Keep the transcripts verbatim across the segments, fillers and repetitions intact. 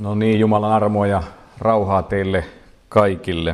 No niin, Jumalan armoa ja rauhaa teille kaikille.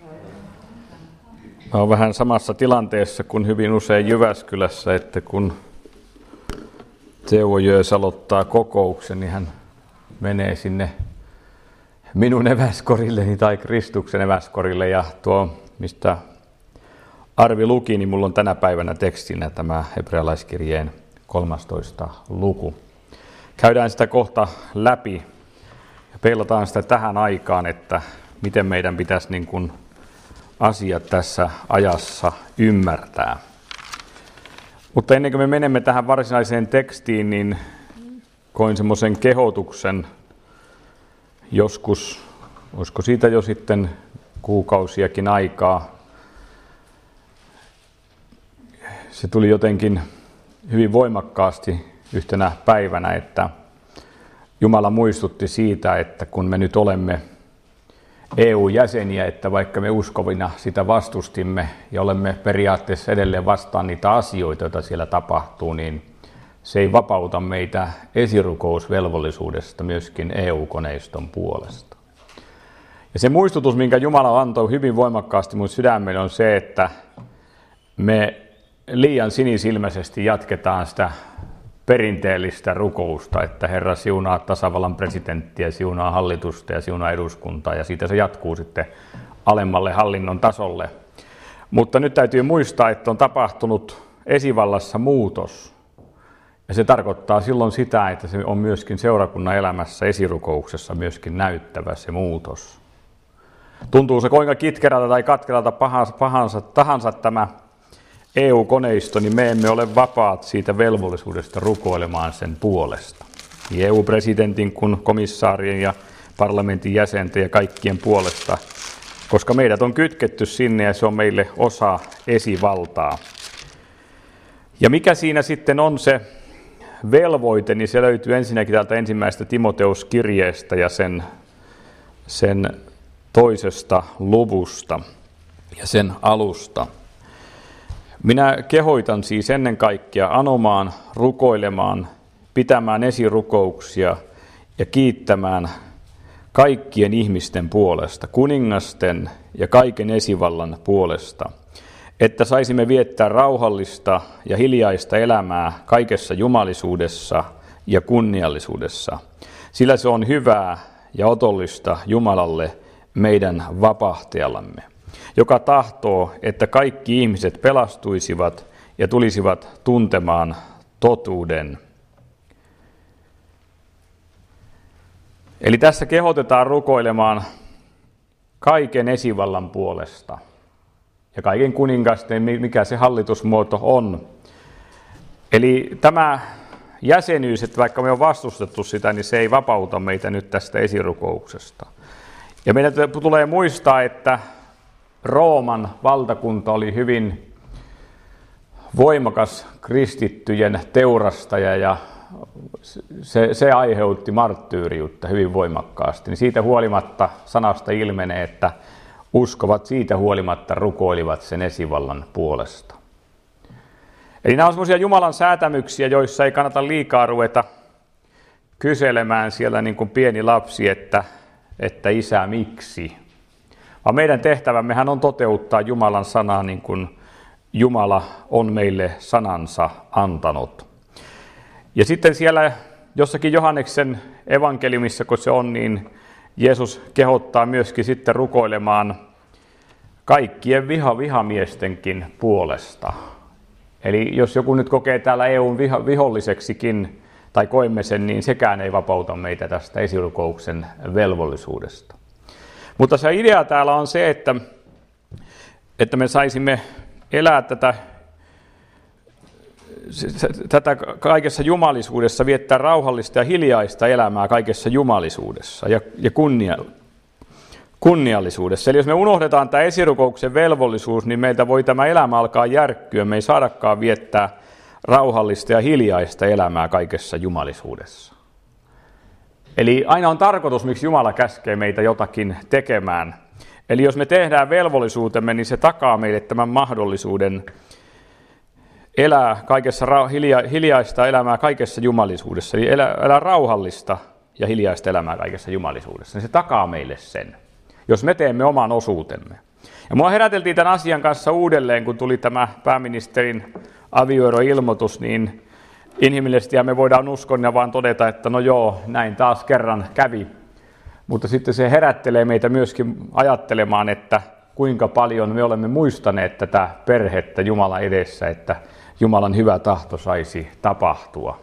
Mä oon vähän samassa tilanteessa kuin hyvin usein Jyväskylässä, että kun Teuvo Jöös aloittaa kokouksen, niin hän menee sinne minun eväskorilleni tai Kristuksen eväskorille. Ja tuo, mistä Arvi luki, niin mulla on tänä päivänä tekstinä tämä hebrealaiskirjeen kolmastoista luku. Käydään sitä kohta läpi ja peilataan sitä tähän aikaan, että miten meidän pitäisi niin kuin asiat tässä ajassa ymmärtää. Mutta ennen kuin me menemme tähän varsinaiseen tekstiin, niin koin semmoisen kehotuksen joskus, olisiko siitä jo sitten kuukausiakin aikaa. Se tuli jotenkin hyvin voimakkaasti yhtenä päivänä, että Jumala muistutti siitä, että kun me nyt olemme E U-jäseniä, että vaikka me uskovina sitä vastustimme ja olemme periaatteessa edelleen vastaan niitä asioita, joita siellä tapahtuu, niin se ei vapauta meitä esirukousvelvollisuudesta myöskin E U-koneiston puolesta. Ja se muistutus, minkä Jumala antoi hyvin voimakkaasti mun sydämelle, on se, että me liian sinisilmäisesti jatketaan sitä perinteellistä rukousta, että Herra siunaa tasavallan presidenttiä, siunaa hallitusta ja siunaa eduskuntaa, ja siitä se jatkuu sitten alemmalle hallinnon tasolle. Mutta nyt täytyy muistaa, että on tapahtunut esivallassa muutos, ja se tarkoittaa silloin sitä, että se on myöskin seurakunnan elämässä esirukouksessa myöskin näyttävä se muutos. Tuntuu se kuinka kitkerältä tai katkeralta pahansa tahansa tämä E U-koneisto, niin me emme ole vapaat siitä velvollisuudesta rukoilemaan sen puolesta. Niin E U-presidentin kuin komissaarien ja parlamentin jäsenten ja kaikkien puolesta, koska meidät on kytketty sinne ja se on meille osa esivaltaa. Ja mikä siinä sitten on se velvoite, niin se löytyy ensinnäkin täältä ensimmäisestä Timoteuskirjeestä ja sen, sen toisesta luvusta ja sen alusta. Minä kehoitan siis ennen kaikkea anomaan, rukoilemaan, pitämään esirukouksia ja kiittämään kaikkien ihmisten puolesta, kuningasten ja kaiken esivallan puolesta, että saisimme viettää rauhallista ja hiljaista elämää kaikessa jumalisuudessa ja kunniallisuudessa, sillä se on hyvää ja otollista Jumalalle, meidän vapahtajallamme, joka tahtoo, että kaikki ihmiset pelastuisivat ja tulisivat tuntemaan totuuden. Eli tässä kehotetaan rukoilemaan kaiken esivallan puolesta ja kaiken kuningasten, mikä se hallitusmuoto on. Eli tämä jäsenyys, että vaikka me on vastustettu sitä, niin se ei vapauta meitä nyt tästä esirukouksesta. Ja meidän tulee muistaa, että Rooman valtakunta oli hyvin voimakas kristittyjen teurastaja ja se, se aiheutti marttyyriutta hyvin voimakkaasti. Niin siitä huolimatta sanasta ilmenee, että uskovat siitä huolimatta rukoilivat sen esivallan puolesta. Eli nämä on sellaisia Jumalan säätämyksiä, joissa ei kannata liikaa ruveta kyselemään siellä niin kuin pieni lapsi, että, että isä miksi. Vaan meidän tehtävämmehän on toteuttaa Jumalan sanaa niin kuin Jumala on meille sanansa antanut. Ja sitten siellä jossakin Johanneksen evankeliumissa, kun se on, niin Jeesus kehottaa myöskin sitten rukoilemaan kaikkien viha, vihamiestenkin puolesta. Eli jos joku nyt kokee täällä E U:n viho, viholliseksikin tai koemme sen, niin sekään ei vapauta meitä tästä esirukouksen velvollisuudesta. Mutta se idea täällä on se, että, että me saisimme elää tätä, tätä kaikessa jumalisuudessa, viettää rauhallista ja hiljaista elämää kaikessa jumalisuudessa ja, ja kunnia, kunniallisuudessa. Eli jos me unohdetaan tämä esirukouksen velvollisuus, niin meiltä voi tämä elämä alkaa järkkyä. Me ei saadakaan viettää rauhallista ja hiljaista elämää kaikessa jumalisuudessa. Eli aina on tarkoitus, miksi Jumala käskee meitä jotakin tekemään. Eli jos me tehdään velvollisuutemme, niin se takaa meille tämän mahdollisuuden elää kaikessa hilja, hiljaista elämää kaikessa jumalisuudessa. Eli elää, elää rauhallista ja hiljaista elämää kaikessa jumalisuudessa. Niin se takaa meille sen, jos me teemme oman osuutemme. Ja mua heräteltiin tämän asian kanssa uudelleen, kun tuli tämä pääministerin avioeroilmoitus, niin inhimillisesti ja me voidaan uskon ja vaan todeta, että no joo, näin taas kerran kävi. Mutta sitten se herättelee meitä myöskin ajattelemaan, että kuinka paljon me olemme muistaneet tätä perhettä Jumalan edessä, että Jumalan hyvä tahto saisi tapahtua.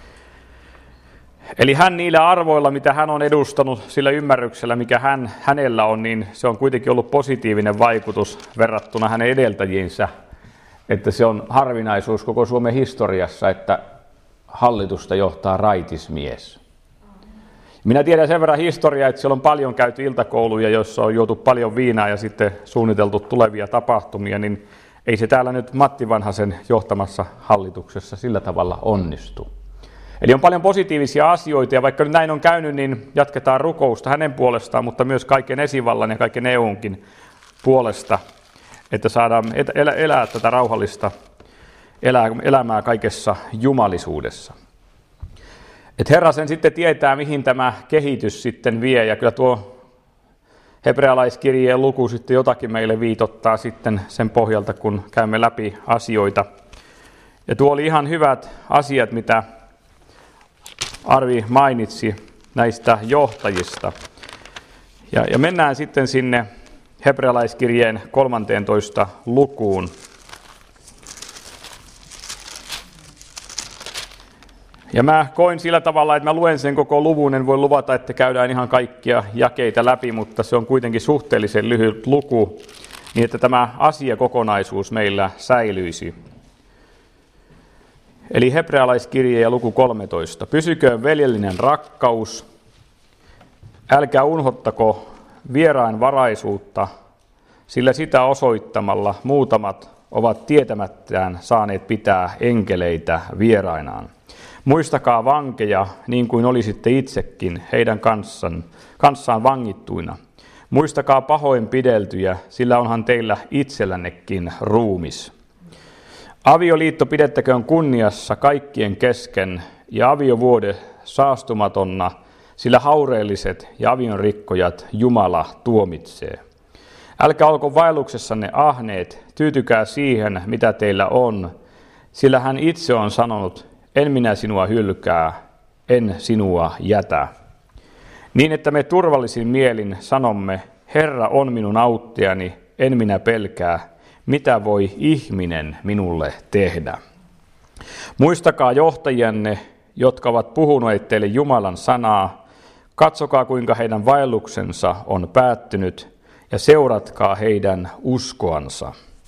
Eli hän niillä arvoilla, mitä hän on edustanut, sillä ymmärryksellä, mikä hän, hänellä on, niin se on kuitenkin ollut positiivinen vaikutus verrattuna hänen edeltäjiinsä. Että se on harvinaisuus koko Suomen historiassa, että hallitusta johtaa raitismies. Minä tiedän sen verran historiaa, että siellä on paljon käyty iltakouluja, joissa on juotu paljon viinaa ja sitten suunniteltu tulevia tapahtumia, niin ei se täällä nyt Matti Vanhasen johtamassa hallituksessa sillä tavalla onnistu. Eli on paljon positiivisia asioita, ja vaikka nyt näin on käynyt, niin jatketaan rukousta hänen puolestaan, mutta myös kaiken esivallan ja kaiken E U:nkin puolesta, että saadaan elää, elää tätä rauhallista elämää kaikessa jumalisuudessa. Et Herra sen sitten tietää, mihin tämä kehitys sitten vie, ja kyllä tuo hebrealaiskirjeen luku sitten jotakin meille viitottaa sitten sen pohjalta, kun käymme läpi asioita. Ja tuo oli ihan hyvät asiat, mitä Arvi mainitsi näistä johtajista. Ja, ja mennään sitten sinne hebrealaiskirjeen kolmanteentoista lukuun. Ja mä koin sillä tavalla, että mä luen sen koko luvun, en voi luvata, että käydään ihan kaikkia jakeita läpi, mutta se on kuitenkin suhteellisen lyhyt luku, niin että tämä asiakokonaisuus meillä säilyisi. Eli hebrealaiskirje ja luku kolmetoista. Pysyköön veljellinen rakkaus, älkää unhottako vieraan varaisuutta, sillä sitä osoittamalla muutamat ovat tietämättään saaneet pitää enkeleitä vierainaan. Muistakaa vankeja niin kuin olisitte itsekin heidän kanssaan, kanssaan vangittuina. Muistakaa pahoinpideltyjä, sillä onhan teillä itsellännekin ruumis. Avioliitto pidettäköön kunniassa kaikkien kesken ja aviovuode saastumatonna, sillä haureelliset ja avionrikkojat Jumala tuomitsee. Älkää olko vaelluksessanne ahneet, tyytykää siihen, mitä teillä on, sillä hän itse on sanonut, en minä sinua hylkää, en sinua jätä. Niin, että me turvallisin mielin sanomme, Herra on minun auttajani, en minä pelkää, mitä voi ihminen minulle tehdä. Muistakaa johtajianne, jotka ovat puhuneet teille Jumalan sanaa, katsokaa kuinka heidän vaelluksensa on päättynyt ja seuratkaa heidän uskoansa.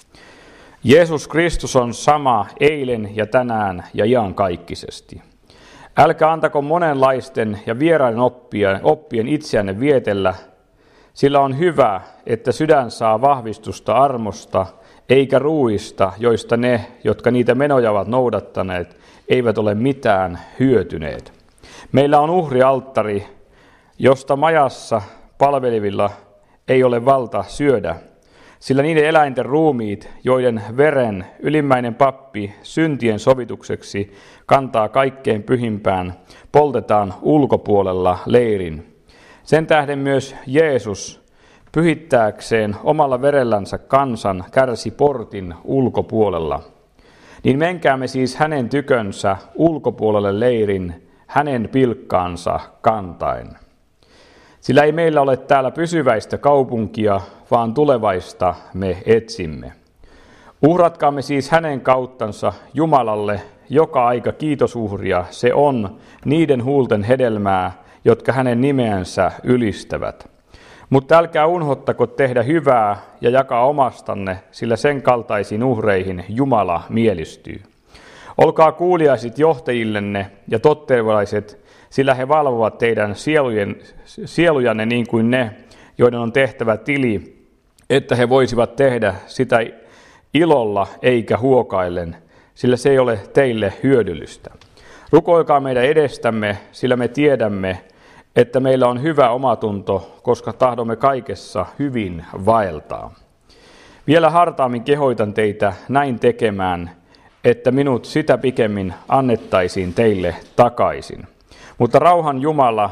Jeesus Kristus on sama eilen ja tänään ja iankaikkisesti. Älkää antako monenlaisten ja vieraiden oppien, oppien itseänne vietellä, sillä on hyvä, että sydän saa vahvistusta armosta, eikä ruuista, joista ne, jotka niitä menoja ovat noudattaneet, eivät ole mitään hyötyneet. Meillä on uhrialttari, josta majassa palvelevilla ei ole valta syödä, sillä niiden eläinten ruumiit, joiden veren ylimmäinen pappi syntien sovitukseksi kantaa kaikkein pyhimpään, poltetaan ulkopuolella leirin. Sen tähden myös Jeesus pyhittääkseen omalla verellänsä kansan kärsi portin ulkopuolella. Niin menkäämme siis hänen tykönsä ulkopuolelle leirin, hänen pilkkaansa kantain. Sillä ei meillä ole täällä pysyväistä kaupunkia, vaan tulevaista me etsimme. Uhratkaamme siis hänen kauttansa Jumalalle joka aika kiitosuhria, se on niiden huulten hedelmää, jotka hänen nimeänsä ylistävät. Mutta älkää unhottako tehdä hyvää ja jakaa omastanne, sillä sen kaltaisiin uhreihin Jumala mielistyy. Olkaa kuuliaiset johtajillenne ja tottelevalaiset, sillä he valvovat teidän sielujen, sielujanne niin kuin ne, joiden on tehtävä tili, että he voisivat tehdä sitä ilolla eikä huokaillen, sillä se ei ole teille hyödyllistä. Rukoilkaa meidän edestämme, sillä me tiedämme, että meillä on hyvä omatunto, koska tahdomme kaikessa hyvin vaeltaa. Vielä hartaammin kehoitan teitä näin tekemään, että minut sitä pikemmin annettaisiin teille takaisin. Mutta rauhan Jumala,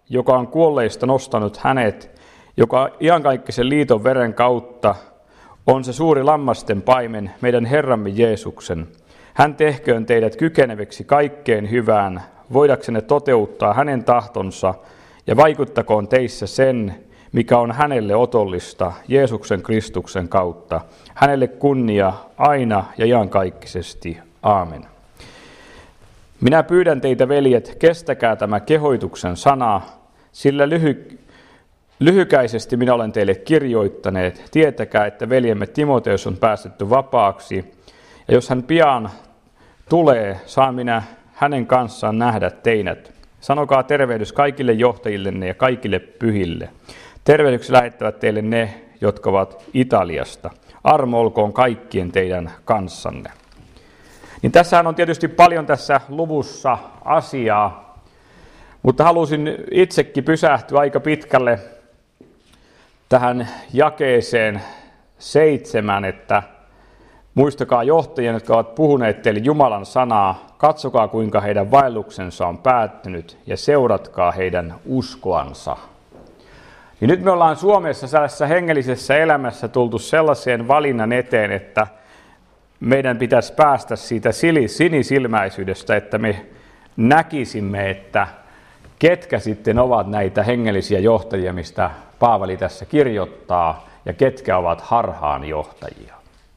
joka on kuolleista nostanut hänet, joka iankaikkisen liiton veren kautta on se suuri lammasten paimen, meidän Herramme Jeesuksen. Hän tehköön teidät kykeneviksi kaikkeen hyvään, voidaksenne toteuttaa hänen tahtonsa, ja vaikuttakoon teissä sen, mikä on hänelle otollista, Jeesuksen Kristuksen kautta. Hänelle kunnia aina ja iankaikkisesti. Aamen. Minä pyydän teitä, veljet, kestäkää tämä kehoituksen sana, sillä lyhy, lyhykäisesti minä olen teille kirjoittaneet. Tietäkää, että veljemme Timoteus on päästetty vapaaksi, ja jos hän pian tulee, saan minä hänen kanssaan nähdä teidät. Sanokaa tervehdys kaikille johtajillenne ja kaikille pyhille. Tervehdyksi lähettävät teille ne, jotka ovat Italiasta. Armo olkoon kaikkien teidän kanssanne. Niin tässähän on tietysti paljon tässä luvussa asiaa, mutta halusin itsekin pysähtyä aika pitkälle tähän jakeeseen seitsemän, että muistakaa johtajien, jotka ovat puhuneet teille Jumalan sanaa, katsokaa kuinka heidän vaelluksensa on päättynyt ja seuratkaa heidän uskoansa. Ja nyt me ollaan Suomessa sellaisessa hengellisessä elämässä tultu sellaiseen valinnan eteen, että meidän pitäisi päästä siitä sinisilmäisyydestä, että me näkisimme, että ketkä sitten ovat näitä hengellisiä johtajia, mistä Paavali tässä kirjoittaa, ja ketkä ovat harhaanjohtajia.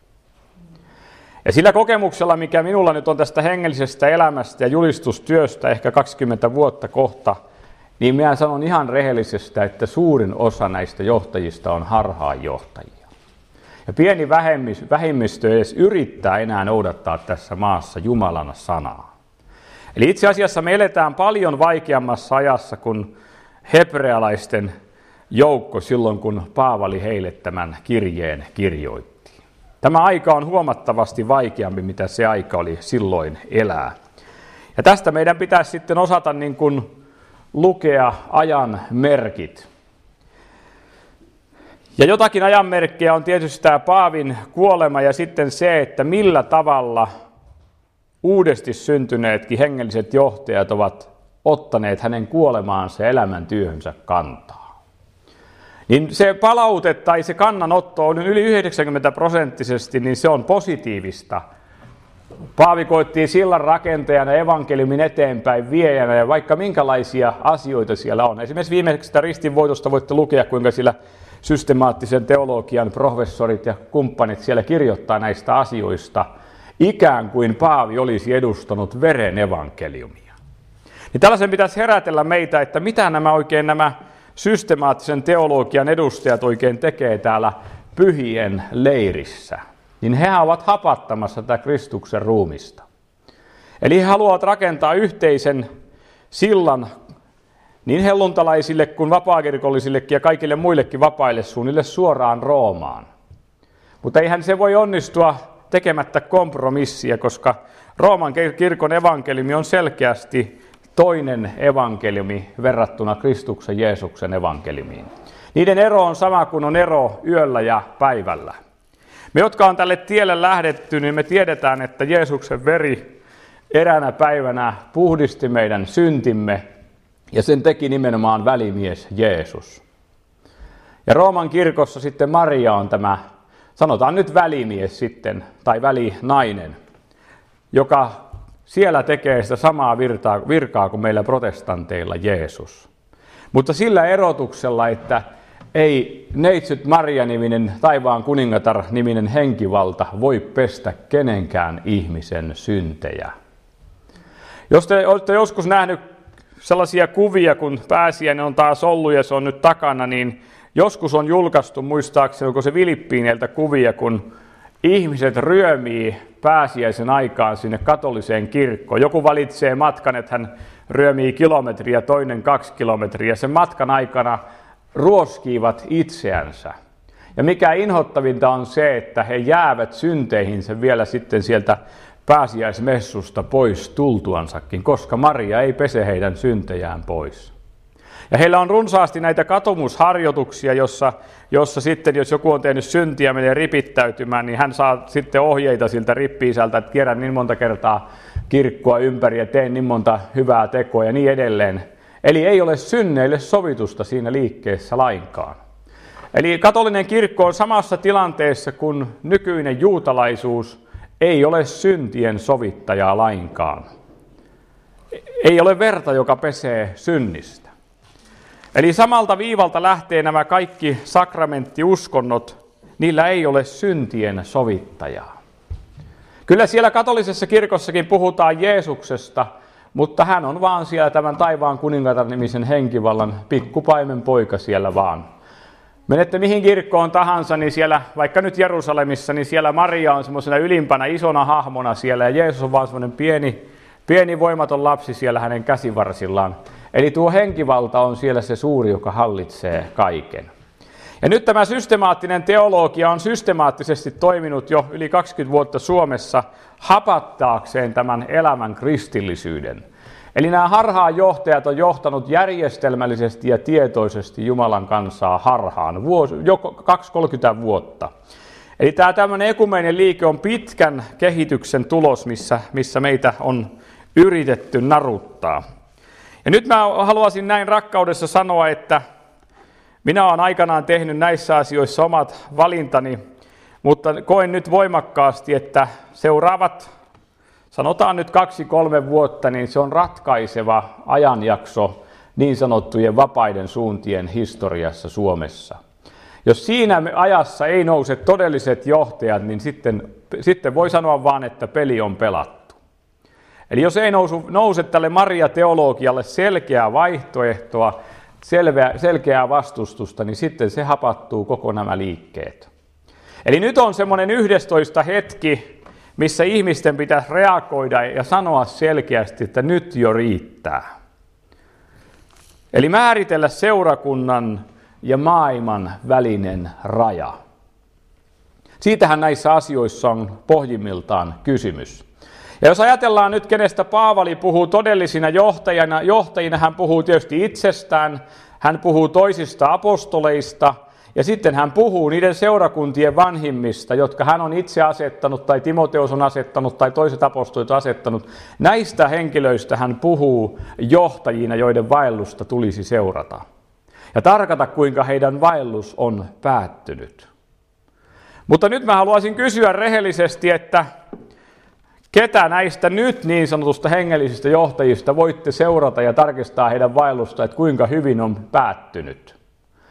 Ja sillä kokemuksella, mikä minulla nyt on tästä hengellisestä elämästä ja julistustyöstä ehkä kaksikymmentä vuotta kohta, niin minä sanon ihan rehellisestä, että suurin osa näistä johtajista on harhaanjohtajia. Ja pieni vähemmistö edes yrittää enää noudattaa tässä maassa Jumalan sanaa. Eli itse asiassa me eletään paljon vaikeammassa ajassa kuin hebrealaisten joukko silloin, kun Paavali heille tämän kirjeen kirjoitti. Tämä aika on huomattavasti vaikeampi, mitä se aika oli silloin elää. Ja tästä meidän pitäisi sitten osata niin kuin lukea ajan merkit. Ja jotakin ajanmerkkejä on tietysti tämä Paavin kuolema ja sitten se, että millä tavalla uudesti syntyneetkin hengelliset johtajat ovat ottaneet hänen kuolemaansa ja elämäntyöhönsä kantaa. Niin se palaute tai se kannanotto on yli yhdeksänkymmentä prosenttisesti, niin se on positiivista. Paavi koettiin sillan rakentajana, evankeliumin eteenpäin viejänä ja vaikka minkälaisia asioita siellä on. Esimerkiksi viimeisestä ristinvoitosta voitte lukea, kuinka sillä systemaattisen teologian professorit ja kumppanit siellä kirjoittaa näistä asioista, ikään kuin Paavi olisi edustanut veren evankeliumia. Niin tällaisen pitäisi herätellä meitä, että mitä nämä oikein nämä systemaattisen teologian edustajat oikein tekee täällä pyhien leirissä. Niin he ovat hapattamassa tätä Kristuksen ruumista. Eli he haluavat rakentaa yhteisen sillan niin helluntalaisille kuin vapaakirkollisillekin ja kaikille muillekin vapaille suunnille suoraan Roomaan. Mutta eihän se voi onnistua tekemättä kompromissia, koska Rooman kirkon evankeliumi on selkeästi toinen evankeliumi verrattuna Kristuksen Jeesuksen evankeliumiin. Niiden ero on sama kuin on ero yöllä ja päivällä. Me, jotka on tälle tielle lähdetty, niin me tiedetään, että Jeesuksen veri eräänä päivänä puhdisti meidän syntimme, ja sen teki nimenomaan välimies Jeesus. Ja Rooman kirkossa sitten Maria on tämä, sanotaan nyt välimies sitten, tai välinainen, joka siellä tekee sitä samaa virtaa, virkaa kuin meillä protestanteilla Jeesus. Mutta sillä erotuksella, että ei neitsyt Maria-niminen, taivaan kuningatar-niminen henkivalta voi pestä kenenkään ihmisen syntejä. Jos te olette joskus nähnyt sellaisia kuvia, kun pääsiäinen on taas ollut ja se on nyt takana, niin joskus on julkaistu, muistaakseni, onko se Filippiineiltä kuvia, kun ihmiset ryömii pääsiäisen aikaan sinne katoliseen kirkkoon. Joku valitsee matkan, että hän ryömii kilometriä, toinen kaksi kilometriä. Sen matkan aikana ruoskivat itseänsä. Ja mikä inhottavinta on se, että he jäävät synteihinsä vielä sitten sieltä pääsiäismessusta pois tultuansakin, koska Maria ei pese heidän syntejään pois. Ja heillä on runsaasti näitä katumusharjoituksia, jossa, jossa sitten, jos joku on tehnyt syntiä ja menee ripittäytymään, niin hän saa sitten ohjeita siltä rippi-isältä, että kierrän niin monta kertaa kirkkoa ympäri ja teen niin monta hyvää tekoa ja niin edelleen. Eli ei ole synneille sovitusta siinä liikkeessä lainkaan. Eli katolinen kirkko on samassa tilanteessa kuin nykyinen juutalaisuus, ei ole syntien sovittajaa lainkaan. Ei ole verta, joka pesee synnistä. Eli samalta viivalta lähtee nämä kaikki sakramenttiuskonnot, niillä ei ole syntien sovittajaa. Kyllä siellä katolisessa kirkossakin puhutaan Jeesuksesta, mutta hän on vaan siellä tämän taivaan kuningatar nimisen henkivallan pikkupaimen poika siellä vaan. Menette mihin kirkkoon tahansa, niin siellä, vaikka nyt Jerusalemissa, niin siellä Maria on semmoisena ylimpänä isona hahmona siellä, ja Jeesus on vaan semmoinen pieni, pieni voimaton lapsi siellä hänen käsivarsillaan. Eli tuo henkivalta on siellä se suuri, joka hallitsee kaiken. Ja nyt tämä systemaattinen teologia on systemaattisesti toiminut jo yli kaksikymmentä vuotta Suomessa hapattaakseen tämän elämän kristillisyyden. Eli nämä harhaanjohtajat on johtanut järjestelmällisesti ja tietoisesti Jumalan kansaa harhaan vuosi, jo kaksikymmentä kolmekymmentä vuotta. Eli tämä tämmöinen ekumeeninen liike on pitkän kehityksen tulos, missä, missä meitä on yritetty naruttaa. Ja nyt mä haluaisin näin rakkaudessa sanoa, että minä olen aikanaan tehnyt näissä asioissa omat valintani, mutta koen nyt voimakkaasti, että seuraavat, sanotaan nyt kaksi kolme vuotta, niin se on ratkaiseva ajanjakso niin sanottujen vapaiden suuntien historiassa Suomessa. Jos siinä ajassa ei nouse todelliset johtajat, niin sitten, sitten voi sanoa vaan, että peli on pelattu. Eli jos ei nouse, nouse tälle Maria-teologialle selkeää vaihtoehtoa, selveä, selkeää vastustusta, niin sitten se hapattuu koko nämä liikkeet. Eli nyt on semmoinen yhdestoista hetki, missä ihmisten pitäisi reagoida ja sanoa selkeästi, että nyt jo riittää. Eli määritellä seurakunnan ja maailman välinen raja. Siitähän näissä asioissa on pohjimmiltaan kysymys. Ja jos ajatellaan nyt, kenestä Paavali puhuu todellisina johtajina, johtajina hän puhuu tietysti itsestään, hän puhuu toisista apostoleista, ja sitten hän puhuu niiden seurakuntien vanhimmista, jotka hän on itse asettanut, tai Timoteus on asettanut, tai toiset apostolit on asettanut. Näistä henkilöistä hän puhuu johtajina, joiden vaellusta tulisi seurata. Ja tarkata, kuinka heidän vaellus on päättynyt. Mutta nyt mä haluaisin kysyä rehellisesti, että ketä näistä nyt niin sanotusta hengellisistä johtajista voitte seurata ja tarkistaa heidän vaellusta, että kuinka hyvin on päättynyt?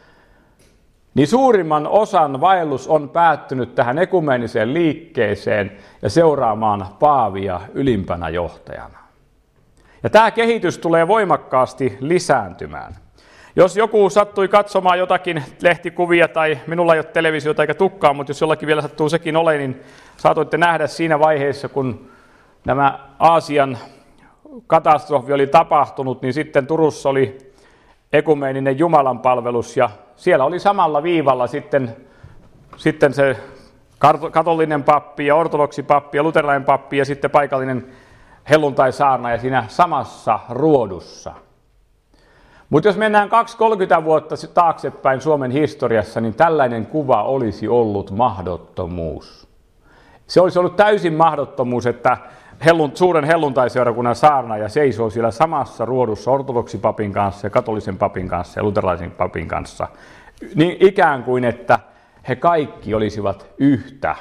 Niin suurimman osan vaellus on päättynyt tähän ekumeeniseen liikkeeseen ja seuraamaan Paavia ylimpänä johtajana. Ja tämä kehitys tulee voimakkaasti lisääntymään. Jos joku sattui katsomaan jotakin lehtikuvia, tai minulla ei ole televisiota eikä tukkaa, mutta jos jollakin vielä sattuu sekin ole, niin saatoitte nähdä siinä vaiheessa, kun nämä Aasian katastrofi oli tapahtunut, niin sitten Turussa oli ekumeeninen jumalanpalvelus, ja siellä oli samalla viivalla sitten, sitten se katolinen pappi ja ortodoksipappi ja luterilainen pappi ja sitten paikallinen helluntaisaarnaaja siinä samassa ruodussa. Mutta jos mennään kaksikymmentä kolmekymmentä vuotta taaksepäin Suomen historiassa, niin tällainen kuva olisi ollut mahdottomuus. Se olisi ollut täysin mahdottomuus, että hellun, suuren helluntaiseurakunnan saarnaaja seisoo siellä samassa ruodussa ortodoksipapin kanssa ja katolisen papin kanssa ja luterilaisen papin kanssa. Niin ikään kuin, että he kaikki olisivat yhtä.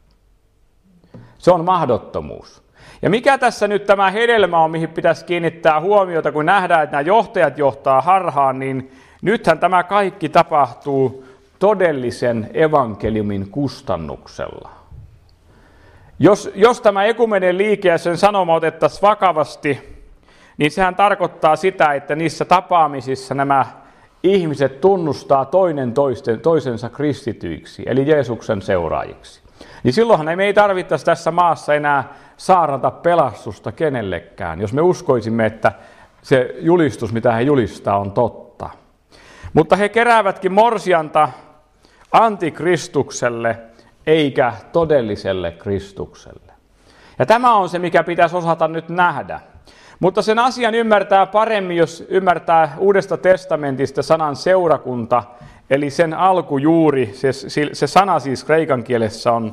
Se on mahdottomuus. Ja mikä tässä nyt tämä hedelmä on, mihin pitäisi kiinnittää huomiota, kun nähdään, että nämä johtajat johtaa harhaan, niin nythän tämä kaikki tapahtuu todellisen evankeliumin kustannuksella. Jos, jos tämä ekumenen liike ja sen sanoma otettaisiin vakavasti, niin sehän tarkoittaa sitä, että niissä tapaamisissa nämä ihmiset tunnustaa toinen toisten, toisensa kristityiksi, eli Jeesuksen seuraajiksi. Niin silloinhan me ei tarvittaisi tässä maassa enää saarnata pelastusta kenellekään, jos me uskoisimme, että se julistus, mitä he julistaa, on totta. Mutta he keräävätkin morsianta antikristukselle, eikä todelliselle Kristukselle. Ja tämä on se, mikä pitäisi osata nyt nähdä. Mutta sen asian ymmärtää paremmin, jos ymmärtää Uudesta testamentista sanan seurakunta, eli sen alkujuuri, se, se sana siis kreikan kielessä on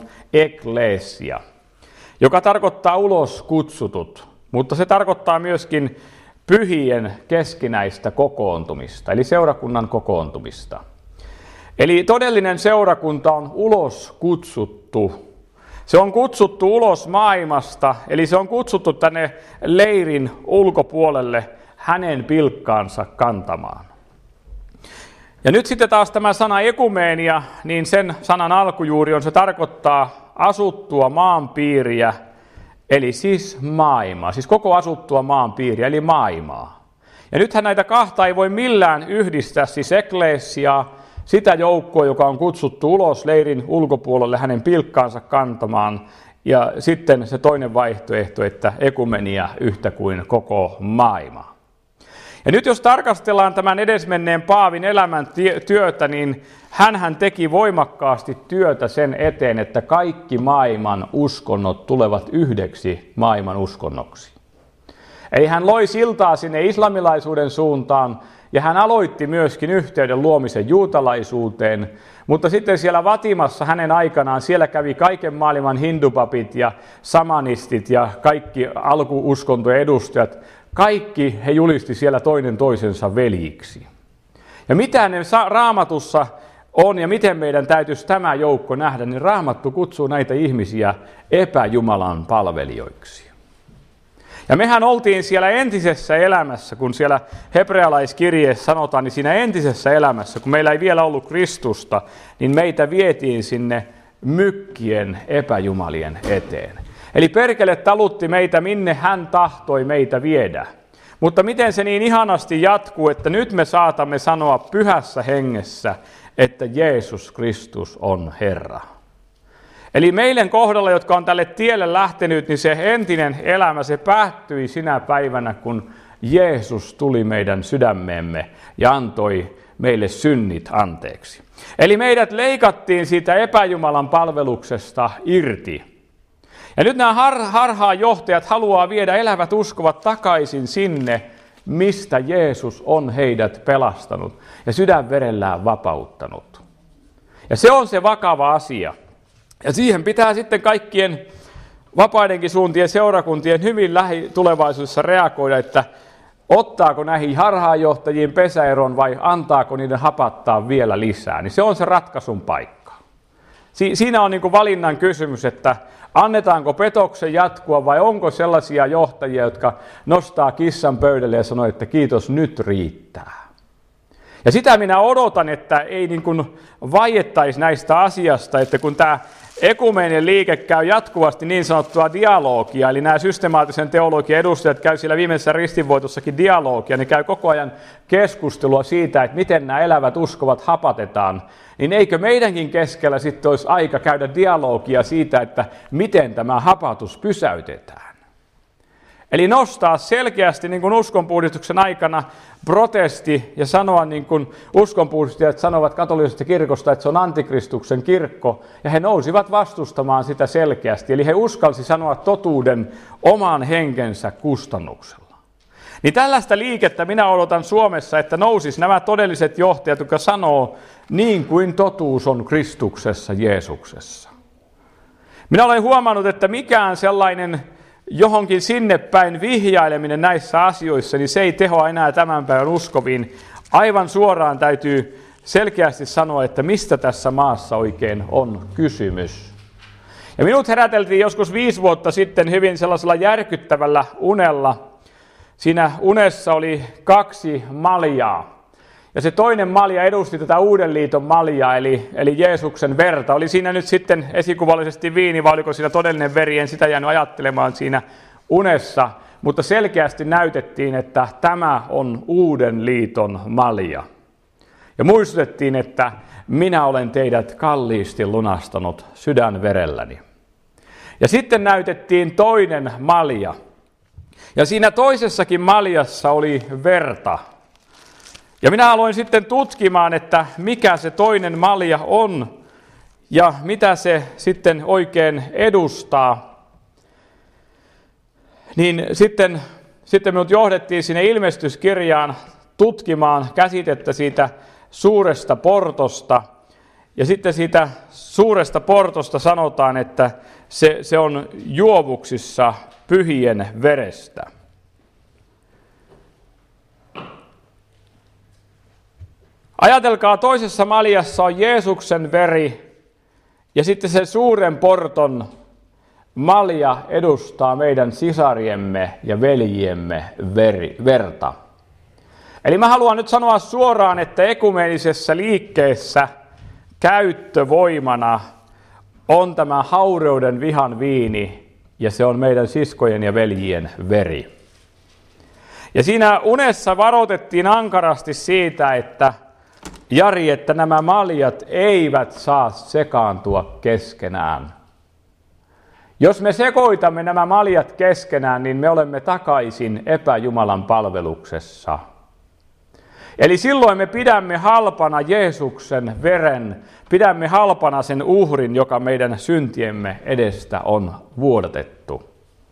ekklesia, joka tarkoittaa ulos kutsutut, mutta se tarkoittaa myöskin pyhien keskinäistä kokoontumista, eli seurakunnan kokoontumista. Eli todellinen seurakunta on ulos kutsuttu. Se on kutsuttu ulos maailmasta, eli se on kutsuttu tänne leirin ulkopuolelle hänen pilkkaansa kantamaan. Ja nyt sitten taas tämä sana ekumeenia, niin sen sanan alkujuuri on, se tarkoittaa asuttua maanpiiriä, eli siis maailmaa, siis koko asuttua maanpiiriä, eli maailmaa. Ja nythän näitä kahta ei voi millään yhdistää, siis ekleesiaa, sitä joukkoa, joka on kutsuttu ulos leirin ulkopuolelle hänen pilkkaansa kantamaan, ja sitten se toinen vaihtoehto, että ekumenia yhtä kuin koko maailma. Ja nyt jos tarkastellaan tämän edesmenneen Paavin elämän työtä, niin hänhän teki voimakkaasti työtä sen eteen, että kaikki maailman uskonnot tulevat yhdeksi maailman uskonnoksi. Eli hän loi siltaa sinne islamilaisuuden suuntaan, ja hän aloitti myöskin yhteyden luomisen juutalaisuuteen, mutta sitten siellä Vatimassa hänen aikanaan siellä kävi kaiken maailman hindupapit ja samanistit ja kaikki alkuuskontojen edustajat. Kaikki he julisti siellä toinen toisensa veljiksi. Ja mitä ne Raamatussa on ja miten meidän täytyisi tämä joukko nähdä, niin Raamattu kutsuu näitä ihmisiä epäjumalan palvelijoiksi. Ja mehän oltiin siellä entisessä elämässä, kun siellä hebrealaiskirjeessä sanotaan, niin siinä entisessä elämässä, kun meillä ei vielä ollut Kristusta, niin meitä vietiin sinne mykkien epäjumalien eteen. Eli perkele talutti meitä, minne hän tahtoi meitä viedä. Mutta miten se niin ihanasti jatkuu, että nyt me saatamme sanoa pyhässä hengessä, että Jeesus Kristus on Herra. Eli meidän kohdalla, jotka on tälle tielle lähtenyt, niin se entinen elämä, se päättyi sinä päivänä, kun Jeesus tuli meidän sydämeemme ja antoi meille synnit anteeksi. Eli meidät leikattiin siitä epäjumalan palveluksesta irti. Ja nyt nämä har- harhaanjohtajat haluaa viedä elävät uskovat takaisin sinne, mistä Jeesus on heidät pelastanut ja sydänverellään vapauttanut. Ja se on se vakava asia. Ja siihen pitää sitten kaikkien vapaidenkin suuntien seurakuntien hyvin lähitulevaisuudessa reagoida, että ottaako näihin harhaanjohtajiin pesäeron vai antaako niiden hapattaa vielä lisää. Niin se on se ratkaisun paikka. Si- siinä on niin kuin valinnan kysymys, että annetaanko petoksen jatkua vai onko sellaisia johtajia, jotka nostaa kissan pöydälle ja sanoo, että kiitos, nyt riittää. Ja sitä minä odotan, että ei niin kuin vaiettaisi näistä asiasta, että kun tämä ekumeeninen liike käy jatkuvasti niin sanottua dialogia, eli nämä systemaattisen teologian edustajat käy siellä viimeisessä ristinvoitossakin dialogia, ne käy koko ajan keskustelua siitä, että miten nämä elävät uskovat hapatetaan, niin eikö meidänkin keskellä sitten olisi aika käydä dialogia siitä, että miten tämä hapatus pysäytetään. Eli nostaa selkeästi niin kuin uskonpuhdistuksen aikana protesti ja sanoa niin kuin uskonpuhdistajat sanovat katolisesta kirkosta, että se on antikristuksen kirkko, ja he nousivat vastustamaan sitä selkeästi. Eli he uskalsi sanoa totuuden oman henkensä kustannuksella. Niin tällaista liikettä minä odotan Suomessa, että nousis nämä todelliset johtajat, jotka sanoo niin kuin totuus on Kristuksessa Jeesuksessa. Minä olen huomannut, että mikään sellainen johonkin sinne päin vihjaileminen näissä asioissa, niin se ei tehoa enää tämän päivän uskoviin. Aivan suoraan täytyy selkeästi sanoa, että mistä tässä maassa oikein on kysymys. Ja minut heräteltiin joskus viisi vuotta sitten hyvin sellaisella järkyttävällä unella. Siinä unessa oli kaksi maljaa. Ja se toinen malja edusti tätä Uuden liiton maljaa, eli, eli Jeesuksen verta. Oli siinä nyt sitten esikuvallisesti viini, vai oliko siinä todellinen veri, en sitä jäänyt ajattelemaan siinä unessa. Mutta selkeästi näytettiin, että tämä on Uuden liiton malja. Ja muistutettiin, että minä olen teidät kalliisti lunastanut sydänverelläni. Ja sitten näytettiin toinen malja. Ja siinä toisessakin maljassa oli verta. Ja minä aloin sitten tutkimaan, että mikä se toinen malja on ja mitä se sitten oikein edustaa. Niin sitten, sitten minut johdettiin sinne ilmestyskirjaan tutkimaan käsitettä siitä suuresta portosta. Ja sitten siitä suuresta portosta sanotaan, että se, se on juovuksissa pyhien verestä. Ajatelkaa, toisessa maljassa on Jeesuksen veri ja sitten se suuren porton malja edustaa meidän sisariemme ja veljiemme veri, verta. Eli mä haluan nyt sanoa suoraan, että ekumenisessä liikkeessä käyttövoimana on tämä haureuden vihan viini ja se on meidän siskojen ja veljien veri. Ja siinä unessa varoitettiin ankarasti siitä, että Jari, että nämä maljat eivät saa sekaantua keskenään. Jos me sekoitamme nämä maljat keskenään, niin me olemme takaisin epäjumalan palveluksessa. Eli silloin me pidämme halpana Jeesuksen veren, pidämme halpana sen uhrin, joka meidän syntiemme edestä on vuodatettu.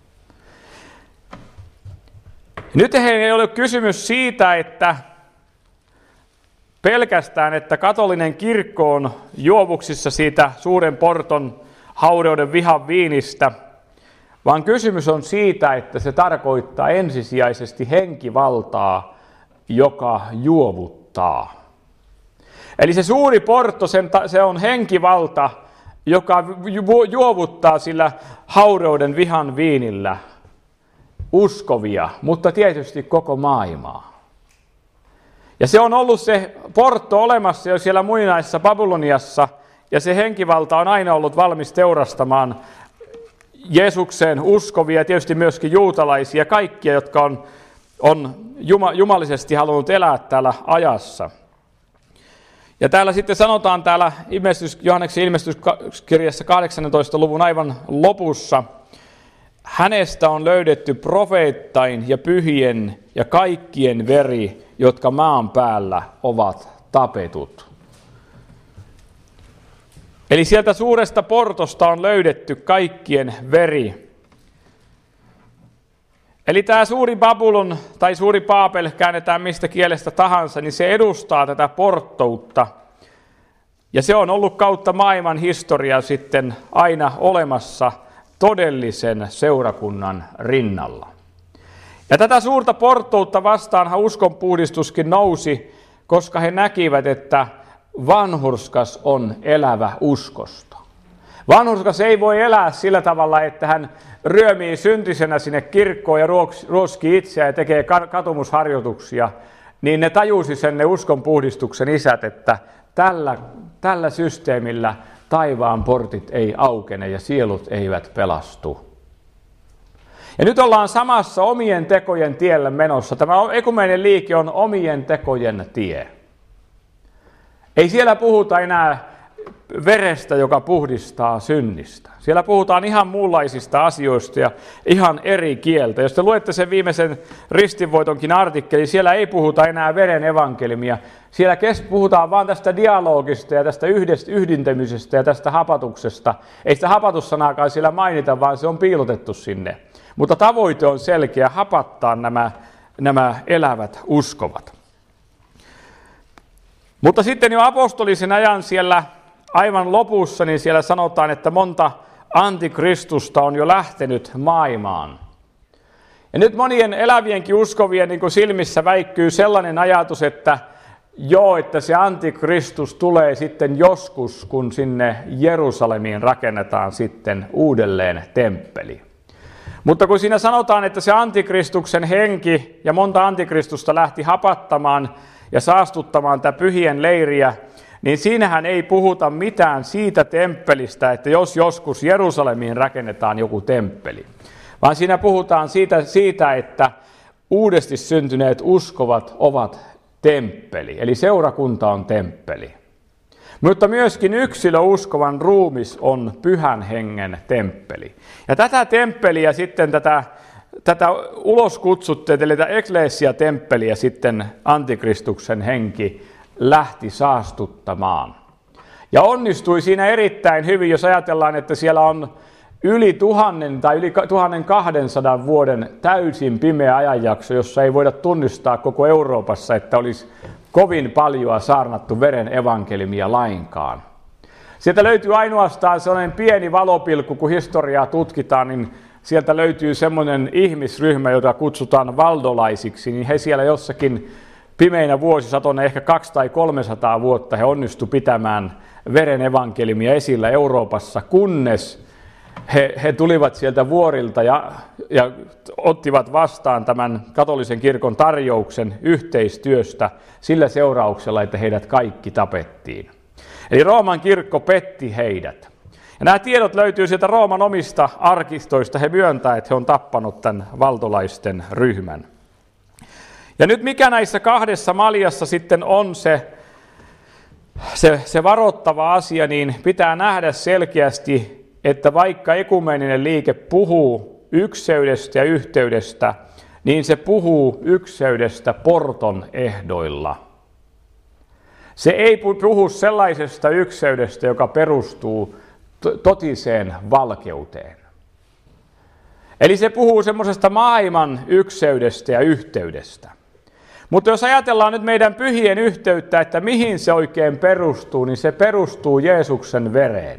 Nyt ei ole kysymys siitä, että pelkästään, että katolinen kirkko on juovuksissa siitä suuren porton haureuden vihan viinistä, vaan kysymys on siitä, että se tarkoittaa ensisijaisesti henkivaltaa, joka juovuttaa. Eli se suuri porto, se on henkivalta, joka juovuttaa sillä haureuden vihan viinillä uskovia, mutta tietysti koko maailmaa. Ja se on ollut se porto olemassa jo siellä muinaisessa Babyloniassa, ja se henkivalta on aina ollut valmis teurastamaan Jeesukseen uskovia, tietysti myöskin juutalaisia, kaikkia, jotka on, on jumalisesti halunnut elää täällä ajassa. Ja täällä sitten sanotaan täällä ilmestys, Johanneksen ilmestyskirjassa kahdeksannentoista luvun aivan lopussa, hänestä on löydetty profeettain ja pyhien ja kaikkien veri, jotka maan päällä ovat tapetut. Eli sieltä suuresta portosta on löydetty kaikkien veri. Eli tämä suuri Babylon tai suuri Paapel, käännetään mistä kielestä tahansa, niin se edustaa tätä porttoutta. Ja se on ollut kautta maailman historiaa sitten aina olemassa todellisen seurakunnan rinnalla. Ja tätä suurta porttoutta vastaanhan uskonpuhdistuskin nousi, koska he näkivät, että vanhurskas on elävä uskosta. Vanhurskas ei voi elää sillä tavalla, että hän ryömii syntisenä sinne kirkkoon ja ruoskii itseään ja tekee katumusharjoituksia, niin ne tajusi sen ne uskonpuhdistuksen isät, että tällä, tällä systeemillä taivaan portit ei aukene ja sielut eivät pelastu. Ja nyt ollaan samassa omien tekojen tielle menossa. Tämä ekumeeninen liike on omien tekojen tie. Ei siellä puhuta enää verestä, joka puhdistaa synnistä. Siellä puhutaan ihan muunlaisista asioista ja ihan eri kieltä. Jos te luette sen viimeisen ristinvoitonkin artikkelin, siellä ei puhuta enää veren evankeliumia. Siellä puhutaan vaan tästä dialogista ja tästä yhdintämisestä ja tästä hapatuksesta. Ei sitä hapatussanaakaan siellä mainita, vaan se on piilotettu sinne. Mutta tavoite on selkeä, hapattaa nämä, nämä elävät uskovat. Mutta sitten jo apostolisen ajan siellä aivan lopussa, niin siellä sanotaan, että monta antikristusta on jo lähtenyt maailmaan. Ja nyt monien elävienkin uskovien niin kuin silmissä väikkyy sellainen ajatus, että joo, että se antikristus tulee sitten joskus, kun sinne Jerusalemiin rakennetaan sitten uudelleen temppeli. Mutta kun siinä sanotaan, että se antikristuksen henki ja monta antikristusta lähti hapattamaan ja saastuttamaan tätä pyhien leiriä, niin siinähän ei puhuta mitään siitä temppelistä, että jos joskus Jerusalemiin rakennetaan joku temppeli, vaan siinä puhutaan siitä, siitä että uudesti syntyneet uskovat ovat temppeli, eli seurakunta on temppeli. Mutta myöskin yksilöuskovan ruumis on pyhän hengen temppeli. Ja tätä temppeliä sitten, tätä, tätä uloskutsutteet, eli tätä eklesia-temppeliä sitten antikristuksen henki lähti saastuttamaan. Ja onnistui siinä erittäin hyvin, jos ajatellaan, että siellä on yli tuhannen tai yli tuhannen kahdensadan vuoden täysin pimeä ajanjakso, jossa ei voida tunnistaa koko Euroopassa, että olisi kovin paljon saarnattu veren evankeliumia lainkaan. Sieltä löytyy ainoastaan sellainen pieni valopilkku, kun historiaa tutkitaan, niin sieltä löytyy semmoinen ihmisryhmä, jota kutsutaan valdolaisiksi, niin he siellä jossakin pimeinä vuosisatoina, ehkä kaksi tai kolmesataa vuotta he onnistu pitämään veren evankeliumia esillä Euroopassa, kunnes he, he tulivat sieltä vuorilta ja, ja ottivat vastaan tämän katolisen kirkon tarjouksen yhteistyöstä sillä seurauksella, että heidät kaikki tapettiin. Eli Rooman kirkko petti heidät. Ja nämä tiedot löytyy sieltä Rooman omista arkistoista. He myöntävät, että he on tappanut tämän valtolaisten ryhmän. Ja nyt mikä näissä kahdessa maljassa sitten on se, se, se varoittava asia, niin pitää nähdä selkeästi, että vaikka ekumeeninen liike puhuu ykseydestä ja yhteydestä, niin se puhuu ykseydestä porton ehdoilla. Se ei puhu sellaisesta ykseydestä, joka perustuu totiseen valkeuteen. Eli se puhuu semmoisesta maailman ykseydestä ja yhteydestä. Mutta jos ajatellaan nyt meidän pyhien yhteyttä, että mihin se oikein perustuu, niin se perustuu Jeesuksen vereen.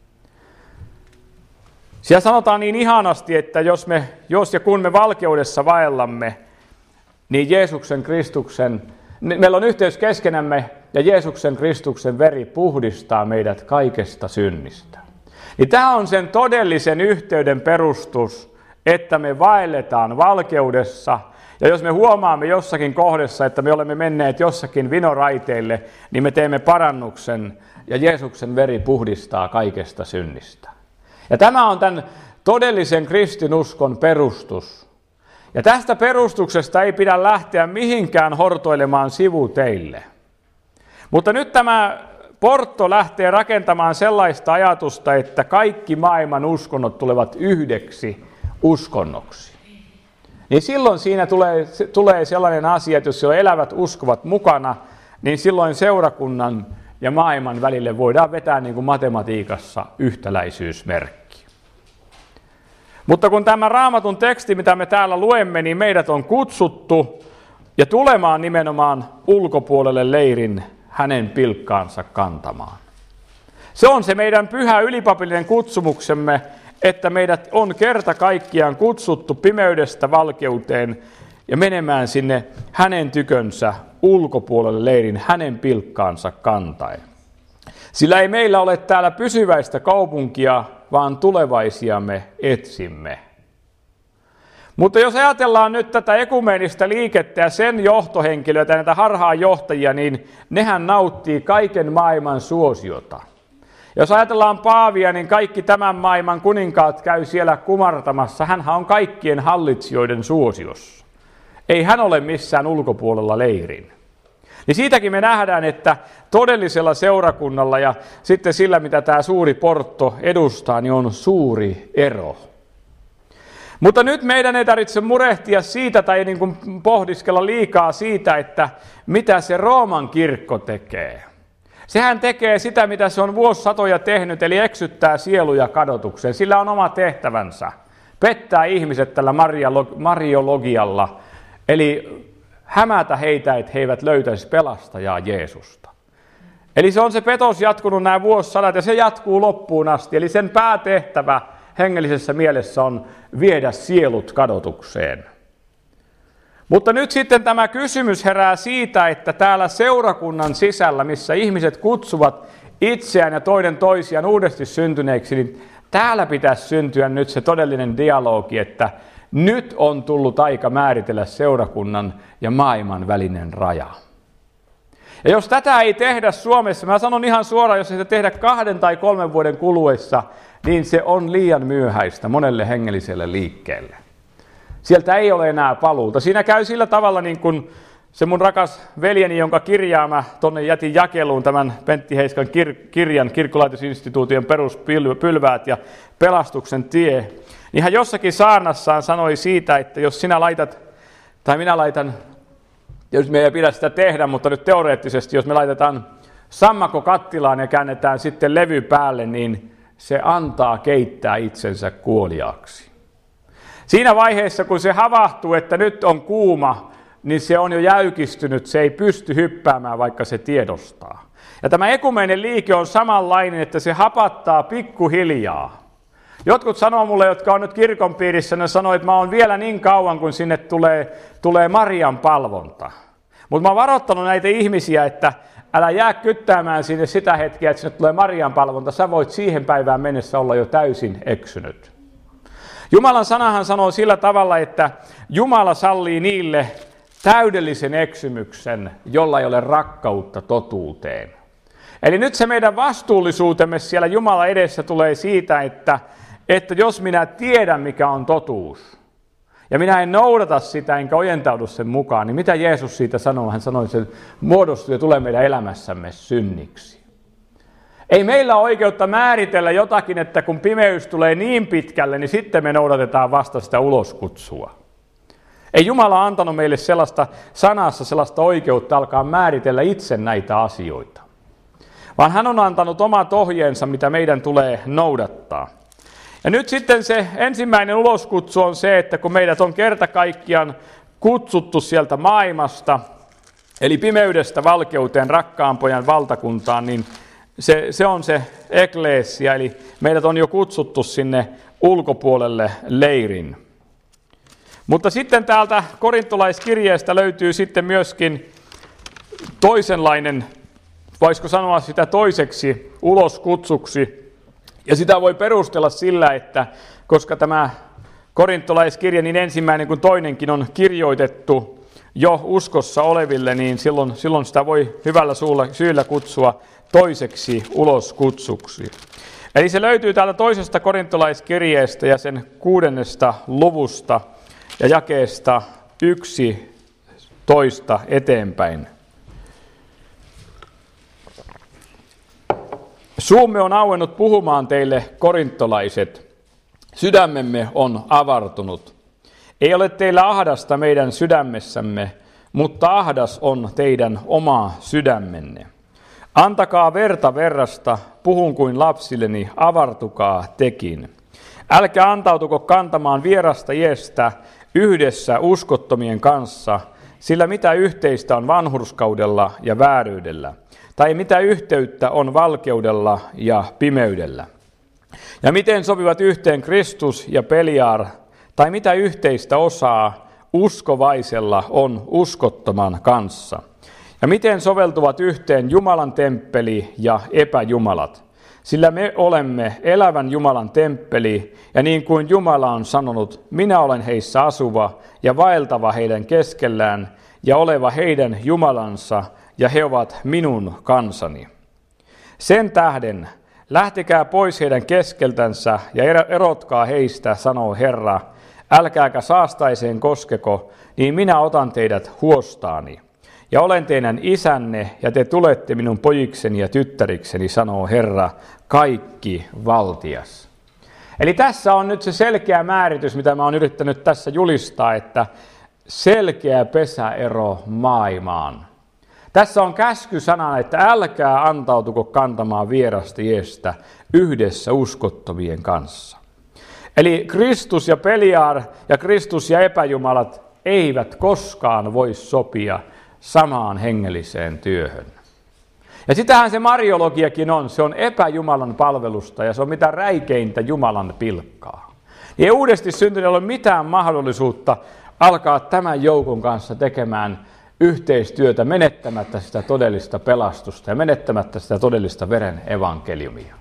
Siellä sanotaan niin ihanasti, että jos, me, jos ja kun me valkeudessa vaellamme, niin Jeesuksen Kristuksen, meillä on yhteys keskenämme ja Jeesuksen Kristuksen veri puhdistaa meidät kaikesta synnistä. Niin tämä on sen todellisen yhteyden perustus, että me vaelletaan valkeudessa. Ja jos me huomaamme jossakin kohdassa, että me olemme menneet jossakin vinoraiteille, niin me teemme parannuksen ja Jeesuksen veri puhdistaa kaikesta synnistä. Ja tämä on tämän todellisen kristinuskon perustus. Ja tästä perustuksesta ei pidä lähteä mihinkään hortoilemaan sivuteille. Mutta nyt tämä Porto lähtee rakentamaan sellaista ajatusta, että kaikki maailman uskonnot tulevat yhdeksi uskonnoksi. Niin silloin siinä tulee, tulee sellainen asia, että jos siellä on elävät uskovat mukana, niin silloin seurakunnan ja maailman välille voidaan vetää niin kuin matematiikassa yhtäläisyysmerkki. Mutta kun tämä Raamatun teksti, mitä me täällä luemme, niin meidät on kutsuttu ja tulemaan nimenomaan ulkopuolelle leirin hänen pilkkaansa kantamaan. Se on se meidän pyhä ylipapillinen kutsumuksemme, että meidät on kerta kaikkiaan kutsuttu pimeydestä valkeuteen ja menemään sinne hänen tykönsä ulkopuolelle leirin hänen pilkkaansa kantaen. Sillä ei meillä ole täällä pysyväistä kaupunkia, vaan tulevaisia me etsimme. Mutta jos ajatellaan nyt tätä ekumeenista liikettä ja sen johtohenkilöitä, näitä harhaanjohtajia, niin nehän nauttii kaiken maailman suosiota. Jos ajatellaan Paavia, niin kaikki tämän maailman kuninkaat käy siellä kumartamassa. Hänhän on kaikkien hallitsijoiden suosiossa. Ei hän ole missään ulkopuolella leirin. Niin siitäkin me nähdään, että todellisella seurakunnalla ja sitten sillä, mitä tämä suuri Porto edustaa, niin on suuri ero. Mutta nyt meidän ei tarvitse murehtia siitä tai niin kuin pohdiskella liikaa siitä, että mitä se Rooman kirkko tekee. Sehän tekee sitä, mitä se on vuosisatoja tehnyt, eli eksyttää sieluja kadotukseen. Sillä on oma tehtävänsä. Pettää ihmiset tällä mariologialla, eli hämätä heitä, että he eivät löytäisi pelastajaa Jeesusta. Eli se on se petos jatkunut nämä vuosisadat ja se jatkuu loppuun asti. Eli sen päätehtävä hengellisessä mielessä on viedä sielut kadotukseen. Mutta nyt sitten tämä kysymys herää siitä, että täällä seurakunnan sisällä, missä ihmiset kutsuvat itseään ja toinen toisiaan uudesti syntyneiksi, niin täällä pitäisi syntyä nyt se todellinen dialogi, että nyt on tullut aika määritellä seurakunnan ja maailman välinen raja. Ja jos tätä ei tehdä Suomessa, mä sanon ihan suoraan, jos ei sitä tehdä kahden tai kolmen vuoden kuluessa, niin se on liian myöhäistä monelle hengelliselle liikkeelle. Sieltä ei ole enää paluuta. Siinä käy sillä tavalla niin kuin se mun rakas veljeni, jonka kirjaa mä tonne jätin jakeluun tämän Pentti Heiskan kir- kirjan Kirkkolaitosinstituution peruspylväät ja pelastuksen tie. Niin hän jossakin saarnassaan sanoi siitä, että jos sinä laitat, tai minä laitan, jos me ei pidä sitä tehdä, mutta nyt teoreettisesti, jos me laitetaan sammakko kattilaan ja käännetään sitten levy päälle, niin se antaa keittää itsensä kuoliaaksi. Siinä vaiheessa, kun se havahtuu, että nyt on kuuma, niin se on jo jäykistynyt, se ei pysty hyppäämään, vaikka se tiedostaa. Ja tämä ekumeeninen liike on samanlainen, että se hapattaa pikkuhiljaa. Jotkut sanoo mulle, jotka on nyt kirkon piirissä, ne sanoo, että mä oon vielä niin kauan, kun sinne tulee, tulee Marian palvonta. Mutta mä oon varoittanut näitä ihmisiä, että älä jää kyttäämään sinne sitä hetkeä, että sinne tulee Marian palvonta. Sä voit siihen päivään mennessä olla jo täysin eksynyt. Jumalan sanahan sanoo sillä tavalla, että Jumala sallii niille täydellisen eksymyksen, jolla ei ole rakkautta totuuteen. Eli nyt se meidän vastuullisuutemme siellä Jumalan edessä tulee siitä, että, että jos minä tiedän, mikä on totuus, ja minä en noudata sitä, enkä ojentaudu sen mukaan, niin mitä Jeesus siitä sanoo? Hän sanoi, että se muodostuu ja tulee meidän elämässämme synniksi. Ei meillä ole oikeutta määritellä jotakin, että kun pimeys tulee niin pitkälle, niin sitten me noudatetaan vasta sitä uloskutsua. Ei Jumala antanut meille sellaista sanassa sellaista oikeutta alkaa määritellä itse näitä asioita, vaan hän on antanut omat ohjeensa, mitä meidän tulee noudattaa. Ja nyt sitten se ensimmäinen uloskutsu on se, että kun meidät on kerta kaikkiaan kutsuttu sieltä maailmasta, eli pimeydestä valkeuteen, rakkaan pojan valtakuntaan, niin se, se on se ekleesia, eli meidät on jo kutsuttu sinne ulkopuolelle leirin. Mutta sitten täältä korintolaiskirjeestä löytyy sitten myöskin toisenlainen, voisiko sanoa sitä toiseksi uloskutsuksi. Ja sitä voi perustella sillä, että koska tämä korintolaiskirja niin ensimmäinen kuin toinenkin on kirjoitettu jo uskossa oleville, niin silloin, silloin sitä voi hyvällä suulla, syyllä kutsua toiseksi uloskutsuksi. Eli se löytyy täältä toisesta korintolaiskirjeestä ja sen kuudennesta luvusta ja jakeesta yksitoista eteenpäin. Suumme on auennut puhumaan teille, korintolaiset. Sydämemme on avartunut. Ei ole teillä ahdasta meidän sydämessämme, mutta ahdas on teidän oma sydämenne. Antakaa verta verrasta, puhun kuin lapsilleni, avartukaa tekin. Älkää antautuko kantamaan vierasta iestä yhdessä uskottomien kanssa, sillä mitä yhteistä on vanhurskaudella ja vääryydellä, tai mitä yhteyttä on valkeudella ja pimeydellä. Ja miten sopivat yhteen Kristus ja Beliar, tai mitä yhteistä osaa uskovaisella on uskottoman kanssa. Ja miten soveltuvat yhteen Jumalan temppeli ja epäjumalat. Sillä me olemme elävän Jumalan temppeli, ja niin kuin Jumala on sanonut, minä olen heissä asuva ja vaeltava heidän keskellään, ja oleva heidän Jumalansa, ja he ovat minun kansani. Sen tähden lähtekää pois heidän keskeltänsä ja erotkaa heistä, sanoo Herra, älkääkä saastaiseen koskeko, niin minä otan teidät huostaani. Ja olen teidän isänne, ja te tulette minun pojikseni ja tyttärikseni, sanoo Herra, kaikki valtias. Eli tässä on nyt se selkeä määritys, mitä mä oon yrittänyt tässä julistaa, että selkeä pesäero maailmaan. Tässä on käskysana, että älkää antautuko kantamaan vierasta iestä yhdessä uskottomien kanssa. Eli Kristus ja Beliar ja Kristus ja epäjumalat eivät koskaan voi sopia samaan hengelliseen työhön. Ja sitähän se mariologiakin on, se on epäjumalan palvelusta ja se on mitä räikeintä Jumalan pilkkaa. Ei uudesti syntyneellä ole mitään mahdollisuutta alkaa tämän joukon kanssa tekemään yhteistyötä menettämättä sitä todellista pelastusta ja menettämättä sitä todellista veren evankeliumia.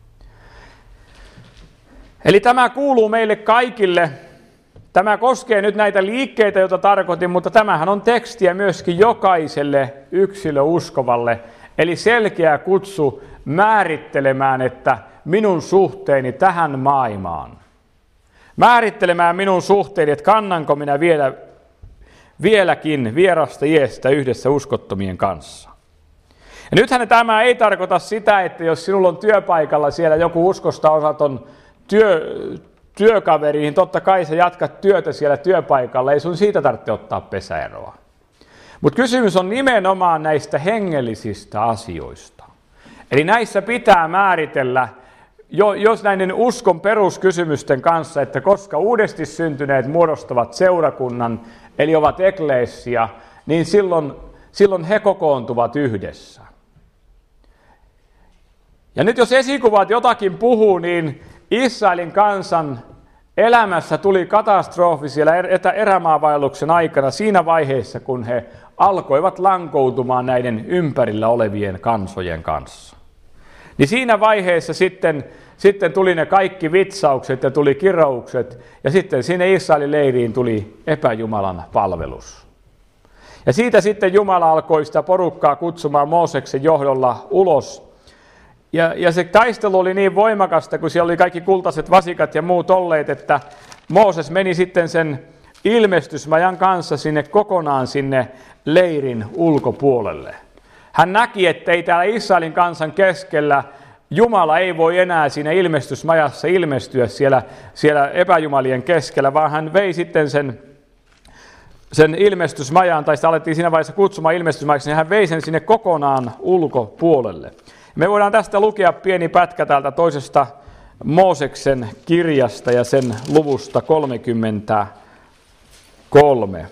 Eli tämä kuuluu meille kaikille. Tämä koskee nyt näitä liikkeitä, joita tarkoitin, mutta tämähän on tekstiä myöskin jokaiselle yksilöuskovalle. Eli selkeä kutsu määrittelemään, että minun suhteeni tähän maailmaan. Määrittelemään minun suhteeni, että kannanko minä vielä, vieläkin vierasta iestä yhdessä uskottomien kanssa. Ja nythän tämä ei tarkoita sitä, että jos sinulla on työpaikalla siellä joku uskosta osaton työ, työkaveri, niin totta kai sä jatkat työtä siellä työpaikalla, ei sun siitä tarvitse ottaa pesäeroa. Mutta kysymys on nimenomaan näistä hengellisistä asioista. Eli näissä pitää määritellä, jo, jos näiden uskon peruskysymysten kanssa, että koska uudesti syntyneet muodostavat seurakunnan, eli ovat ekleesia, niin silloin, silloin he kokoontuvat yhdessä. Ja nyt jos esikuvat jotakin puhuu, niin Israelin kansan elämässä tuli katastrofi siellä erämaavaelluksen aikana siinä vaiheessa, kun he alkoivat lankoutumaan näiden ympärillä olevien kansojen kanssa. Niin siinä vaiheessa sitten, sitten tuli ne kaikki vitsaukset ja tuli kiroukset ja sitten sinne Israelin leiriin tuli epäjumalan palvelus. Ja siitä sitten Jumala alkoi sitä porukkaa kutsumaan Mooseksen johdolla ulos. Ja, ja se taistelu oli niin voimakasta, kun siellä oli kaikki kultaiset vasikat ja muut olleet, että Mooses meni sitten sen ilmestysmajan kanssa sinne kokonaan sinne leirin ulkopuolelle. Hän näki, että ei täällä Israelin kansan keskellä Jumala ei voi enää siinä ilmestysmajassa ilmestyä siellä, siellä epäjumalien keskellä, vaan hän vei sitten sen, sen ilmestysmajan, tai sitä alettiin siinä vaiheessa kutsumaan ilmestysmajaksi, niin hän vei sen sinne kokonaan ulkopuolelle. Me voidaan tästä lukea pieni pätkä täältä toisesta Mooseksen kirjasta ja sen luvusta kolmekymmentäkolme.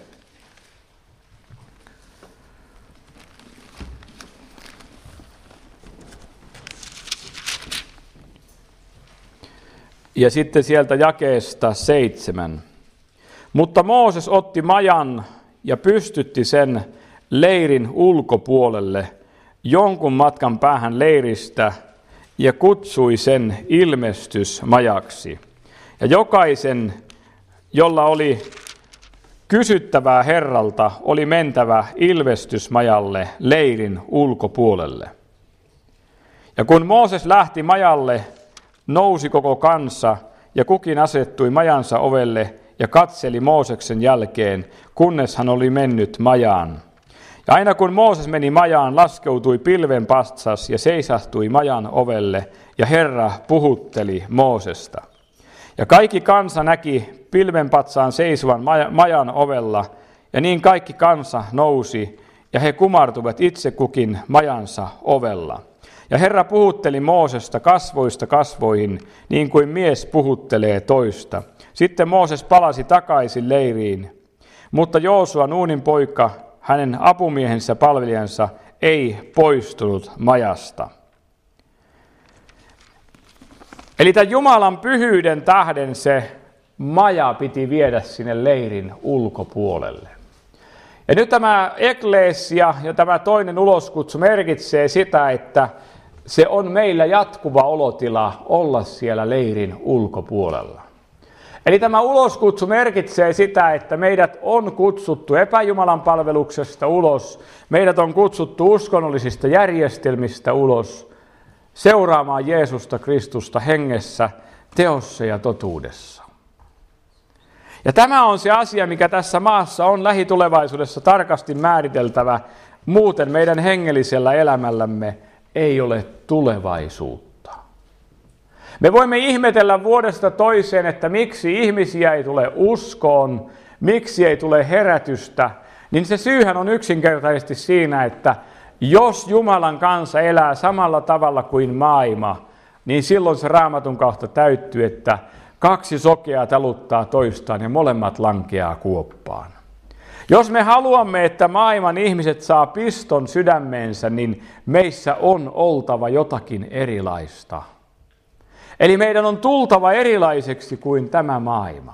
Ja sitten sieltä jakeesta seitsemän. Mutta Mooses otti majan ja pystytti sen leirin ulkopuolelle jonkun matkan päähän leiristä ja kutsui sen ilmestysmajaksi. Ja jokaisen, jolla oli kysyttävää Herralta, oli mentävä ilmestysmajalle leirin ulkopuolelle. Ja kun Mooses lähti majalle, nousi koko kansa ja kukin asettui majansa ovelle ja katseli Mooseksen jälkeen, kunnes hän oli mennyt majaan. Ja aina kun Mooses meni majaan, laskeutui pilven patsas ja seisahtui majan ovelle, ja Herra puhutteli Moosesta. Ja kaikki kansa näki pilvenpatsaan seisovan majan ovella, ja niin kaikki kansa nousi, ja he kumartuivat itse kukin majansa ovella. Ja Herra puhutteli Moosesta kasvoista kasvoihin, niin kuin mies puhuttelee toista. Sitten Mooses palasi takaisin leiriin, mutta Joosua, Nuunin poika, hänen apumiehensä palvelijansa, ei poistunut majasta. Eli tämän Jumalan pyhyyden tähden se maja piti viedä sinne leirin ulkopuolelle. Ja nyt tämä ekleesia ja tämä toinen uloskutsu merkitsee sitä, että se on meillä jatkuva olotila olla siellä leirin ulkopuolella. Eli tämä uloskutsu merkitsee sitä, että meidät on kutsuttu epäjumalan palveluksesta ulos, meidät on kutsuttu uskonnollisista järjestelmistä ulos, seuraamaan Jeesusta Kristusta hengessä, teossa ja totuudessa. Ja tämä on se asia, mikä tässä maassa on lähitulevaisuudessa tarkasti määriteltävä, muuten meidän hengellisellä elämällämme ei ole tulevaisuutta. Me voimme ihmetellä vuodesta toiseen, että miksi ihmisiä ei tule uskoon, miksi ei tule herätystä, niin se syyhän on yksinkertaisesti siinä, että jos Jumalan kansa elää samalla tavalla kuin maailma, niin silloin se Raamatun kautta täyttyy, että kaksi sokeaa taluttaa toistaan ja molemmat lankeaa kuoppaan. Jos me haluamme, että maailman ihmiset saa piston sydämeensä, niin meissä on oltava jotakin erilaista. Eli meidän on tultava erilaiseksi kuin tämä maailma.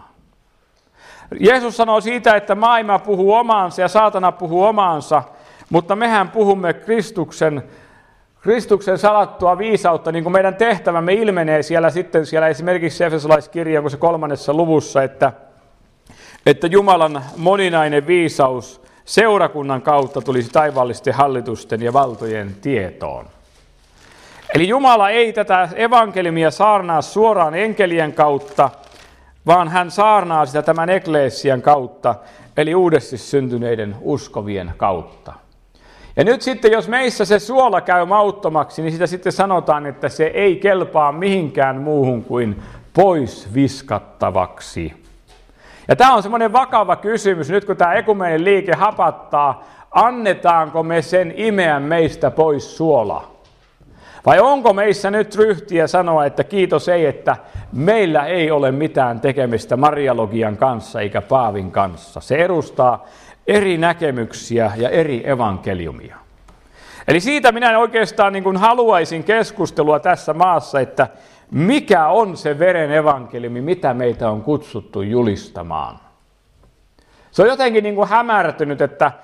Jeesus sanoo siitä, että maailma puhuu omaansa ja saatana puhuu omaansa, mutta mehän puhumme Kristuksen, Kristuksen salattua viisautta, niin kuin meidän tehtävämme ilmenee siellä sitten siellä esimerkiksi Efesolaiskirjan, kun se kolmannessa luvussa, että, että Jumalan moninainen viisaus seurakunnan kautta tulisi taivaallisten hallitusten ja valtojen tietoon. Eli Jumala ei tätä evankeliumia saarnaa suoraan enkelien kautta, vaan hän saarnaa sitä tämän ekleesian kautta, eli uudesti syntyneiden uskovien kautta. Ja nyt sitten, jos meissä se suola käy mauttomaksi, niin sitä sitten sanotaan, että se ei kelpaa mihinkään muuhun kuin pois viskattavaksi. Ja tämä on semmoinen vakava kysymys, nyt kun tämä ekumeeninen liike hapattaa, annetaanko me sen imeä meistä pois suola? Vai onko meissä nyt ryhtiä sanoa, että kiitos ei, että meillä ei ole mitään tekemistä mariologian kanssa eikä paavin kanssa. Se edustaa eri näkemyksiä ja eri evankeliumia. Eli siitä minä oikeastaan niin kuin haluaisin keskustelua tässä maassa, että mikä on se veren evankeliumi, mitä meitä on kutsuttu julistamaan. Se on jotenkin niin kuin hämärtynyt, että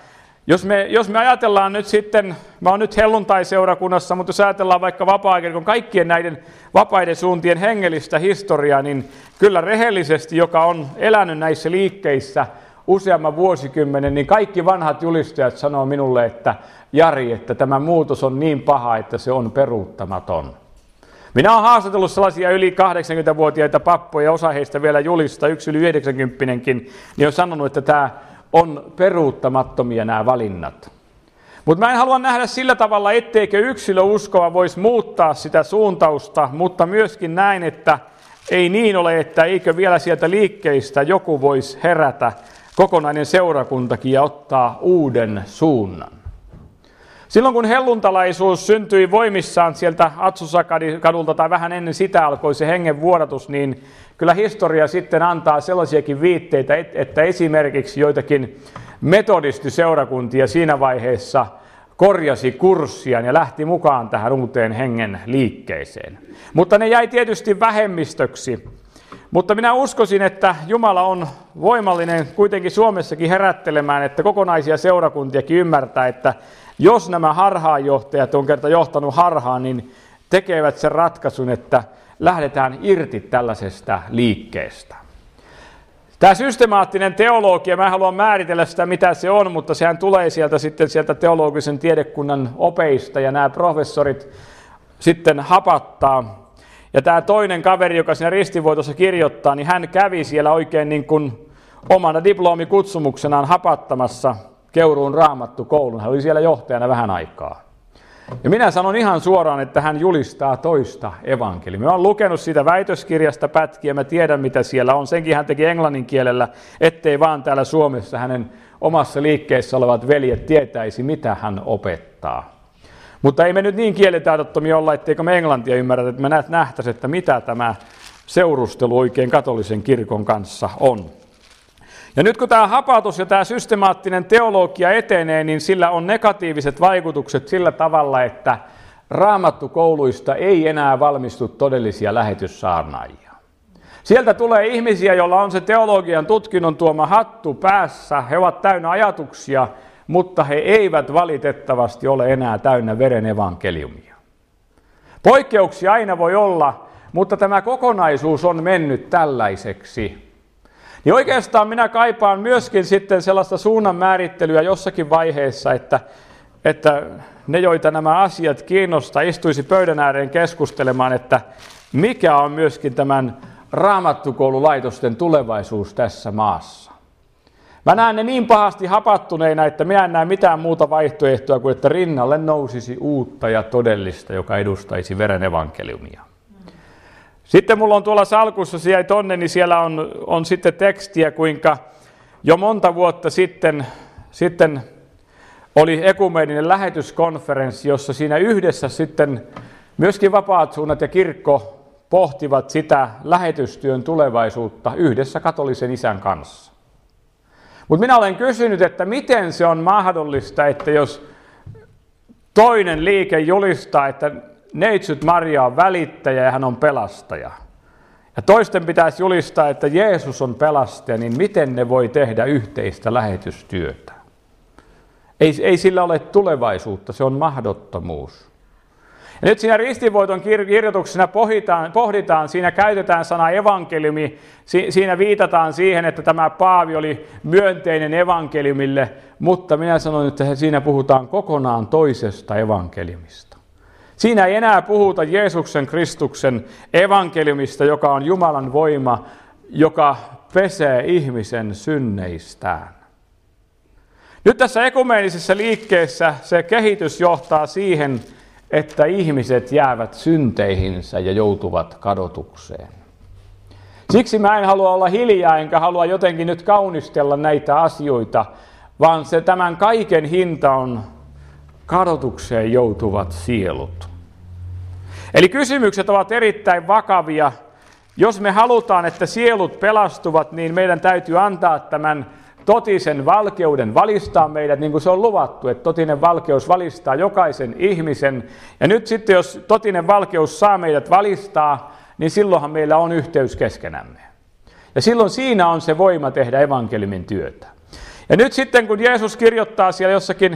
Jos me, jos me ajatellaan nyt sitten, mä oon nyt helluntai-seurakunnassa, mutta jos ajatellaan vaikka vapaa-kirkon kaikkien näiden vapaiden suuntien hengellistä historiaa, niin kyllä rehellisesti, joka on elänyt näissä liikkeissä useamman vuosikymmenen, niin kaikki vanhat julistajat sanoo minulle, että Jari, että tämä muutos on niin paha, että se on peruuttamaton. Minä olen haastatellut sellaisia yli kahdeksankymmentävuotiaita pappoja, osa heistä vielä julista, yksi yli yhdeksänkymppinenkin, niin on sanonut, että tämä on peruuttamattomia nämä valinnat. Mutta mä en halua nähdä sillä tavalla, etteikö yksilö uskoa voisi muuttaa sitä suuntausta, mutta myöskin näin, että ei niin ole, että eikö vielä sieltä liikkeistä joku voisi herätä, kokonainen seurakuntakin, ja ottaa uuden suunnan. Silloin kun helluntalaisuus syntyi voimissaan sieltä Atsusa-kadulta tai vähän ennen sitä alkoi se hengen vuodatus, niin kyllä historia sitten antaa sellaisiakin viitteitä, että esimerkiksi joitakin metodistiseurakuntia siinä vaiheessa korjasi kurssiaan ja lähti mukaan tähän uuteen hengen liikkeeseen. Mutta ne jäi tietysti vähemmistöksi. Mutta minä uskoisin, että Jumala on voimallinen kuitenkin Suomessakin herättelemään, että kokonaisia seurakuntiakin ymmärtää, että jos nämä harhaanjohtajat on kerta johtanut harhaan, niin tekevät sen ratkaisun, että lähdetään irti tällaisesta liikkeestä. Tämä systemaattinen teologia, mä haluan määritellä sitä, mitä se on, mutta sehän tulee sieltä sitten sieltä teologisen tiedekunnan opeista, ja nämä professorit sitten hapattaa. Ja tämä toinen kaveri, joka siinä ristiinvoitossa kirjoittaa, niin hän kävi siellä oikein niin kuin omana diplomikutsumuksenaan hapattamassa Keuruun Raamattukoulun. Hän oli siellä johtajana vähän aikaa. Ja minä sanon ihan suoraan, että hän julistaa toista evankeliumia. Mä olen lukenut siitä väitöskirjasta pätkiä, mä tiedän mitä siellä on. Senkin hän teki englannin kielellä, ettei vaan täällä Suomessa hänen omassa liikkeessä olevat veljet tietäisi, mitä hän opettaa. Mutta ei me nyt niin kielitaidottomia olla, etteikö me englantia ymmärrä, että me nähtäisiin, että mitä tämä seurustelu oikein katolisen kirkon kanssa on. Ja nyt kun tämä hapatus ja tämä systemaattinen teologia etenee, niin sillä on negatiiviset vaikutukset sillä tavalla, että raamattukouluista ei enää valmistu todellisia lähetyssaarnaajia. Sieltä tulee ihmisiä, joilla on se teologian tutkinnon tuoma hattu päässä, he ovat täynnä ajatuksia, mutta he eivät valitettavasti ole enää täynnä veren evankeliumia. Poikkeuksia aina voi olla, mutta tämä kokonaisuus on mennyt tällaiseksi. Niin oikeastaan minä kaipaan myöskin sitten sellaista suunnan määrittelyä jossakin vaiheessa, että, että ne, joita nämä asiat kiinnostaa, istuisi pöydän ääreen keskustelemaan, että mikä on myöskin tämän raamattukoululaitosten tulevaisuus tässä maassa. Mä näen ne niin pahasti hapattuneina, että minä en näe mitään muuta vaihtoehtoa kuin, että rinnalle nousisi uutta ja todellista, joka edustaisi veren evankeliumia. Sitten mulla on tuolla salkussa, se jäi tonne, niin siellä on, on sitten tekstiä, kuinka jo monta vuotta sitten, sitten oli ekumeeninen lähetyskonferenssi, jossa siinä yhdessä sitten myöskin vapaat suunnat ja kirkko pohtivat sitä lähetystyön tulevaisuutta yhdessä katolisen isän kanssa. Mutta minä olen kysynyt, että miten se on mahdollista, että jos toinen liike julistaa, että Neitsyt Maria on välittäjä ja hän on pelastaja, ja toisten pitäisi julistaa, että Jeesus on pelastaja, niin miten ne voi tehdä yhteistä lähetystyötä? Ei, ei sillä ole tulevaisuutta, se on mahdottomuus. Ja nyt siinä ristinvoiton kirjoituksena pohditaan, pohditaan, siinä käytetään sanaa evankeliumi, si, siinä viitataan siihen, että tämä Paavi oli myönteinen evankeliumille, mutta minä sanon, että siinä puhutaan kokonaan toisesta evankeliumista. Siinä ei enää puhuta Jeesuksen Kristuksen evankeliumista, joka on Jumalan voima, joka pesee ihmisen synneistään. Nyt tässä ekumeenisessä liikkeessä se kehitys johtaa siihen, että ihmiset jäävät synteihinsä ja joutuvat kadotukseen. Siksi mä en halua olla hiljaa, enkä halua jotenkin nyt kaunistella näitä asioita, vaan se tämän kaiken hinta on kadotukseen joutuvat sielut. Eli kysymykset ovat erittäin vakavia. Jos me halutaan, että sielut pelastuvat, niin meidän täytyy antaa tämän totisen valkeuden valistaa meidät, niin kuin se on luvattu, että totinen valkeus valistaa jokaisen ihmisen. Ja nyt sitten, jos totinen valkeus saa meidät valistaa, niin silloinhan meillä on yhteys keskenämme. Ja silloin siinä on se voima tehdä evankeliumin työtä. Ja nyt sitten kun Jeesus kirjoittaa siellä jossakin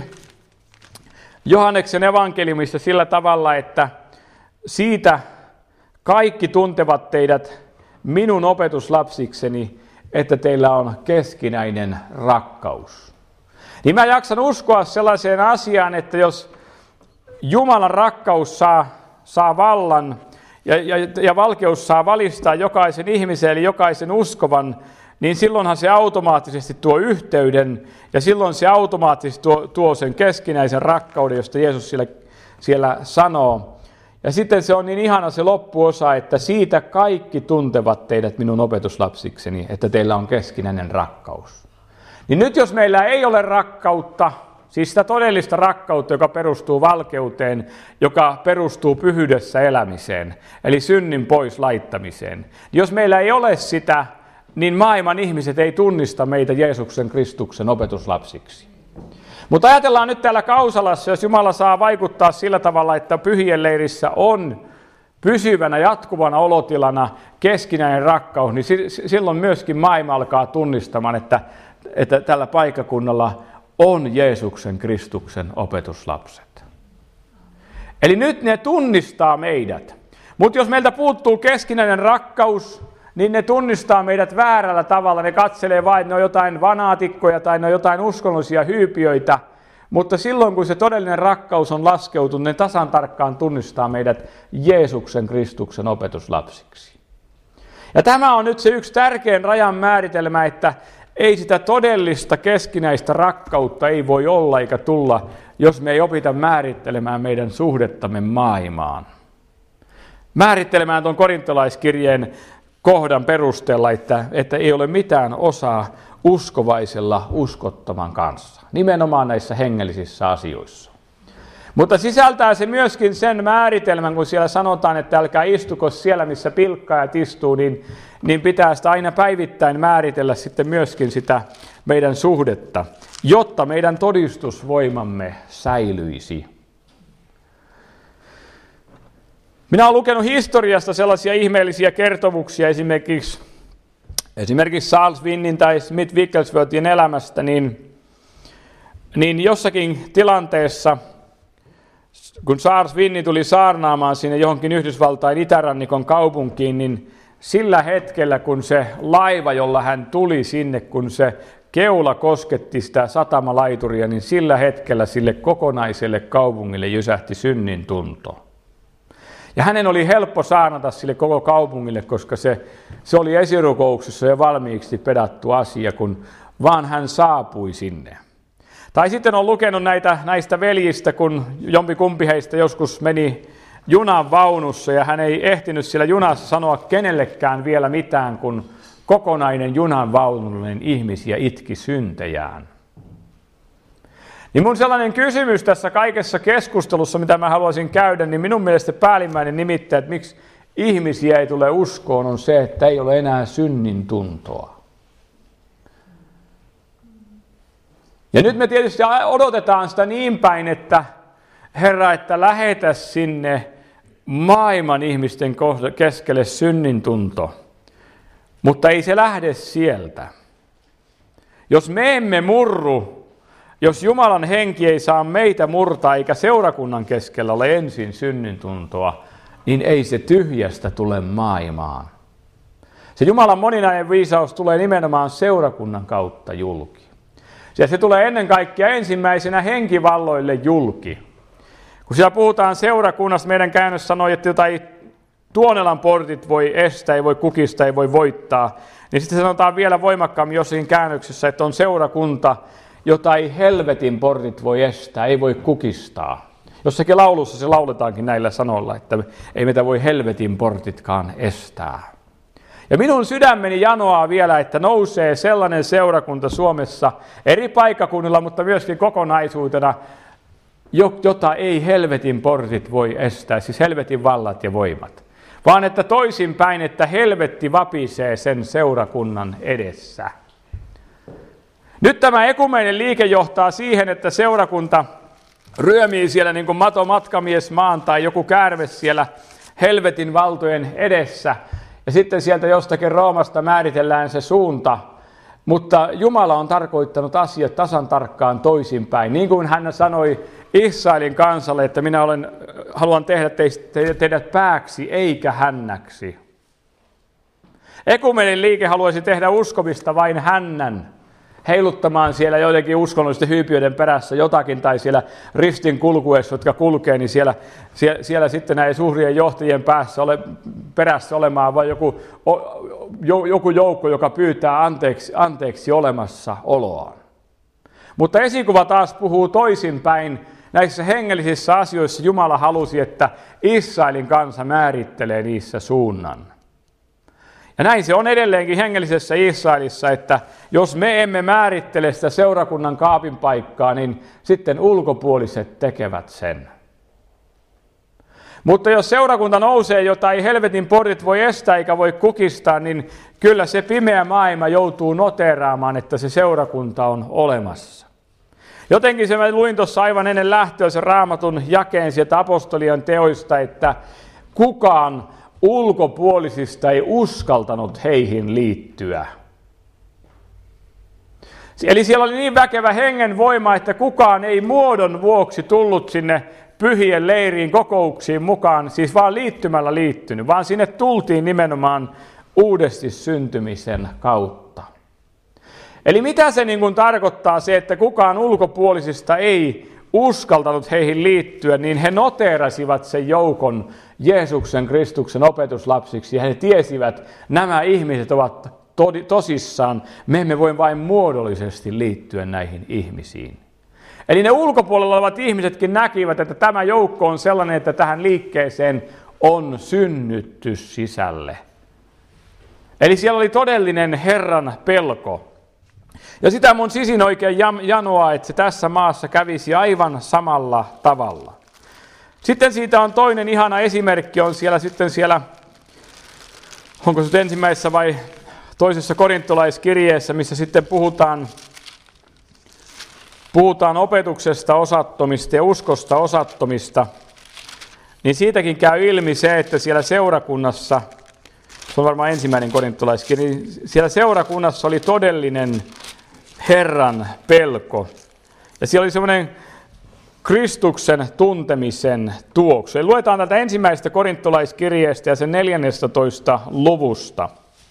Johanneksen evankeliumissa sillä tavalla, että siitä kaikki tuntevat teidät minun opetuslapsikseni, että teillä on keskinäinen rakkaus. Niin mä jaksan uskoa sellaiseen asiaan, että jos Jumalan rakkaus saa, saa vallan ja, ja, ja valkeus saa valistaa jokaisen ihmisen eli jokaisen uskovan, niin silloinhan se automaattisesti tuo yhteyden ja silloin se automaattisesti tuo, tuo sen keskinäisen rakkauden, josta Jeesus siellä, siellä sanoo. Ja sitten se on niin ihana se loppuosa, että siitä kaikki tuntevat teidät minun opetuslapsikseni, että teillä on keskinäinen rakkaus. Niin nyt jos meillä ei ole rakkautta, siis sitä todellista rakkautta, joka perustuu valkeuteen, joka perustuu pyhyydessä elämiseen, eli synnin pois laittamiseen. Jos meillä ei ole sitä, niin maailman ihmiset ei tunnista meitä Jeesuksen Kristuksen opetuslapsiksi. Mutta ajatellaan nyt täällä Kausalassa, jos Jumala saa vaikuttaa sillä tavalla, että pyhien leirissä on pysyvänä, jatkuvana olotilana keskinäinen rakkaus, niin silloin myöskin maailma alkaa tunnistamaan, että, että tällä paikkakunnalla on Jeesuksen Kristuksen opetuslapset. Eli nyt ne tunnistaa meidät. Mutta jos meiltä puuttuu keskinäinen rakkaus, niin ne tunnistaa meidät väärällä tavalla. Ne katselee vain, että ne on jotain vanaatikkoja tai ne on jotain uskonnollisia hyypiöitä. Mutta silloin, kun se todellinen rakkaus on laskeutunut, ne tasan tarkkaan tunnistaa meidät Jeesuksen Kristuksen opetuslapsiksi. Ja tämä on nyt se yksi tärkein rajan määritelmä, että ei sitä todellista keskinäistä rakkautta ei voi olla eikä tulla, jos me ei opita määrittelemään meidän suhdettamme maailmaan. Määrittelemään tuon korintolaiskirjeen kohdan perusteella, että, että ei ole mitään osaa uskovaisella uskottoman kanssa. Nimenomaan näissä hengellisissä asioissa. Mutta sisältää se myöskin sen määritelmän, kun siellä sanotaan, että älkää istuko siellä, missä pilkkaajat istuu, niin, niin pitää sitä aina päivittäin määritellä sitten myöskin sitä meidän suhdetta, jotta meidän todistusvoimamme säilyisi. Minä olen lukenut historiasta sellaisia ihmeellisiä kertomuksia, esimerkiksi, esimerkiksi Charles Winnin tai Smith Wigglesworthin elämästä, niin, niin jossakin tilanteessa, kun Charles Winni tuli saarnaamaan sinne johonkin Yhdysvaltain itärannikon kaupunkiin, niin sillä hetkellä, kun se laiva, jolla hän tuli sinne, kun se keula kosketti sitä satamalaituria, niin sillä hetkellä sille kokonaiselle kaupungille jysähti synnin tunto. Ja hänen oli helppo saarnata sille koko kaupungille, koska se, se oli esirukouksessa jo valmiiksi pedattu asia, kun vaan hän saapui sinne. Tai sitten on lukenut näitä, näistä veljistä, kun jompikumpi heistä joskus meni junan vaunussa ja hän ei ehtinyt siellä junassa sanoa kenellekään vielä mitään, kun kokonainen junan vaunullinen ihmisiä itki syntejään. Niin mun sellainen kysymys tässä kaikessa keskustelussa, mitä mä haluaisin käydä, niin minun mielestä päällimmäinen nimittäin, että miksi ihmisiä ei tule uskoon, on se, että ei ole enää synnin tuntoa. Ja nyt me tietysti odotetaan sitä niin päin, että Herra, että lähetä sinne maailman ihmisten keskelle synnin tunto, mutta ei se lähde sieltä. Jos me emme murru, jos Jumalan henki ei saa meitä murtaa eikä seurakunnan keskellä ole ensin synnintuntoa, niin ei se tyhjästä tule maailmaan. Se Jumalan moninainen viisaus tulee nimenomaan seurakunnan kautta julki. Ja se tulee ennen kaikkea ensimmäisenä henkivalloille julki. Kun siellä puhutaan seurakunnasta, meidän käännös sanoi, että jotain Tuonelan portit voi estää, ei voi kukistaa, ei voi voittaa. Niin sitten sanotaan vielä voimakkaammin jossakin käännöksessä, että on seurakunta, jota ei helvetin portit voi estää, ei voi kukistaa. Jossakin laulussa se lauletaankin näillä sanoilla, että ei meitä voi helvetin portitkaan estää. Ja minun sydämeni janoaa vielä, että nousee sellainen seurakunta Suomessa eri paikkakunnilla, mutta myöskin kokonaisuutena, jota ei helvetin portit voi estää, siis helvetin vallat ja voimat. Vaan että toisinpäin, että helvetti vapisee sen seurakunnan edessä. Nyt tämä ekumeinen liike johtaa siihen, että seurakunta ryömii siellä niin kuin mato matkamies maan tai joku käärme siellä helvetin valtojen edessä. Ja sitten sieltä jostakin Roomasta määritellään se suunta, Mutta Jumala on tarkoittanut asiat tasan tarkkaan toisinpäin. Niin kuin hän sanoi Israelin kansalle, että minä olen, haluan tehdä teistä, teidät pääksi eikä hännäksi. Ekumenin liike haluaisi tehdä uskomista vain hännän, heiluttamaan siellä joidenkin uskonnollisten hyypiöiden perässä jotakin, tai siellä ristin kulkuessa, jotka kulkee, niin siellä, siellä, siellä sitten näin suurien johtajien päässä ole, perässä olemaan vain joku, o, joku joukko, joka pyytää anteeksi, anteeksi olemassa oloaan. Mutta esikuva taas puhuu toisinpäin. Näissä hengellisissä asioissa Jumala halusi, että Israelin kansa määrittelee niissä suunnan. Ja näin se on edelleenkin hengellisessä Israelissa, että jos me emme määrittele sitä seurakunnan kaapin paikkaa, niin sitten ulkopuoliset tekevät sen. Mutta jos seurakunta nousee, jota ei helvetin portit voi estää eikä voi kukistaa, niin kyllä se pimeä maailma joutuu noteeraamaan, että se seurakunta on olemassa. Jotenkin se mä luin tuossa aivan ennen lähtöä sen Raamatun jakeen sieltä apostolien teoista, että kukaan ulkopuolisista ei uskaltanut heihin liittyä. Eli siellä oli niin väkevä hengen voima, että kukaan ei muodon vuoksi tullut sinne pyhien leiriin kokouksiin mukaan, siis vaan liittymällä liittynyt, vaan sinne tultiin nimenomaan uudesti syntymisen kautta. Eli mitä se niin kuin tarkoittaa se, että kukaan ulkopuolisista ei uskaltanut heihin liittyä, niin he noteerasivat sen joukon Jeesuksen Kristuksen opetuslapsiksi ja he tiesivät, että nämä ihmiset ovat tosissaan, me emme voi vain muodollisesti liittyä näihin ihmisiin. Eli ne ulkopuolella olevat ihmisetkin näkivät, että tämä joukko on sellainen, että tähän liikkeeseen on synnytty sisälle. Eli siellä oli todellinen Herran pelko. Ja sitä mun sisin oikein janoaa, että se tässä maassa kävisi aivan samalla tavalla. Sitten siitä on toinen ihana esimerkki, on siellä sitten siellä, onko se ensimmäisessä vai toisessa korintolaiskirjeessä, missä sitten puhutaan, puhutaan opetuksesta osattomista ja uskosta osattomista, niin siitäkin käy ilmi se, että siellä seurakunnassa, se on varmaan ensimmäinen korintolaiskirja, niin siellä seurakunnassa oli todellinen Herran pelko. Ja siellä oli semmoinen Kristuksen tuntemisen tuoksu. Eli luetaan tätä ensimmäisestä korintolaiskirjeestä ja sen neljännestätoista luvusta.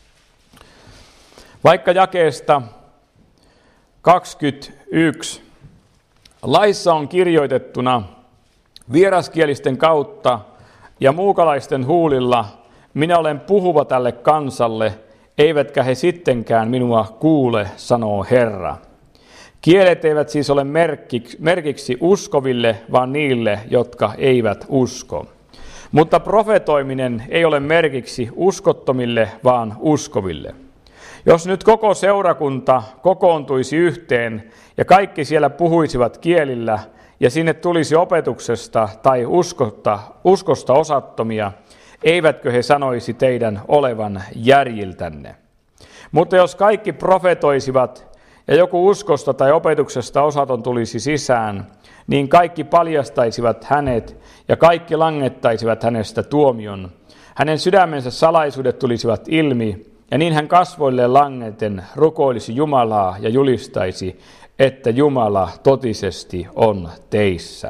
Vaikka jakeesta kaksikymmentäyksi. Laissa on kirjoitettuna vieraskielisten kautta ja muukalaisten huulilla minä olen puhuva tälle kansalle, eivätkä he sittenkään minua kuule, sanoo Herra. Kielet eivät siis ole merkiksi, merkiksi uskoville, vaan niille, jotka eivät usko. Mutta profetoiminen ei ole merkiksi uskottomille, vaan uskoville. Jos nyt koko seurakunta kokoontuisi yhteen ja kaikki siellä puhuisivat kielillä ja sinne tulisi opetuksesta tai uskosta, uskosta osattomia, eivätkö he sanoisi teidän olevan järjiltänne? Mutta jos kaikki profetoisivat ja joku uskosta tai opetuksesta osaton tulisi sisään, niin kaikki paljastaisivat hänet ja kaikki langettaisivat hänestä tuomion. Hänen sydämensä salaisuudet tulisivat ilmi, ja niin hän kasvoilleen langeten rukoilisi Jumalaa ja julistaisi, että Jumala totisesti on teissä.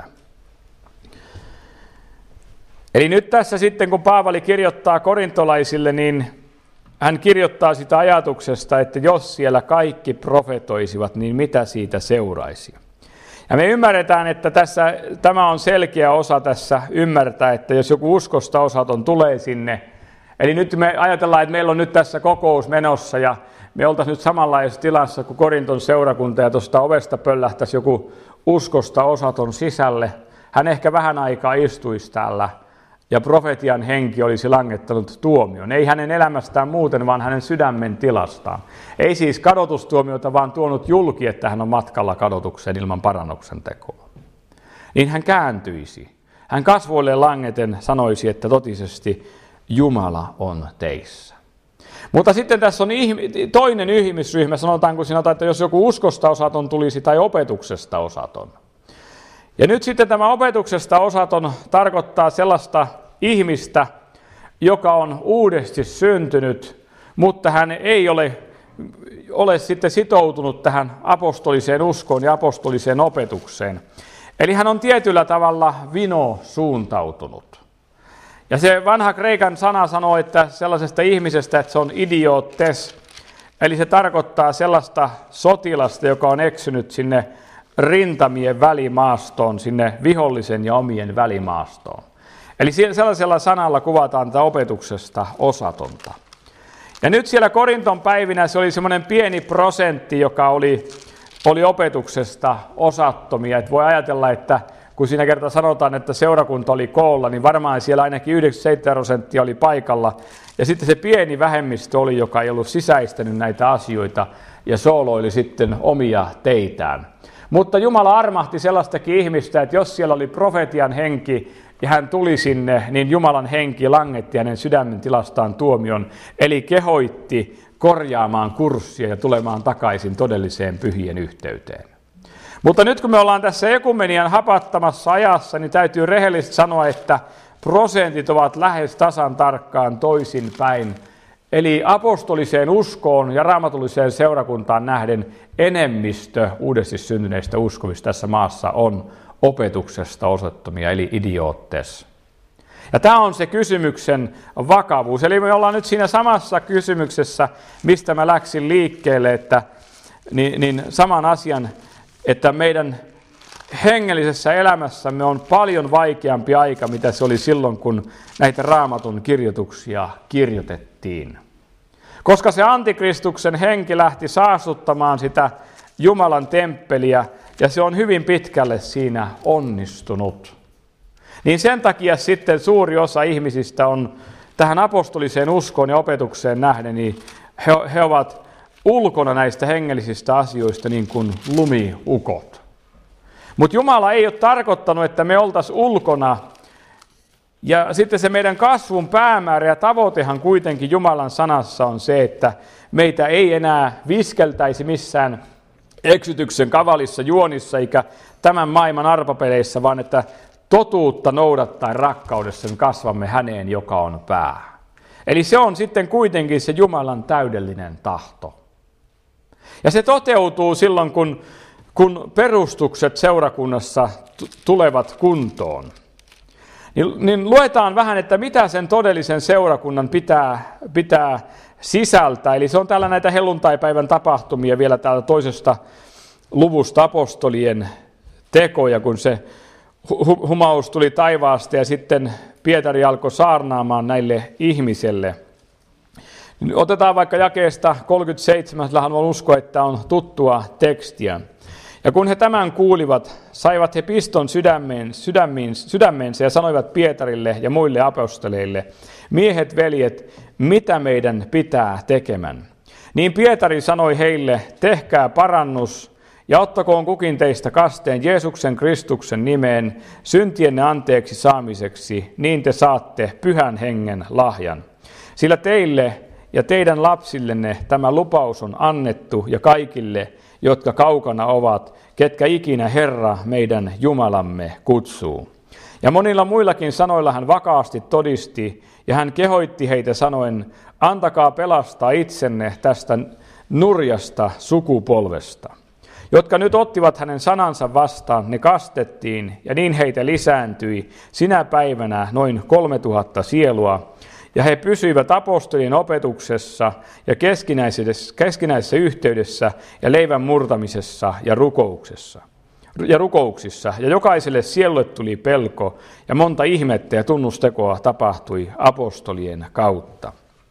Eli nyt tässä sitten, kun Paavali kirjoittaa korintolaisille, niin hän kirjoittaa sitä ajatuksesta, että jos siellä kaikki profetoisivat, niin mitä siitä seuraisi. Ja me ymmärretään, että tässä, tämä on selkeä osa tässä ymmärtää, että jos joku uskosta osaton tulee sinne, eli nyt me ajatellaan, että meillä on nyt tässä kokous menossa ja me oltaisiin nyt samanlaisessa tilassa kuin Korinton seurakunta ja tuosta ovesta pöllähtäisi joku uskosta osaton sisälle. Hän ehkä vähän aikaa istuisi täällä ja profetian henki olisi langettanut tuomion. Ei hänen elämästään muuten, vaan hänen sydämen tilastaan. Ei siis kadotustuomiota, vaan tuonut julki, että hän on matkalla kadotukseen ilman parannuksen tekoa. Niin hän kääntyisi. Hän kasvoilleen langeten sanoisi, että totisesti Jumala on teissä. Mutta sitten tässä on toinen ihmisryhmä, sanotaanko sanotaan, että jos joku uskosta osaton tulisi tai opetuksesta osaton. Ja nyt sitten tämä opetuksesta osaton tarkoittaa sellaista ihmistä, joka on uudesti syntynyt, mutta hän ei ole ole sitten sitoutunut tähän apostoliseen uskoon ja apostoliseen opetukseen. Eli hän on tietyllä tavalla vino suuntautunut. Ja se vanha kreikan sana sanoo, että sellaisesta ihmisestä, että se on idiotes, eli se tarkoittaa sellaista sotilasta, joka on eksynyt sinne rintamien välimaastoon, sinne vihollisen ja omien välimaastoon. Eli sellaisella sanalla kuvataan tätä opetuksesta osatonta. Ja nyt siellä Korinton päivinä se oli semmoinen pieni prosentti, joka oli, oli opetuksesta osattomia. Et voi ajatella, että kun siinä kertaa sanotaan, että seurakunta oli koolla, niin varmaan siellä ainakin yhdeksänkymmentäseitsemän prosenttia oli paikalla. Ja sitten se pieni vähemmistö oli, joka ei ollut sisäistänyt näitä asioita ja sooloili sitten omia teitään. Mutta Jumala armahti sellaistakin ihmistä, että jos siellä oli profetian henki ja hän tuli sinne, niin Jumalan henki langetti hänen sydämen tilastaan tuomion, eli kehoitti korjaamaan kurssia ja tulemaan takaisin todelliseen pyhien yhteyteen. Mutta nyt kun me ollaan tässä ekumenian hapattamassa ajassa, niin täytyy rehellisesti sanoa, että prosentit ovat lähes tasan tarkkaan toisinpäin. Eli apostoliseen uskoon ja raamatulliseen seurakuntaan nähden enemmistö uudesti syntyneistä uskovista tässä maassa on opetuksesta osattomia, eli idioottes. Ja tämä on se kysymyksen vakavuus. Eli me ollaan nyt siinä samassa kysymyksessä, mistä mä läksin liikkeelle, että niin, niin saman asian, että meidän hengellisessä elämässämme on paljon vaikeampi aika, mitä se oli silloin, kun näitä raamatun kirjoituksia kirjoitettiin. Koska se antikristuksen henki lähti saastuttamaan sitä Jumalan temppeliä, ja se on hyvin pitkälle siinä onnistunut. Niin sen takia sitten suuri osa ihmisistä on tähän apostoliseen uskoon ja opetukseen nähden, niin he, he ovat ulkona näistä hengellisistä asioista niin kuin lumiukot. Mutta Jumala ei ole tarkoittanut, että me oltaisiin ulkona. Ja sitten se meidän kasvun päämäärä ja tavoitehan kuitenkin Jumalan sanassa on se, että meitä ei enää viskeltäisi missään eksytyksen kavalissa juonissa eikä tämän maailman arpapeleissä, vaan että totuutta noudattaen rakkaudessa me kasvamme häneen, joka on pää. Eli se on sitten kuitenkin se Jumalan täydellinen tahto. Ja se toteutuu silloin, kun, kun perustukset seurakunnassa t- tulevat kuntoon. Niin, niin luetaan vähän, että mitä sen todellisen seurakunnan pitää, pitää sisältää. Eli se on täällä näitä helluntaipäivän tapahtumia vielä täällä toisesta luvusta apostolien tekoja, kun se hu- humaus tuli taivaasta ja sitten Pietari alkoi saarnaamaan näille ihmisille. Otetaan vaikka jakeesta kolmekymmentäseitsemän, sillä haluan uskoa, että on tuttua tekstiä. Ja kun he tämän kuulivat, saivat he piston sydämeen, sydämiin, sydämeensä ja sanoivat Pietarille ja muille apostoleille, miehet, veljet, mitä meidän pitää tekemään? Niin Pietari sanoi heille, tehkää parannus ja ottakoon kukin teistä kasteen Jeesuksen Kristuksen nimeen syntienne anteeksi saamiseksi, niin te saatte pyhän hengen lahjan. Sillä teille ja teidän lapsillenne tämä lupaus on annettu ja kaikille, jotka kaukana ovat, ketkä ikinä Herra meidän Jumalamme kutsuu. Ja monilla muillakin sanoilla hän vakaasti todisti, ja hän kehoitti heitä sanoen, antakaa pelastaa itsenne tästä nurjasta sukupolvesta. Jotka nyt ottivat hänen sanansa vastaan, ne kastettiin, ja niin heitä lisääntyi sinä päivänä noin kolmetuhatta sielua, ja he pysyivät apostolien opetuksessa ja keskinäisessä, keskinäisessä yhteydessä ja leivän murtamisessa ja rukouksessa. Ja rukouksissa, ja jokaiselle sielulle tuli pelko, ja monta ihmettä ja tunnustekoa tapahtui apostolien kautta.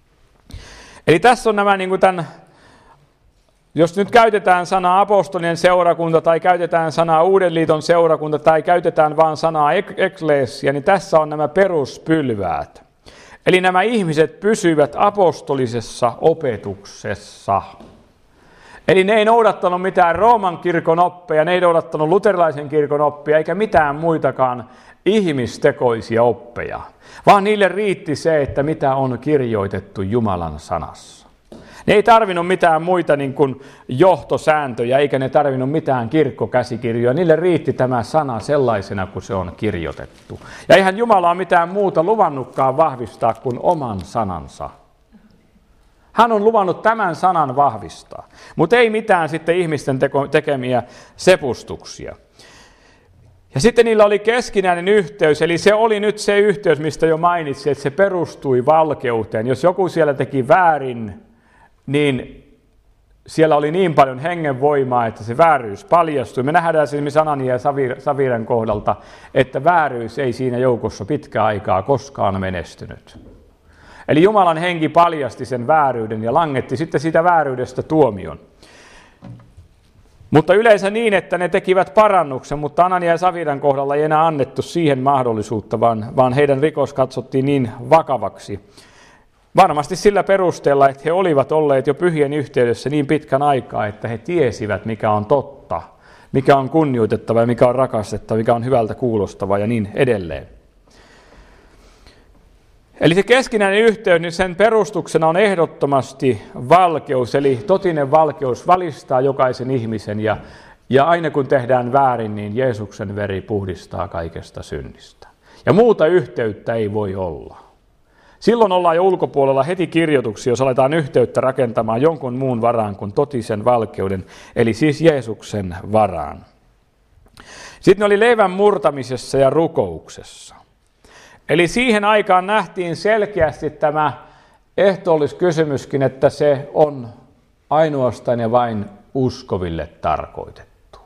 Eli tässä on nämä, niin kuin tämän, jos nyt käytetään sanaa apostolien seurakunta, tai käytetään sanaa Uuden liiton seurakunta, tai käytetään vain sanaa eklesia, niin tässä on nämä peruspylväät. Eli nämä ihmiset pysyivät apostolisessa opetuksessa. Eli ne ei noudattanut mitään Rooman kirkon oppeja, ne ei noudattanut luterilaisen kirkon oppia, eikä mitään muitakaan ihmistekoisia oppeja. Vaan niille riitti se, että mitä on kirjoitettu Jumalan sanassa. Ne ei tarvinnut mitään muita niin kuin johtosääntöjä, eikä ne tarvinnut mitään kirkkokäsikirjoja. Niille riitti tämä sana sellaisena, kuin se on kirjoitettu. Ja eihän Jumala ole mitään muuta luvannutkaan vahvistaa kuin oman sanansa. Hän on luvannut tämän sanan vahvistaa, mutta ei mitään sitten ihmisten teko, tekemiä sepustuksia. Ja sitten niillä oli keskinäinen yhteys, eli se oli nyt se yhteys, mistä jo mainitsin, että se perustui valkeuteen. Jos joku siellä teki väärin, niin siellä oli niin paljon hengenvoimaa, että se vääryys paljastui. Me nähdään esimerkiksi Anania ja Safiran kohdalta, että vääryys ei siinä joukossa pitkä aikaa koskaan menestynyt. Eli Jumalan henki paljasti sen vääryyden ja langetti sitten siitä vääryydestä tuomion. Mutta yleensä niin, että ne tekivät parannuksen, mutta Anania ja Safiran kohdalla ei enää annettu siihen mahdollisuutta, vaan, vaan heidän rikos katsottiin niin vakavaksi. Varmasti sillä perusteella, että he olivat olleet jo pyhien yhteydessä niin pitkän aikaa, että he tiesivät, mikä on totta, mikä on kunnioitettava ja mikä on rakastettava, mikä on hyvältä kuulostava ja niin edelleen. Eli se keskinäinen yhteys, niin sen perustuksena on ehdottomasti valkeus, eli totinen valkeus valistaa jokaisen ihmisen, ja, ja aina kun tehdään väärin, niin Jeesuksen veri puhdistaa kaikesta synnistä. Ja muuta yhteyttä ei voi olla. Silloin ollaan jo ulkopuolella heti kirjoituksia, jos aletaan yhteyttä rakentamaan jonkun muun varaan kuin totisen valkeuden, eli siis Jeesuksen varaan. Sitten ne oli leivän murtamisessa ja rukouksessa. Eli siihen aikaan nähtiin selkeästi tämä ehtoolliskysymyskin, että se on ainoastaan ja vain uskoville tarkoitettu.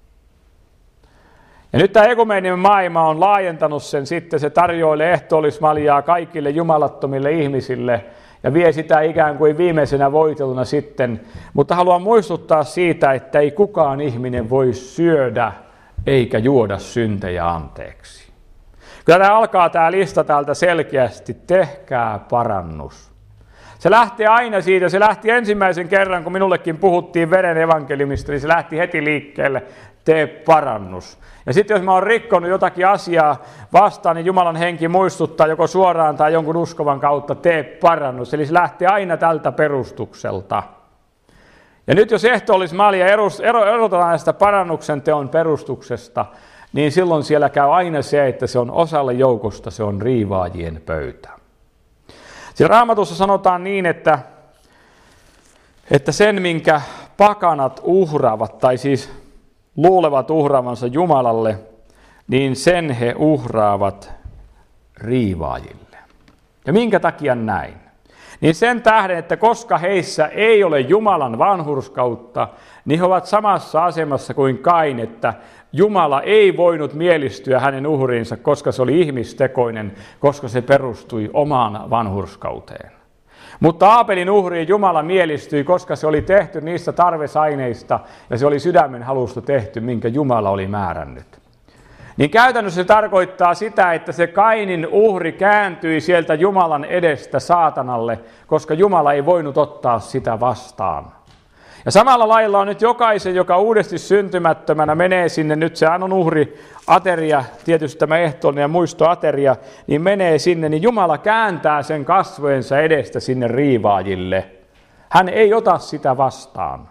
Ja nyt tämä ekumeeninen maailma on laajentanut sen sitten, se tarjoilee ehtoollismaljaa kaikille jumalattomille ihmisille ja vie sitä ikään kuin viimeisenä voiteluna sitten. Mutta haluan muistuttaa siitä, että ei kukaan ihminen voi syödä eikä juoda syntejä anteeksi. Kyllä tämä alkaa tämä lista täältä selkeästi, tehkää parannus. Se lähti aina siitä, se lähti ensimmäisen kerran, kun minullekin puhuttiin veren evankeliumista, niin se lähti heti liikkeelle, tee parannus. Ja sitten jos mä oon rikkonut jotakin asiaa vastaan, niin Jumalan henki muistuttaa joko suoraan tai jonkun uskovan kautta, tee parannus. Eli se lähti aina tältä perustukselta. Ja nyt jos ehtoollismalja erotetaan näistä parannuksen teon perustuksesta, niin silloin siellä käy aina se, että se on osalle joukosta, se on riivaajien pöytä. Siellä Raamatussa sanotaan niin, että, että sen, minkä pakanat uhraavat, tai siis luulevat uhraavansa Jumalalle, niin sen he uhraavat riivaajille. Ja minkä takia näin? Niin sen tähden, että koska heissä ei ole Jumalan vanhurskautta, niin he ovat samassa asemassa kuin Kain, että Jumala ei voinut mielistyä hänen uhriinsa, koska se oli ihmistekoinen, koska se perustui omaan vanhurskauteen. Mutta Aabelin uhriin Jumala mielistyi, koska se oli tehty niistä tarvesaineista ja se oli sydämen halusta tehty, minkä Jumala oli määrännyt. Niin käytännössä se tarkoittaa sitä, että se Kainin uhri kääntyi sieltä Jumalan edestä saatanalle, koska Jumala ei voinut ottaa sitä vastaan. Ja samalla lailla on nyt jokaisen, joka uudesti syntymättömänä menee sinne, nyt se on uhri ateria, tietysti tämä ehtoollinen ja muistoateria, niin menee sinne, niin Jumala kääntää sen kasvojensa edestä sinne riivaajille. Hän ei ota sitä vastaan,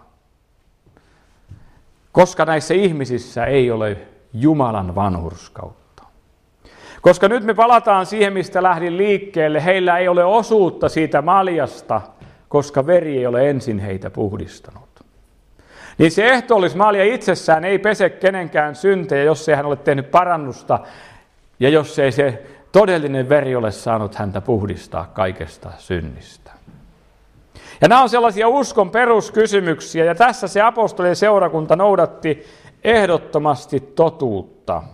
koska näissä ihmisissä ei ole Jumalan vanhurskautta. Koska nyt me palataan siihen, mistä lähdin liikkeelle, heillä ei ole osuutta siitä maljasta, koska veri ei ole ensin heitä puhdistanut. Niin se ehtoollismalja itsessään ei pese kenenkään syntejä, jos ei hän ole tehnyt parannusta, ja jos ei se todellinen veri ole saanut häntä puhdistaa kaikesta synnistä. Ja nämä on sellaisia uskon peruskysymyksiä, ja tässä se apostolien seurakunta noudatti ehdottomasti totuutta.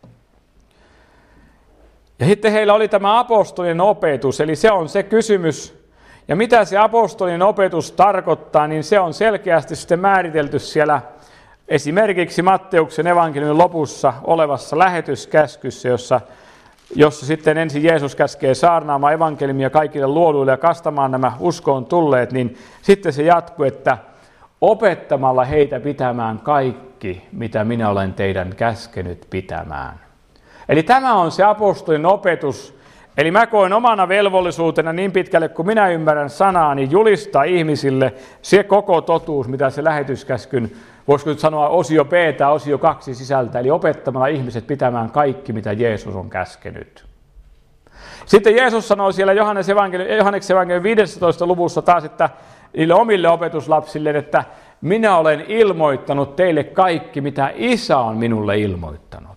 Ja sitten heillä oli tämä apostolien opetus, eli se on se kysymys. Ja mitä se apostolien opetus tarkoittaa, niin se on selkeästi sitten määritelty siellä esimerkiksi Matteuksen evankeliumin lopussa olevassa lähetyskäskyssä, jossa, jossa sitten ensin Jeesus käskee saarnaamaan evankeliumia kaikille luoduille ja kastamaan nämä uskoon tulleet, niin sitten se jatkuu, että opettamalla heitä pitämään kaikki, mitä minä olen teidän käskenyt pitämään. Eli tämä on se apostolien opetus. Eli mä koen omana velvollisuutena niin pitkälle, kun minä ymmärrän sanaa, niin julistaa ihmisille se koko totuus, mitä se lähetyskäskyn, voisiko nyt sanoa osio B tai osio kaksi sisältä, eli opettamalla ihmiset pitämään kaikki, mitä Jeesus on käskenyt. Sitten Jeesus sanoo siellä Johannes evankeliumi, Johanneksen evankeliumi viidennentoista luvussa taas, että niille omille opetuslapsille, että minä olen ilmoittanut teille kaikki, mitä Isä on minulle ilmoittanut.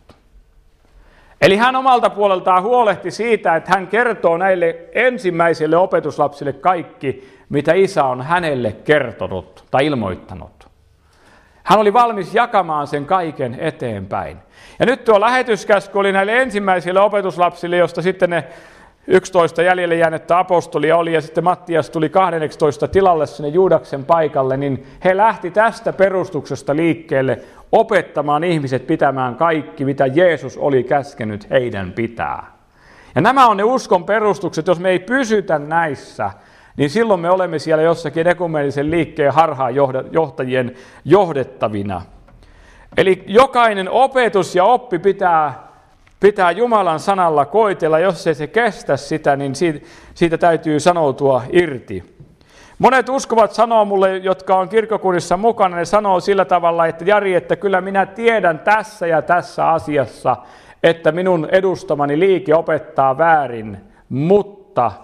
Eli hän omalta puoleltaan huolehti siitä, että hän kertoo näille ensimmäisille opetuslapsille kaikki, mitä Isä on hänelle kertonut tai ilmoittanut. Hän oli valmis jakamaan sen kaiken eteenpäin. Ja nyt tuo lähetyskäsky oli näille ensimmäisille opetuslapsille, josta sitten ne yksitoista jäljelle jäänettä apostolia oli, ja sitten Mattias tuli kahdennentoista tilalle sinne Juudaksen paikalle, niin he lähti tästä perustuksesta liikkeelle opettamaan ihmiset pitämään kaikki, mitä Jeesus oli käskenyt heidän pitää. Ja nämä on ne uskon perustukset, jos me ei pysytä näissä, niin silloin me olemme siellä jossakin ekumeenisen liikkeen harhaanjohtajien johdettavina. Eli jokainen opetus ja oppi pitää Pitää Jumalan sanalla koetella, jos ei se kestä sitä, niin siitä, siitä täytyy sanoutua irti. Monet uskovat sanoo mulle, jotka on kirkkokunnissa mukana, ne sanoo sillä tavalla, että Jari, että kyllä minä tiedän tässä ja tässä asiassa, että minun edustamani liike opettaa väärin, mutta,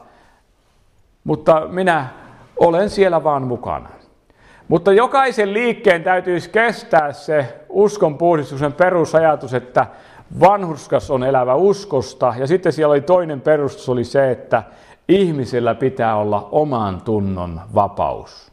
mutta minä olen siellä vaan mukana. Mutta jokaisen liikkeen täytyisi kestää se uskonpuhdistuksen perusajatus, että vanhurskas on elävä uskosta, ja sitten siellä oli toinen perustus, oli se, että ihmisellä pitää olla oman tunnon vapaus.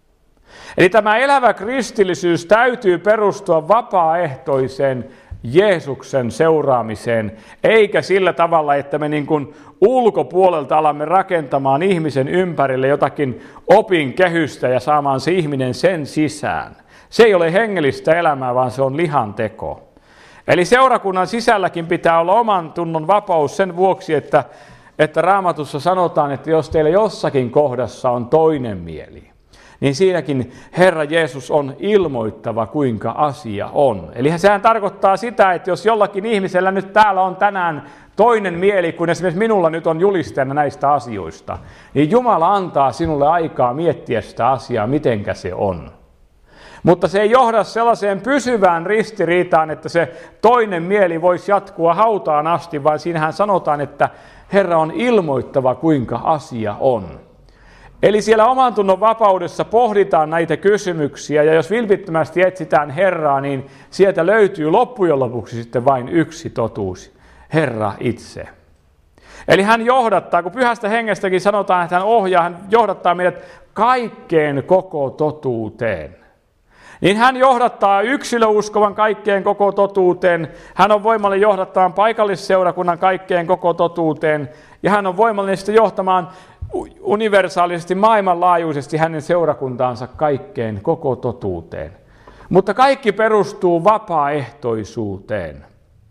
Eli tämä elävä kristillisyys täytyy perustua vapaaehtoiseen Jeesuksen seuraamiseen, eikä sillä tavalla, että me niin kuin ulkopuolelta alamme rakentamaan ihmisen ympärille jotakin opin kehystä ja saamaan se ihminen sen sisään. Se ei ole hengellistä elämää, vaan se on lihan teko. Eli seurakunnan sisälläkin pitää olla oman tunnon vapaus sen vuoksi, että, että Raamatussa sanotaan, että jos teillä jossakin kohdassa on toinen mieli, niin siinäkin Herra Jeesus on ilmoittava, kuinka asia on. Eli sehän tarkoittaa sitä, että jos jollakin ihmisellä nyt täällä on tänään toinen mieli, kun esimerkiksi minulla nyt on julisteena näistä asioista, niin Jumala antaa sinulle aikaa miettiä sitä asiaa, mitenkä se on. Mutta se ei johda sellaiseen pysyvään ristiriitaan, että se toinen mieli voisi jatkua hautaan asti, vaan siinähän sanotaan, että Herra on ilmoittava, kuinka asia on. Eli siellä oman tunnon vapaudessa pohditaan näitä kysymyksiä, ja jos vilpittömästi etsitään Herraa, niin sieltä löytyy loppujen lopuksi sitten vain yksi totuus, Herra itse. Eli hän johdattaa, kun Pyhästä Hengestäkin sanotaan, että hän ohjaa, hän johdattaa meidät kaikkeen koko totuuteen. Niin hän johdattaa yksilöuskovan kaikkeen koko totuuteen, hän on voimallinen johdattamaan paikallisseurakunnan kaikkeen koko totuuteen, ja hän on voimallinen sitten johtamaan universaalisesti, maailmanlaajuisesti hänen seurakuntaansa kaikkeen koko totuuteen. Mutta kaikki perustuu vapaaehtoisuuteen.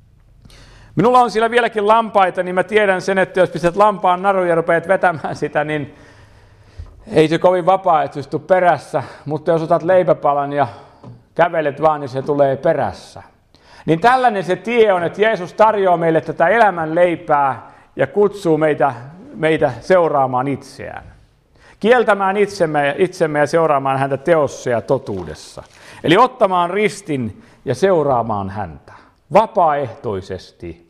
Minulla on siellä vieläkin lampaita, niin mä tiedän sen, että jos pistät lampaan naruja ja rupeat vetämään sitä, niin ei se kovin vapaaehtoisesti tule perässä, mutta jos otat leipäpalan ja kävelet vaan, niin se tulee perässä. Niin tällainen se tie on, että Jeesus tarjoaa meille tätä elämän leipää ja kutsuu meitä, meitä seuraamaan itseään. Kieltämään itsemme, itsemme ja seuraamaan häntä teossa ja totuudessa. Eli ottamaan ristin ja seuraamaan häntä vapaaehtoisesti.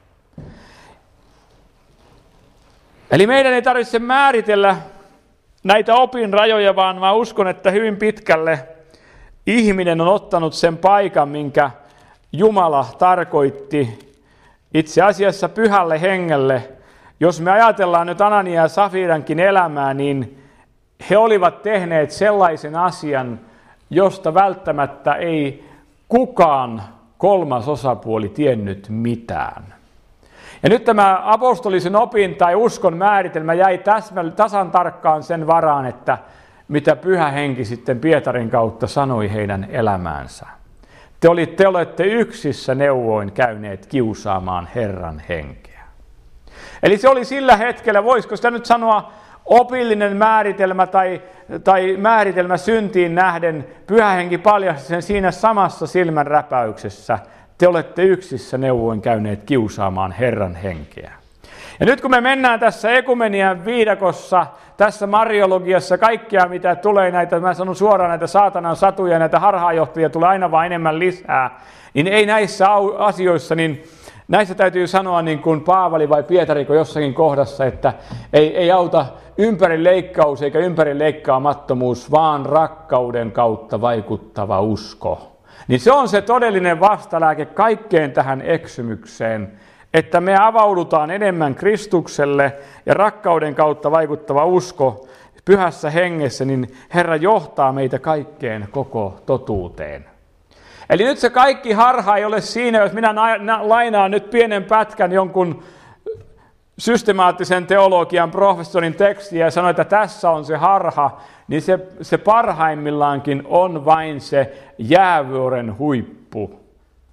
Eli meidän ei tarvitse määritellä näitä opin rajoja, vaan mä uskon, että hyvin pitkälle ihminen on ottanut sen paikan, minkä Jumala tarkoitti itse asiassa Pyhälle Hengelle. Jos me ajatellaan nyt Anania ja Safirankin elämää, niin he olivat tehneet sellaisen asian, josta välttämättä ei kukaan kolmas osapuoli tiennyt mitään. Ja nyt tämä apostolisen opin tai uskon määritelmä jäi täsmä, tasan tarkkaan sen varaan, että mitä Pyhä Henki sitten Pietarin kautta sanoi heidän elämäänsä. Te, olitte, te olette yksissä neuvoin käyneet kiusaamaan Herran henkeä. Eli se oli sillä hetkellä, voisiko sitä nyt sanoa, opillinen määritelmä tai, tai määritelmä syntiin nähden. Pyhä Henki paljasti sen siinä samassa silmänräpäyksessä. Te olette yksissä neuvoin käyneet kiusaamaan Herran henkeä. Ja nyt kun me mennään tässä ekumenian viidakossa, tässä mariologiassa, kaikkea mitä tulee näitä, mä sanon suoraan näitä saatanan satuja, näitä harhaanjohtajia tulee aina vaan enemmän lisää, niin ei näissä asioissa, niin, näissä täytyy sanoa niin kuin Paavali vai Pietariko jossakin kohdassa, että ei, ei auta ympärileikkaus eikä ympärileikkaamattomuus, vaan rakkauden kautta vaikuttava usko. Niin se on se todellinen vastalääke kaikkeen tähän eksymykseen, että me avaudutaan enemmän Kristukselle ja rakkauden kautta vaikuttava usko pyhässä hengessä, niin Herra johtaa meitä kaikkeen koko totuuteen. Eli nyt se kaikki harha ei ole siinä, jos minä lainaan nyt pienen pätkän jonkun systemaattisen teologian professorin tekstiä ja sanon, että tässä on se harha, niin se, se parhaimmillaankin on vain se jäävuoren huippu.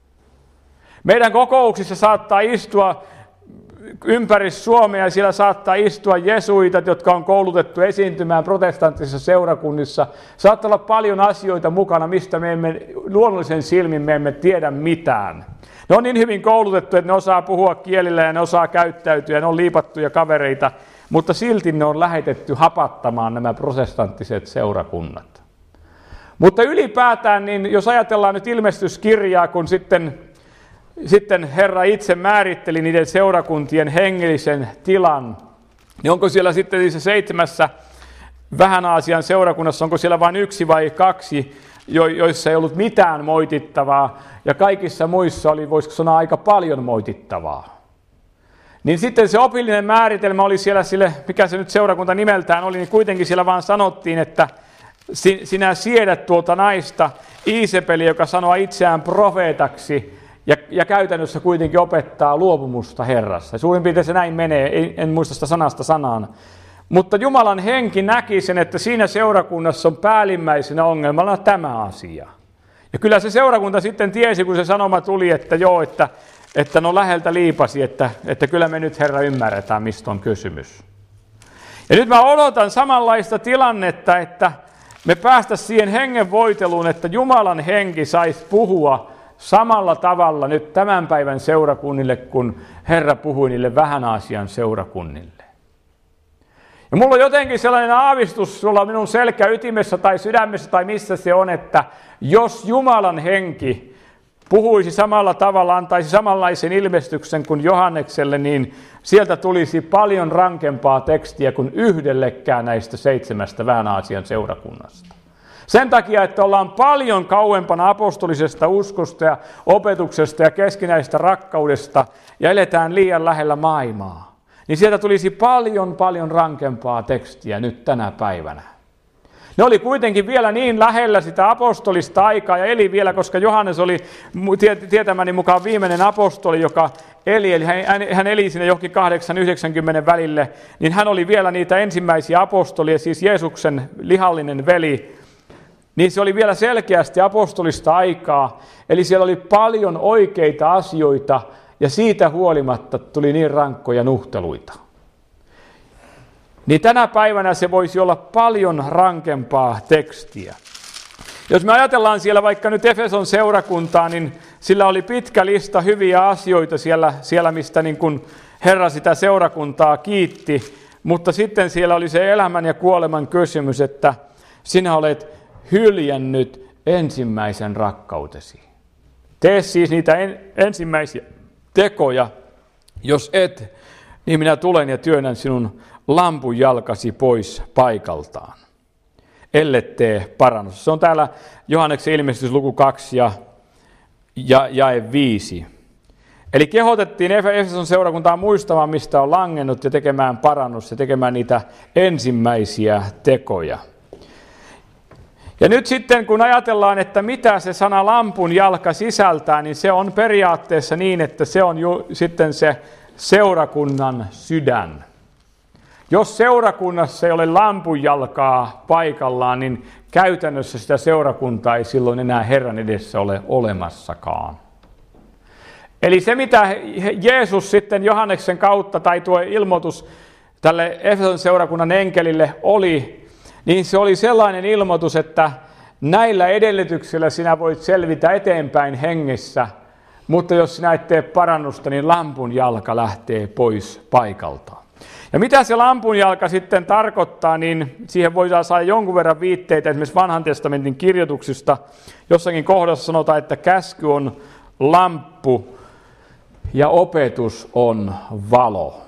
Meidän kokouksissa saattaa istua ympäri Suomea ja siellä saattaa istua jesuitat, jotka on koulutettu esiintymään protestanttisissa seurakunnissa. Saattaa olla paljon asioita mukana, mistä me emme luonnollisen silmin me emme tiedä mitään. Ne on niin hyvin koulutettu, että ne osaa puhua kielillä ja ne osaa käyttäytyä, ne on liipattuja kavereita, mutta silti ne on lähetetty hapattamaan nämä protestanttiset seurakunnat. Mutta ylipäätään, niin jos ajatellaan nyt ilmestyskirjaa, kun sitten Sitten Herra itse määritteli niiden seurakuntien hengellisen tilan. Niin onko siellä sitten niissä seitsemässä vähän Aasian seurakunnassa, onko siellä vain yksi vai kaksi, joissa ei ollut mitään moitittavaa, ja kaikissa muissa oli, voisiko sanoa, aika paljon moitittavaa. Niin sitten se opillinen määritelmä oli siellä sille, mikä se nyt seurakunta nimeltään oli, niin kuitenkin siellä vaan sanottiin, että sinä siedät tuota naista, Iisepeli, joka sanoo itseään profeetaksi, Ja, ja käytännössä kuitenkin opettaa luopumusta Herrassa. Suurin piirtein se näin menee, en muista sitä sanasta sanaan. Mutta Jumalan henki näki sen, että siinä seurakunnassa on päällimmäisenä ongelmana tämä asia. Ja kyllä se seurakunta sitten tiesi, kun se sanoma tuli, että joo, että, että no läheltä liipasi, että, että kyllä me nyt Herra ymmärretään, mistä on kysymys. Ja nyt mä odotan samanlaista tilannetta, että me päästäisiin siihen hengen voiteluun, että Jumalan henki saisi puhua samalla tavalla nyt tämän päivän seurakunnille, kun Herra puhui niille vähän Aasian seurakunnille. Ja mulla on jotenkin sellainen aavistus sulla minun selkäytimessä tai sydämessä tai missä se on, että jos Jumalan henki puhuisi samalla tavalla, antaisi samanlaisen ilmestyksen kuin Johannekselle, niin sieltä tulisi paljon rankempaa tekstiä kuin yhdellekään näistä seitsemästä vähän Aasian seurakunnasta. Sen takia, että ollaan paljon kauempana apostolisesta uskosta ja opetuksesta ja keskinäistä rakkaudesta ja eletään liian lähellä maailmaa, niin sieltä tulisi paljon, paljon rankempaa tekstiä nyt tänä päivänä. Ne oli kuitenkin vielä niin lähellä sitä apostolista aikaa ja eli vielä, koska Johannes oli tietämäni mukaan viimeinen apostoli, joka eli, eli hän, hän eli sinne johonkin kahdeksan yhdeksänkymmentä välille, niin hän oli vielä niitä ensimmäisiä apostolia, siis Jeesuksen lihallinen veli. Niin se oli vielä selkeästi apostolista aikaa, eli siellä oli paljon oikeita asioita, ja siitä huolimatta tuli niin rankkoja nuhteluita. Niin tänä päivänä se voisi olla paljon rankempaa tekstiä. Jos me ajatellaan siellä vaikka nyt Efeson seurakuntaa, niin sillä oli pitkä lista hyviä asioita siellä, siellä mistä niin kuin Herra sitä seurakuntaa kiitti, mutta sitten siellä oli se elämän ja kuoleman kysymys, että sinä olet hyljännyt ensimmäisen rakkautesi. Tee siis niitä en, ensimmäisiä tekoja. Jos et, niin minä tulen ja työnnän sinun lampun jalkasi pois paikaltaan. Ellet tee parannus. Se on täällä Johanneksen ilmestys luku kaksi ja, ja jae viisi. Eli kehotettiin Efeson seurakuntaa muistamaan, mistä on langennut ja tekemään parannus ja tekemään niitä ensimmäisiä tekoja. Ja nyt sitten kun ajatellaan, että mitä se sana lampun jalka sisältää, niin se on periaatteessa niin, että se on ju, sitten se seurakunnan sydän. Jos seurakunnassa ei ole lampun jalkaa paikallaan, niin käytännössä sitä seurakuntaa ei silloin enää Herran edessä ole olemassakaan. Eli se, mitä Jeesus sitten Johanneksen kautta tai tuo ilmoitus tälle Efeson seurakunnan enkelille oli, niin se oli sellainen ilmoitus, että näillä edellytyksillä sinä voit selvitä eteenpäin hengessä, mutta jos sinä et tee parannusta, niin lampun jalka lähtee pois paikaltaan. Ja mitä se lampun jalka sitten tarkoittaa, niin siihen voidaan saada jonkun verran viitteitä esimerkiksi Vanhan testamentin kirjoituksista. Jossakin kohdassa sanotaan, että käsky on lamppu ja opetus on valo.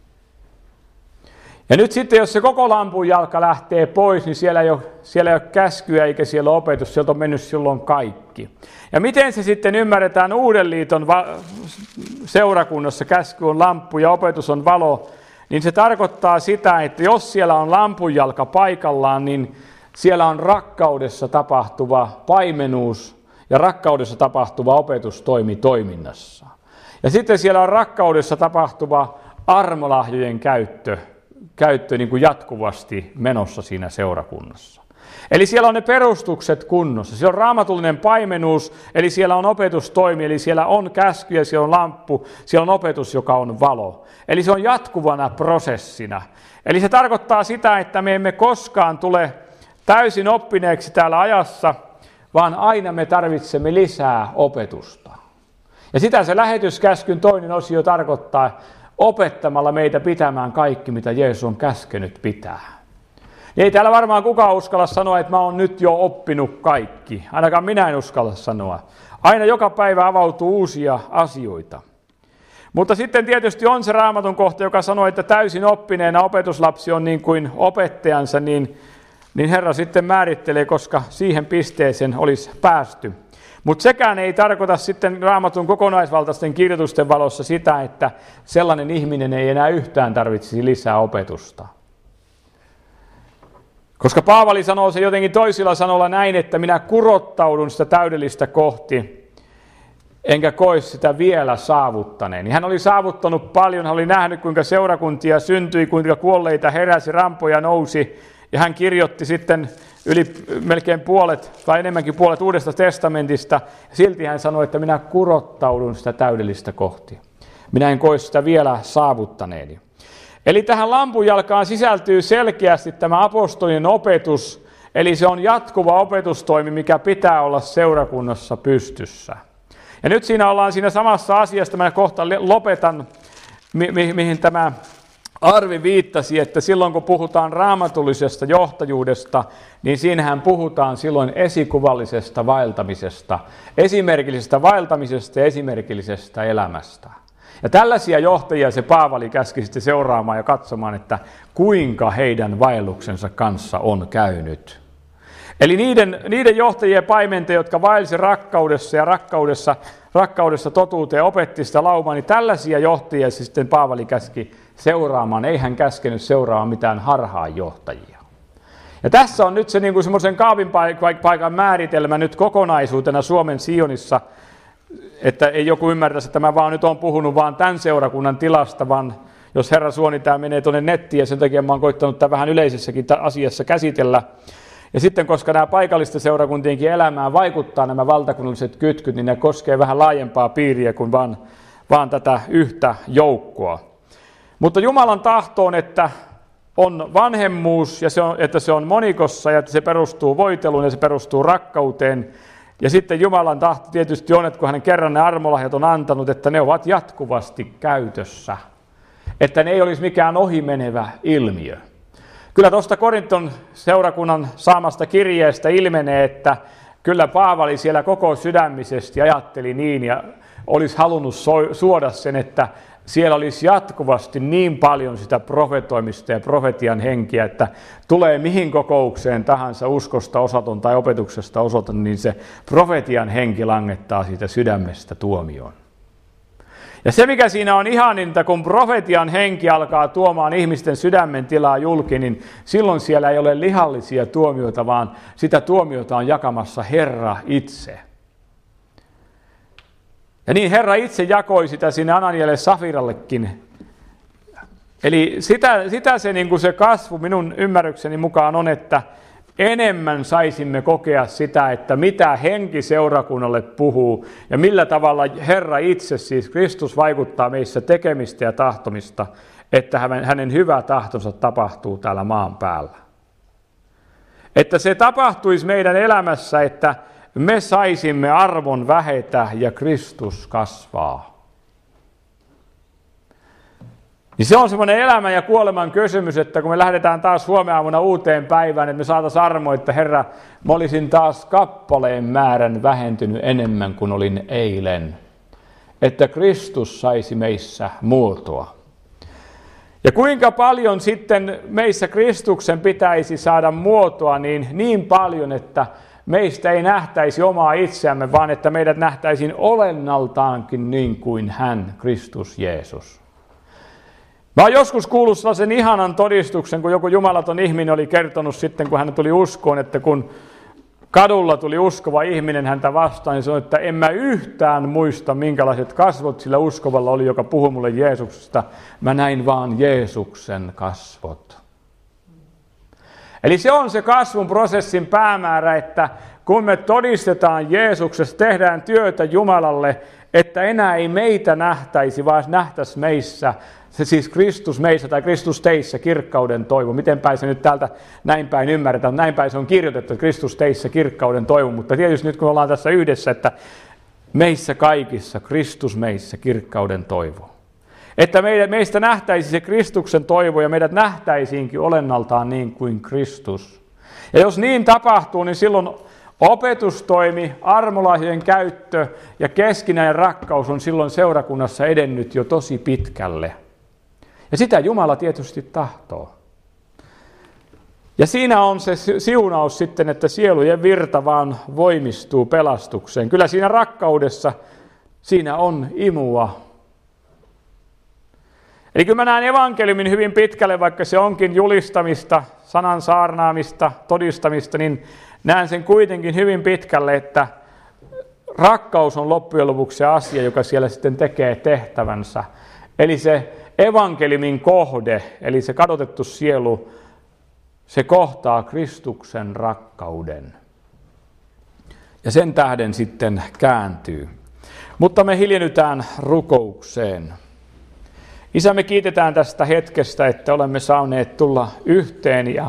Ja nyt sitten, jos se koko lampunjalka lähtee pois, niin siellä ei ole, siellä ei ole käskyä eikä siellä ole opetus, sieltä on mennyt silloin kaikki. Ja miten se sitten ymmärretään Uuden liiton va- seurakunnassa, käsky on lamppu ja opetus on valo, niin se tarkoittaa sitä, että jos siellä on lampunjalka paikallaan, niin siellä on rakkaudessa tapahtuva paimenuus ja rakkaudessa tapahtuva opetustoimi toiminnassa. Ja sitten siellä on rakkaudessa tapahtuva armolahjojen käyttö, käyttö niin kuin jatkuvasti menossa siinä seurakunnassa. Eli siellä on ne perustukset kunnossa. Siellä on raamatullinen paimenuus, eli siellä on opetustoimi, eli siellä on käsky ja siellä on lamppu, siellä on opetus, joka on valo. Eli se on jatkuvana prosessina. Eli se tarkoittaa sitä, että me emme koskaan tule täysin oppineeksi täällä ajassa, vaan aina me tarvitsemme lisää opetusta. Ja sitä se lähetyskäskyn toinen osio tarkoittaa, opettamalla meitä pitämään kaikki, mitä Jeesus on käskenyt pitää. Ei täällä varmaan kukaan uskalla sanoa, että mä oon nyt jo oppinut kaikki. Ainakaan minä en uskalla sanoa. Aina joka päivä avautuu uusia asioita. Mutta sitten tietysti on se Raamatun kohta, joka sanoo, että täysin oppineena opetuslapsi on niin kuin opettajansa, niin, niin Herra sitten määrittelee, koska siihen pisteeseen olisi päästy. Mutta sekään ei tarkoita sitten Raamatun kokonaisvaltaisten kirjoitusten valossa sitä, että sellainen ihminen ei enää yhtään tarvitsisi lisää opetusta. Koska Paavali sanoo se jotenkin toisilla sanoilla näin, että minä kurottaudun sitä täydellistä kohti, enkä koe sitä vielä saavuttaneen. Niin hän oli saavuttanut paljon, hän oli nähnyt kuinka seurakuntia syntyi, kuinka kuolleita heräsi, rampoja nousi. Ja hän kirjoitti sitten yli melkein puolet tai enemmänkin puolet Uudesta testamentista. Silti hän sanoi, että minä kurottaudun sitä täydellistä kohti. Minä en koe sitä vielä saavuttaneeni. Eli tähän lampunjalkaan sisältyy selkeästi tämä apostolinen opetus, eli se on jatkuva opetustoimi, mikä pitää olla seurakunnassa pystyssä. Ja nyt siinä ollaan siinä samassa asiassa, mä kohta lopetan, mi- mi- mihin tämä Arvi viittasi, että silloin kun puhutaan raamatullisesta johtajuudesta, niin siinähän puhutaan silloin esikuvallisesta vaeltamisesta, esimerkillisestä vaeltamisesta ja esimerkillisestä elämästä. Ja tällaisia johtajia se Paavali käski sitten seuraamaan ja katsomaan, että kuinka heidän vaelluksensa kanssa on käynyt. Eli niiden, niiden johtajien paimentajia, jotka vaelsi rakkaudessa ja rakkaudessa, rakkaudessa totuuteen opetti sitä laumaa, niin tällaisia johtajia sitten Paavali käski seuraamaan. Ei hän käskenyt seuraamaan mitään harhaanjohtajia. Ja tässä on nyt se niin kuin semmoisen kaapin paikan määritelmä nyt kokonaisuutena Suomen Sionissa, että ei joku ymmärtäisi, että mä vaan nyt olen puhunut vaan tämän seurakunnan tilasta, vaan jos Herra suoni, tämä menee tuonne nettiin ja sen takia mä oon koittanut tämän vähän yleisessäkin asiassa käsitellä. Ja sitten, koska nämä paikallisten seurakuntienkin elämään vaikuttaa nämä valtakunnalliset kytkyt, niin ne koskee vähän laajempaa piiriä kuin vaan, vaan tätä yhtä joukkoa. Mutta Jumalan tahto on, että on vanhemmuus ja se on, että se on monikossa ja että se perustuu voiteluun ja se perustuu rakkauteen. Ja sitten Jumalan tahto tietysti on, että kun hänen kerran ne armolahjat on antanut, että ne ovat jatkuvasti käytössä. Että ne ei olisi mikään ohimenevä ilmiö. Kyllä tuosta Korinton seurakunnan saamasta kirjeestä ilmenee, että kyllä Paavali siellä koko sydämisesti ajatteli niin ja olisi halunnut suoda sen, että siellä olisi jatkuvasti niin paljon sitä profetoimista ja profetian henkiä, että tulee mihin kokoukseen tahansa uskosta osaton tai opetuksesta osaton, niin se profetian henki langettaa siitä sydämestä tuomioon. Ja se, mikä siinä on ihaninta, kun profetian henki alkaa tuomaan ihmisten sydämen tilaa julki, niin silloin siellä ei ole lihallisia tuomioita, vaan sitä tuomiota on jakamassa Herra itse. Ja niin Herra itse jakoi sitä sinne Ananialle Safirallekin. Eli sitä, sitä se, niin kuin se kasvu minun ymmärrykseni mukaan on, että enemmän saisimme kokea sitä, että mitä henki seurakunnalle puhuu ja millä tavalla Herra itse, siis Kristus, vaikuttaa meissä tekemistä ja tahtomista, että hänen hyvä tahtonsa tapahtuu täällä maan päällä. Että se tapahtuisi meidän elämässä, että me saisimme arvon vähetä ja Kristus kasvaa. Niin se on semmoinen elämän ja kuoleman kysymys, että kun me lähdetään taas huomenaamuna uuteen päivään, että me saataisiin armo, että Herra, mä olisin taas kappaleen määrän vähentynyt enemmän kuin olin eilen. että Kristus saisi meissä muotoa. Ja kuinka paljon sitten meissä Kristuksen pitäisi saada muotoa, niin niin paljon, että meistä ei nähtäisi omaa itseämme, vaan että meidät nähtäisiin olennaltaankin niin kuin hän, Kristus Jeesus. Mä oon joskus kuullut sellaisen ihanan todistuksen, kun joku jumalaton ihminen oli kertonut sitten, kun hän tuli uskoon, että kun kadulla tuli uskova ihminen häntä vastaan, niin sanoi, että en mä yhtään muista, minkälaiset kasvot sillä uskovalla oli, joka puhui mulle Jeesuksesta. Mä näin vaan Jeesuksen kasvot. Eli se on se kasvun prosessin päämäärä, että kun me todistetaan Jeesuksesta, tehdään työtä Jumalalle, että enää ei meitä nähtäisi, vaan nähtäisi meissä, se siis Kristus meissä tai Kristus teissä, kirkkauden toivo. Miten päin se nyt täältä näin päin ymmärretään, näin päin se on kirjoitettu, että Kristus teissä, kirkkauden toivo. Mutta tietysti nyt kun ollaan tässä yhdessä, että meissä kaikissa, Kristus meissä, kirkkauden toivo. Että meistä nähtäisi se Kristuksen toivo ja meidät nähtäisiinkin olennaltaan niin kuin Kristus. Ja jos niin tapahtuu, niin silloin opetustoimi, armolahjojen käyttö ja keskinäinen rakkaus on silloin seurakunnassa edennyt jo tosi pitkälle. Ja sitä Jumala tietysti tahtoo. Ja siinä on se siunaus sitten, että sielujen virta vaan voimistuu pelastukseen. Kyllä siinä rakkaudessa, siinä on imua. Eli kyllä mä näen evankeliumin hyvin pitkälle, vaikka se onkin julistamista, sanan saarnaamista, todistamista, niin näen sen kuitenkin hyvin pitkälle, että rakkaus on loppujen lopuksi se asia, joka siellä sitten tekee tehtävänsä. Eli se evankeliumin kohde, eli se kadotettu sielu, se kohtaa Kristuksen rakkauden. Ja sen tähden sitten kääntyy. Mutta me hiljennytään rukoukseen. Isä, me kiitetään tästä hetkestä, että olemme saaneet tulla yhteen ja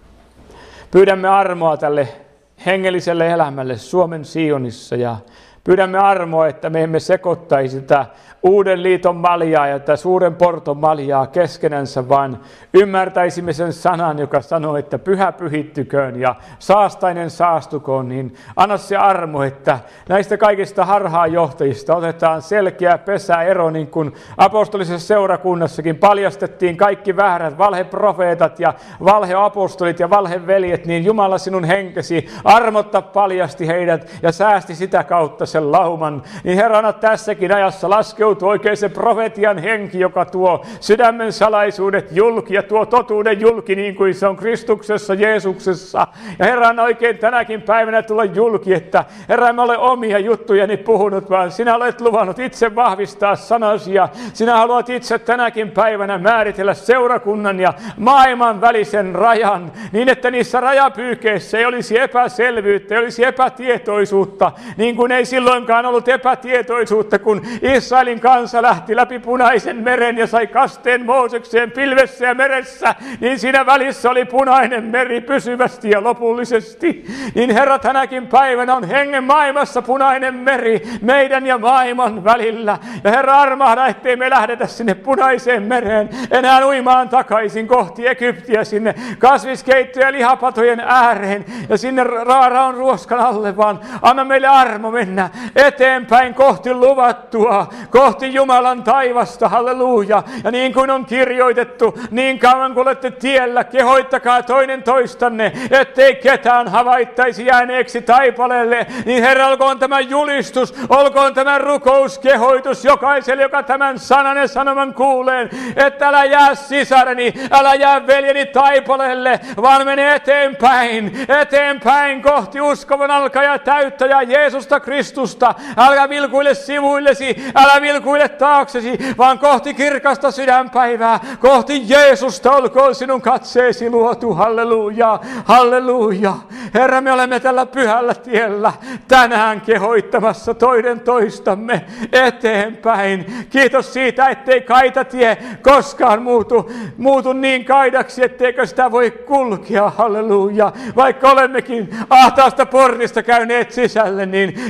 pyydämme armoa tälle hengelliselle elämälle Suomen Sionissa ja pyydämme armoa, että me emme sekoittaisi sitä uuden liiton maljaa ja tätä suuren porton maljaa keskenänsä, vaan ymmärtäisimme sen sanan, joka sanoo, että pyhä pyhittyköön ja saastainen saastukoon, niin anna se armo, että näistä kaikista harhaanjohtajista otetaan selkeä pesäero, niin kuin apostolisessa seurakunnassakin paljastettiin kaikki väärät valheprofeetat ja valheapostolit ja valheveljet, niin Jumala sinun henkesi armotta paljasti heidät ja säästi sitä kautta sen lauman. Niin Herra, anna tässäkin ajassa laskeutua oikein se profetian henki, joka tuo sydämen salaisuudet julki ja tuo totuuden julki niin kuin se on Kristuksessa, Jeesuksessa. Ja Herra, anna oikein tänäkin päivänä tulla julki, että Herra, emme ole omia juttujani puhunut, vaan sinä olet luvannut itse vahvistaa sanasi ja sinä haluat itse tänäkin päivänä määritellä seurakunnan ja maailman välisen rajan niin, että niissä rajapyykeissä ei olisi epäselvyyttä, ei olisi epätietoisuutta, niin kuin ei silloinkaan ollut epätietoisuutta, kun Israelin kansa lähti läpi Punaisen meren ja sai kasteen Moosekseen pilvessä ja meressä, niin siinä välissä oli Punainen meri pysyvästi ja lopullisesti. Niin Herra, tänäkin päivänä on hengen maailmassa Punainen meri meidän ja maailman välillä. Ja Herra, armahda, ettei me lähdetä sinne Punaiseen mereen enää uimaan takaisin kohti Egyptiä sinne kasviskeitto- ja lihapatojen ääreen ja sinne Raaraon ruoskan alle, vaan anna meille armo mennä eteenpäin kohti luvattua, kohti Jumalan taivasta, halleluja. Ja niin kuin on kirjoitettu, niin kauan kuin olette tiellä, kehoittakaa toinen toistanne, ettei ketään havaittaisi jääneeksi taipaleelle. Niin Herra, olkoon tämä julistus, olkoon tämä rukouskehoitus jokaiselle, joka tämän sanan ja sanoman kuulee, että älä jää sisareni, älä jää veljeni taipaleelle, vaan mene eteenpäin, eteenpäin kohti uskovan alkajaa täyttäjää Jeesusta Kristusta. Älä vilkuile sivuillesi, älä vilkuile taaksesi, vaan kohti kirkasta sydänpäivää, kohti Jeesusta olkoon sinun katseesi luotu, halleluja, halleluja. Herra, me olemme tällä pyhällä tiellä tänään kehoittamassa toinen toistamme eteenpäin. Kiitos siitä, ettei kaitatie koskaan muutu, muutu niin kaidaksi, etteikö sitä voi kulkea, halleluja. Vaikka olemmekin ahtaasta portista käyneet sisälle, niin kiitos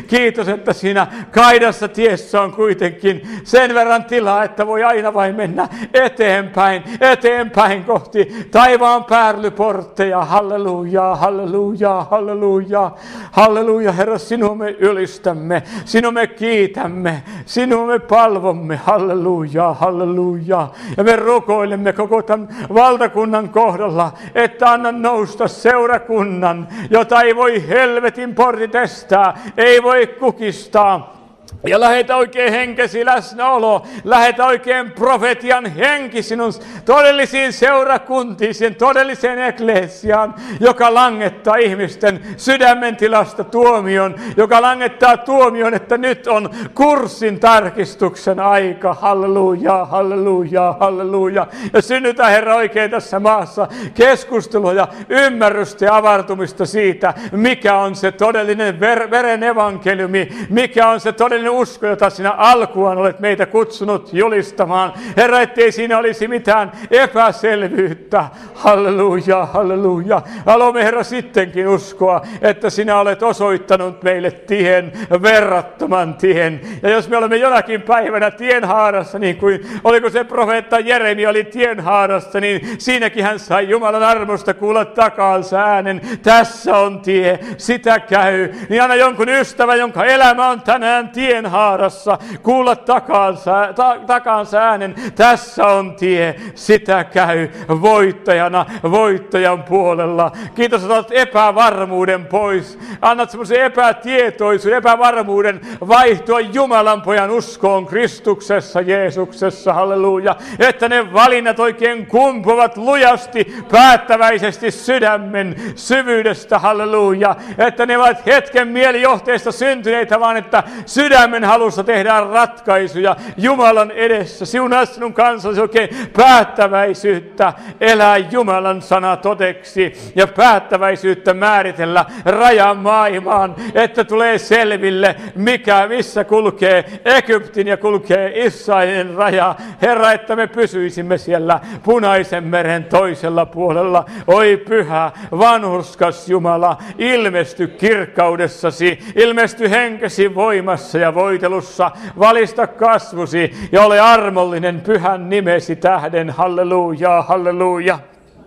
Kiitos, että siinä kaidassa tiessä on kuitenkin sen verran tilaa, että voi aina vain mennä eteenpäin, eteenpäin kohti taivaan päärlyportteja. Halleluja, halleluja, halleluja, halleluja. Herra, sinua me ylistämme, sinua me kiitämme, sinua me palvomme. Halleluja, halleluja. Ja me rukoilemme koko tämän valtakunnan kohdalla, että anna nousta seurakunnan, jota ei voi helvetin portit estää, ei voi kukistaa. Ja lähetä oikein henkesi läsnäolo, lähetä oikein profetian henki sinun todellisiin seurakuntiin, sen todelliseen eklesiaan, joka langettaa ihmisten sydämen tilasta tuomion, joka langettaa tuomion, että nyt on kurssin tarkistuksen aika. Halleluja, halleluja, halleluja. Ja synnytä, Herra, oikein tässä maassa keskustelua ja ymmärrystä ja avartumista siitä, mikä on se todellinen ver- veren evankeliumi, mikä on se todellinen usko, jota sinä alkuaan olet meitä kutsunut julistamaan. Herra, ettei siinä olisi mitään epäselvyyttä. Halleluja, halleluja. Haluamme, Herra, sittenkin uskoa, että sinä olet osoittanut meille tien, verrattoman tien. Ja jos me olemme jonakin päivänä tienhaarassa, niin kuin oliko se profeetta Jeremia oli tienhaarassa, niin siinäkin hän sai Jumalan armosta kuulla takaansa äänen. Tässä on tie, sitä käy. Niin anna jonkun ystävä, jonka elämä on tänään tienhaarassa, kuulla takaansa, ta, takaansa äänen. Tässä on tie, sitä käy voittajana, voittajan puolella. Kiitos, että otat epävarmuuden pois. Annat semmoisen epätietoisuuden, epävarmuuden vaihtua Jumalan pojan uskoon Kristuksessa, Jeesuksessa. Halleluja. Että ne valinnat oikein kumpuvat lujasti, päättäväisesti sydämen syvyydestä. Halleluja. Että ne ovat hetken mielijohteesta syntyneitä, vaan että sydämen halussa tehdään ratkaisuja Jumalan edessä. Siunaa sinun kansasi oikein päättäväisyyttä elää Jumalan sana todeksi ja päättäväisyyttä määritellä rajan maailmaan, että tulee selville, mikä missä kulkee Egyptin ja kulkee Israelin raja. Herra, että me pysyisimme siellä Punaisen meren toisella puolella. Oi pyhä, vanhurskas Jumala, ilmesty kirkkaudessasi, ilmesty henkesi voimassa ja voitelussa, valista kasvusi ja ole armollinen pyhän nimesi tähden. Halleluja, halleluja.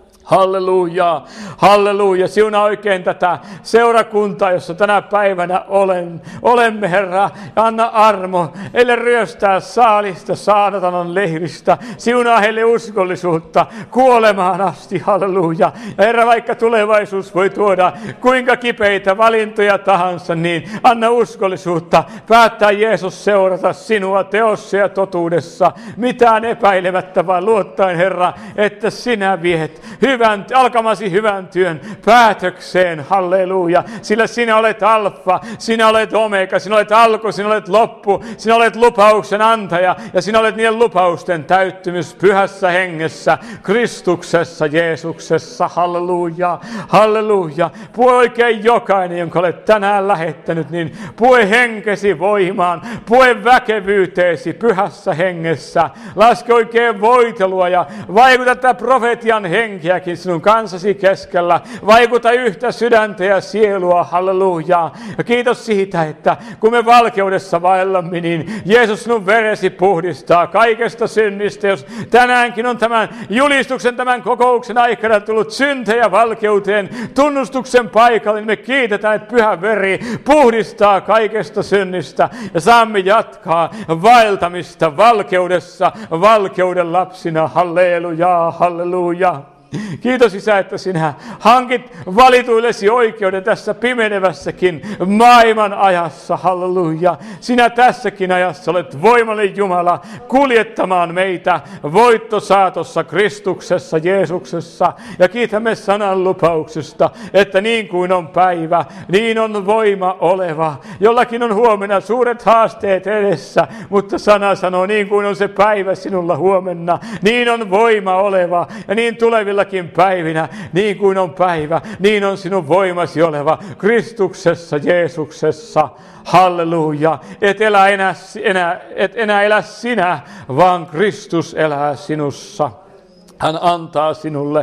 Halleluja, halleluja. Siunaa oikein tätä seurakuntaa, jossa tänä päivänä olen, olemme, Herra. Ja anna armo heille ryöstää saalista saatanan lehdistä. Siunaa heille uskollisuutta kuolemaan asti. Halleluja. Ja Herra, vaikka tulevaisuus voi tuoda kuinka kipeitä valintoja tahansa, niin anna uskollisuutta päättää Jeesus seurata sinua teossa ja totuudessa. Mitään epäilemättä, vaan luottaen, Herra, että sinä viet hyvän, alkamasi hyvän työn päätökseen. Halleluja. Sillä sinä olet alfa, sinä olet omega, sinä olet alku, sinä olet loppu, sinä olet lupauksen antaja ja sinä olet niiden lupausten täyttymys pyhässä hengessä, Kristuksessa, Jeesuksessa. Halleluja, halleluja. Pue oikein jokainen, jonka olet tänään lähettänyt, niin pue henkesi voimaan, pue väkevyyteesi pyhässä hengessä. Laske oikein voitelua ja vaikuta tätä profetian henkeäkin sinun kansasi keskellä. Vaikuta yhtä sydäntä ja sielua. Halleluja. Ja kiitos siitä, että kun me valkeudessa vaellamme, niin Jeesus sinun veresi puhdistaa kaikesta synnistä. Jos tänäänkin on tämän julistuksen, tämän kokouksen aikana tullut syntejä valkeuteen tunnustuksen paikalle, niin me kiitetään, että pyhä veri puhdistaa kaikesta synnistä. Ja saamme jatkaa vaeltamista valkeudessa, valkeuden lapsina. Halleluja, halleluja. Kiitos, Isä, että sinä hankit valituillesi oikeuden tässä pimenevässäkin maailman ajassa. Halleluja. Sinä tässäkin ajassa olet voimallinen Jumala kuljettamaan meitä voittosaatossa Kristuksessa, Jeesuksessa. Ja kiitämme sanan lupauksesta, että niin kuin on päivä, niin on voima oleva. Jollakin on huomenna suuret haasteet edessä, mutta sana sanoo, niin kuin on se päivä sinulla huomenna, niin on voima oleva ja niin tulevilla päivinä, niin kuin on päivä, niin on sinun voimasi oleva Kristuksessa, Jeesuksessa. Halleluja. Et, elä enää, enää, et enää elä sinä, vaan Kristus elää sinussa. Hän antaa sinulle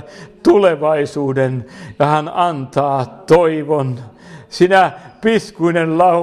tulevaisuuden ja hän antaa toivon. Sinä piskuinen lauma,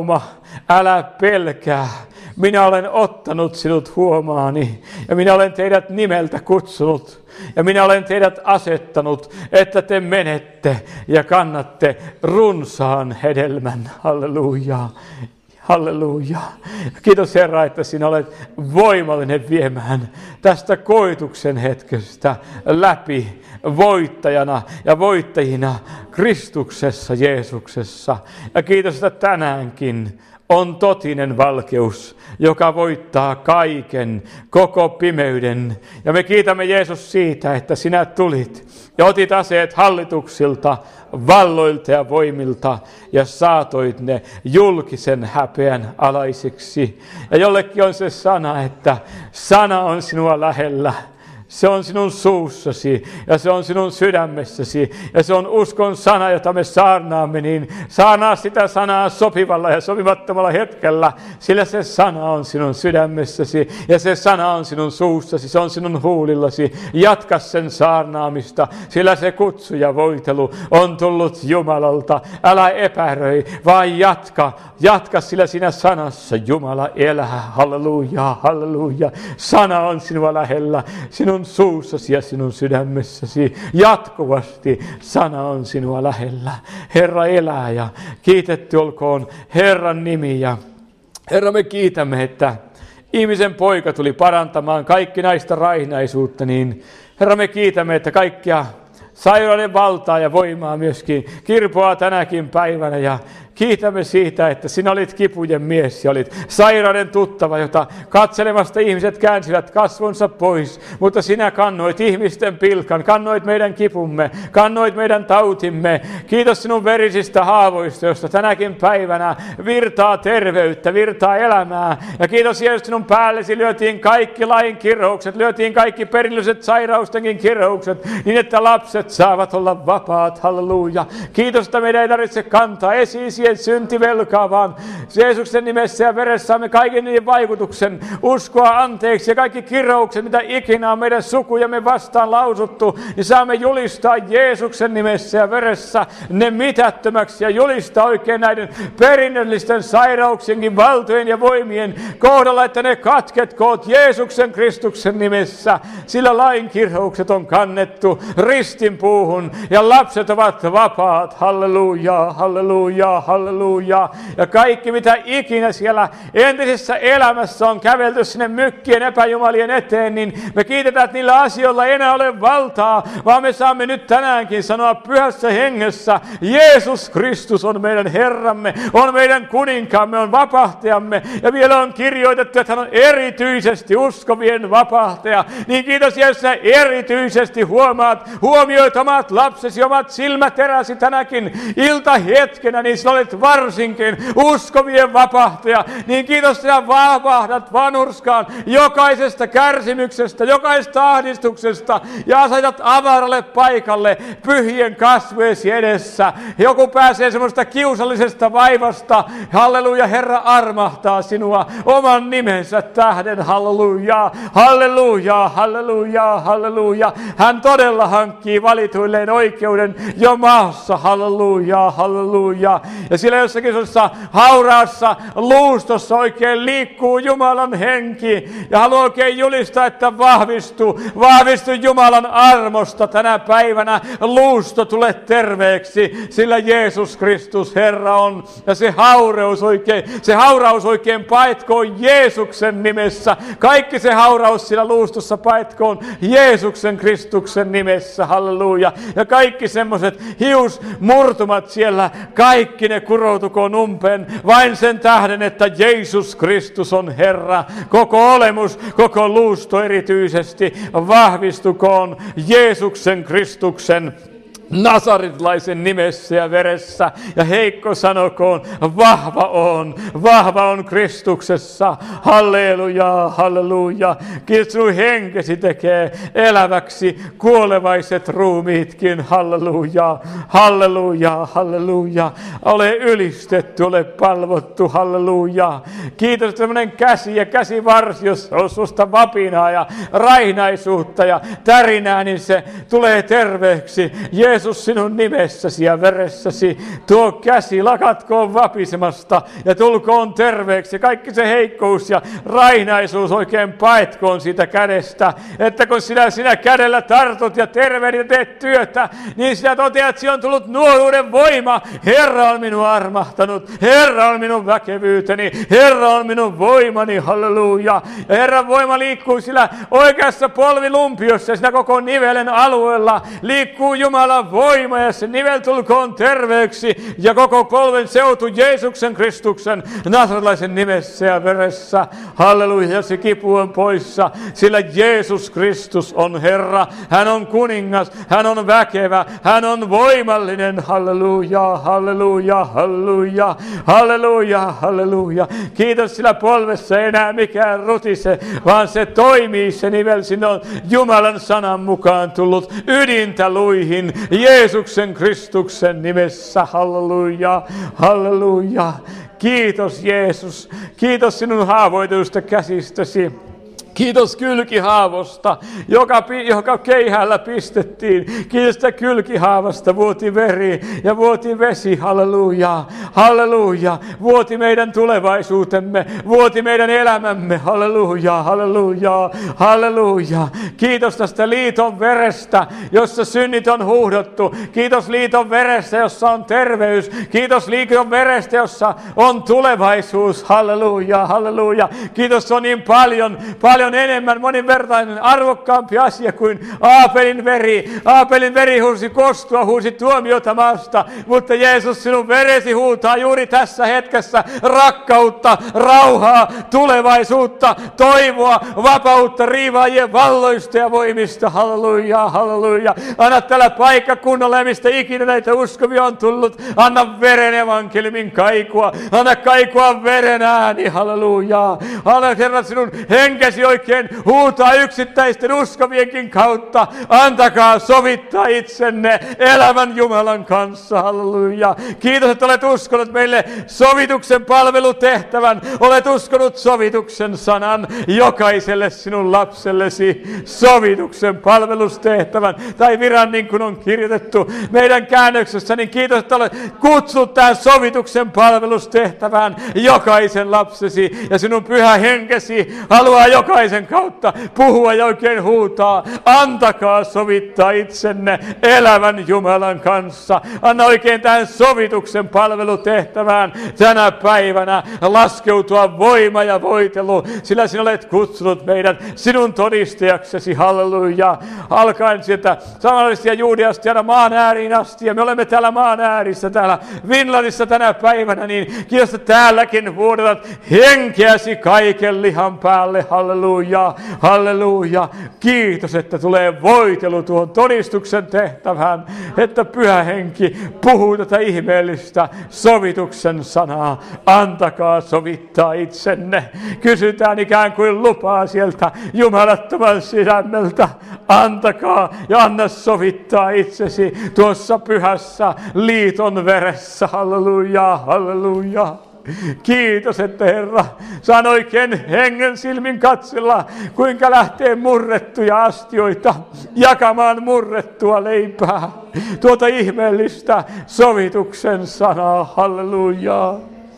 älä pelkää. Minä olen ottanut sinut huomaani ja minä olen teidät nimeltä kutsunut ja minä olen teidät asettanut, että te menette ja kannatte runsaan hedelmän. Halleluja. Halleluja. Kiitos Herra, että sinä olet voimallinen viemään tästä koituksen hetkestä läpi voittajana ja voittajina Kristuksessa Jeesuksessa. Ja kiitos, että tänäänkin on totinen valkeus, joka voittaa kaiken, koko pimeyden. Ja me kiitämme Jeesus siitä, että sinä tulit ja otit aseet hallituksilta, valloilta ja voimilta ja saatoit ne julkisen häpeän alaisiksi. Ja jollekin on se sana, että sana on sinua lähellä. Se on sinun suussasi ja se on sinun sydämessäsi ja se on uskon sana, jota me saarnaamme, niin saarnaa sitä sanaa sopivalla ja sopimattomalla hetkellä, sillä se sana on sinun sydämessäsi ja se sana on sinun suussasi, se on sinun huulillasi. Jatka sen saarnaamista, sillä se kutsu ja voitelu on tullut Jumalalta. Älä epäröi, vaan jatka, jatka, sillä siinä sanassa Jumala elää. Halleluja, halleluja. Sana on sinua lähellä, sinun suussasi ja sinun sydämessäsi. Jatkuvasti sana on sinua lähellä. Herra elää ja kiitetty olkoon Herran nimi. Ja Herra, me kiitämme, että ihmisen poika tuli parantamaan kaikki näistä raihnaisuutta, niin Herra, me kiitämme, että kaikkia sairauden valtaa ja voimaa myöskin kirpoaa tänäkin päivänä ja kiitämme siitä, että sinä olit kipujen mies ja olit sairauden tuttava, jota katselemasta ihmiset käänsivät kasvonsa pois. Mutta sinä kannoit ihmisten pilkan, kannoit meidän kipumme, kannoit meidän tautimme. Kiitos sinun verisistä haavoista, josta tänäkin päivänä virtaa terveyttä, virtaa elämää. Ja kiitos Jeesus, sinun päällesi lyötiin kaikki lain kiroukset, lyötiin kaikki perilliset sairaustenkin kiroukset, niin että lapset saavat olla vapaat. Halleluja. Kiitos, että meidän ei tarvitse kantaa esiin syntivelkaa, vaan Jeesuksen nimessä ja veressä saamme kaiken niiden vaikutuksen, uskoa anteeksi ja kaikki kiroukset, mitä ikinä on meidän sukujamme vastaan lausuttu, niin saamme julistaa Jeesuksen nimessä ja veressä ne mitättömäksi ja julistaa oikein näiden perinnöllisten sairauksienkin valtojen ja voimien kohdalla, että ne katketkoot Jeesuksen Kristuksen nimessä, sillä lain kiroukset on kannettu ristin puuhun ja lapset ovat vapaat. Halleluja, halleluja, halleluja. Ja kaikki mitä ikinä siellä entisessä elämässä on kävelty sinne mykkien epäjumalien eteen, niin me kiitetään, että niillä asioilla ei enää ole valtaa, vaan me saamme nyt tänäänkin sanoa pyhässä hengessä, Jeesus Kristus on meidän Herramme, on meidän kuninkaamme, on vapahtajamme, ja vielä on kirjoitettu, että hän on erityisesti uskovien vapahtaja. Niin kiitos Jeesus, erityisesti huomaat, huomioit omat lapsesi, omat silmäteräsi tänäkin iltahetkenä, niin sinä olet varsinkin uskovien vapahtaja. Niin kiitos, sinä vapahdat vanurskaan jokaisesta kärsimyksestä, jokaisesta ahdistuksesta, ja asetat avaralle paikalle pyhien kasvoesi edessä. Joku pääsee semmoista kiusallisesta vaivasta. Halleluja, Herra armahtaa sinua oman nimensä tähden. Halleluja, halleluja, halleluja, halleluja. Hän todella hankkii valituilleen oikeuden jo maassa. Halleluja, halleluja. Ja siellä jossakin sellaisessa hauraassa luustossa oikein liikkuu Jumalan henki. Ja haluaa oikein julistaa, että vahvistu, vahvistu Jumalan armosta tänä päivänä. Luusto tule terveeksi, sillä Jeesus Kristus Herra on. Ja se haureus oikein, se hauraus oikein paetkoon Jeesuksen nimessä. Kaikki se hauraus siellä luustossa paetkoon Jeesuksen Kristuksen nimessä. Halleluja. Ja kaikki semmoiset hiusmurtumat siellä, kaikki ne kuroutukoon umpeen vain sen tähden, että Jeesus Kristus on Herra. Koko olemus, koko luusto erityisesti vahvistukoon Jeesuksen Kristuksen nasaritlaisen nimessä ja veressä. Ja heikko sanokoon, vahva on, vahva on Kristuksessa. Halleluja, halleluja. Kiitos, sinun henkesi tekee eläväksi kuolevaiset ruumiitkin. Halleluja, halleluja, halleluja. Ole ylistetty, ole palvottu. Halleluja. Kiitos, että tämmöinen käsi ja käsivarsi, jos on susta vapinaa ja raihnaisuutta ja tärinää, niin se tulee terveeksi. Jeesus Jeesus, sinun nimessäsi ja veressäsi, tuo käsi lakatkoon vapisemasta ja tulkoon terveeksi. Kaikki se heikkous ja raihnaisuus oikein paetkoon siitä kädestä, että kun sinä, sinä kädellä tartut ja tervehdit ja teet työtä, niin sinä toteat, että sinä on tullut nuoruuden voima. Herra on minun armahtanut, Herra on minun väkevyyteni, Herra on minun voimani, halleluja. Ja Herran voima liikkuu sillä oikeassa polvilumpiossa ja siinä koko nivelen alueella liikkuu Jumalan voima ja se nivel tulkoon terveeksi ja koko polven seutu Jeesuksen Kristuksen nasralaisen nimessä ja veressä. Halleluja, ja se kipu on poissa, sillä Jeesus Kristus on Herra, hän on kuningas, hän on väkevä, hän on voimallinen. Halleluja, halleluja, halleluja, halleluja, halleluja. Kiitos, sillä polvessa ei enää mikään rutise, vaan se toimii, se nivel, sinne on Jumalan sanan mukaan tullut ydintä luihin Jeesuksen Kristuksen nimessä. Halleluja, halleluja. Kiitos Jeesus, kiitos sinun haavoitetusta käsistäsi. Kiitos kylkihaavosta, joka, joka keihällä pistettiin. Kiitos sitä kylkihaavasta vuoti veri ja vuoti vesi. Halleluja, halleluja. Vuoti meidän tulevaisuutemme, vuoti meidän elämämme. Halleluja, halleluja, halleluja. Kiitos tästä liiton verestä, jossa synnit on huuhdottu. Kiitos liiton verestä, jossa on terveys. Kiitos liiton verestä, jossa on tulevaisuus. Halleluja, halleluja. Kiitos, se on niin paljon, paljon enemmän moninvertainen arvokkaampi asia kuin Aapelin veri. Aapelin veri huusi kostua, huusi tuomiota maasta, mutta Jeesus, sinun veresi huutaa juuri tässä hetkessä rakkautta, rauhaa, tulevaisuutta, toivoa, vapautta riivaajien valloista ja voimista. Halleluja, halleluja. Anna tällä paikkakunnalla, mistä ikinä näitä uskovia on tullut, anna veren evankeliumin kaikua, anna kaikua veren ääni. Halleluja. Anna Herra sinun henkesi oikein huutaa yksittäisten uskovienkin kautta. Antakaa sovittaa itsenne elävän Jumalan kanssa. Halleluja. Kiitos, että olet uskonut meille sovituksen palvelutehtävän. Olet uskonut sovituksen sanan jokaiselle sinun lapsellesi. Sovituksen palvelustehtävän tai viran, niin kuin on kirjoitettu meidän käännöksessä. Niin kiitos, että olet kutsut tähän sovituksen palvelustehtävään jokaisen lapsesi. Ja sinun pyhä henkesi haluaa jokaisen kautta puhua ja oikein huutaa. Antakaa sovittaa itsenne elävän Jumalan kanssa. Anna oikein tähän sovituksen palvelutehtävään tänä päivänä laskeutua voima ja voitelu, sillä sinä olet kutsunut meidät sinun todistajaksesi. Halleluja. Alkaen sieltä Samarista ja Juudeasta ja maan ääriin asti. Ja me olemme täällä maan äärissä, täällä Vinlandissa tänä päivänä, niin kiitos, että täälläkin vuodatat henkeäsi kaiken lihan päälle. Halleluja, halleluja. Kiitos, että tulee voitelu tuohon todistuksen tehtävään, että Pyhä Henki puhuu tätä ihmeellistä sovituksen sanaa. Antakaa sovittaa itsenne. Kysytään ikään kuin lupaa sieltä jumalattoman sydämeltä. Antakaa ja anna sovittaa itsesi tuossa pyhässä liiton veressä. Halleluja, halleluja. Kiitos, että Herra, saan oikein hengen silmin katsella, kuinka lähtee murrettuja astioita jakamaan murrettua leipää. Tuota ihmeellistä sovituksen sanaa. Halleluja.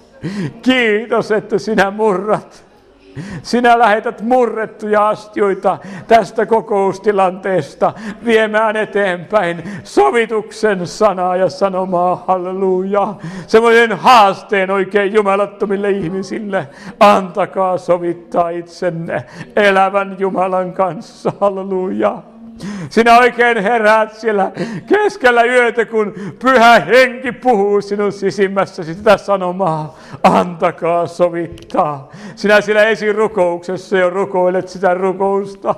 Kiitos, että sinä murrat. Sinä lähetät murrettuja astioita tästä kokoustilanteesta viemään eteenpäin sovituksen sanaa ja sanomaa. Halleluja. Semmoinen haasteen oikein jumalattomille ihmisille. Antakaa sovittaa itsenne elävän Jumalan kanssa. Halleluja. Sinä oikein heräät siellä keskellä yötä, kun Pyhä Henki puhuu sinun sisimmässäsi sitä sanomaa. Antakaa sovittaa. Sinä siellä esirukouksessa jo rukoilet sitä rukousta.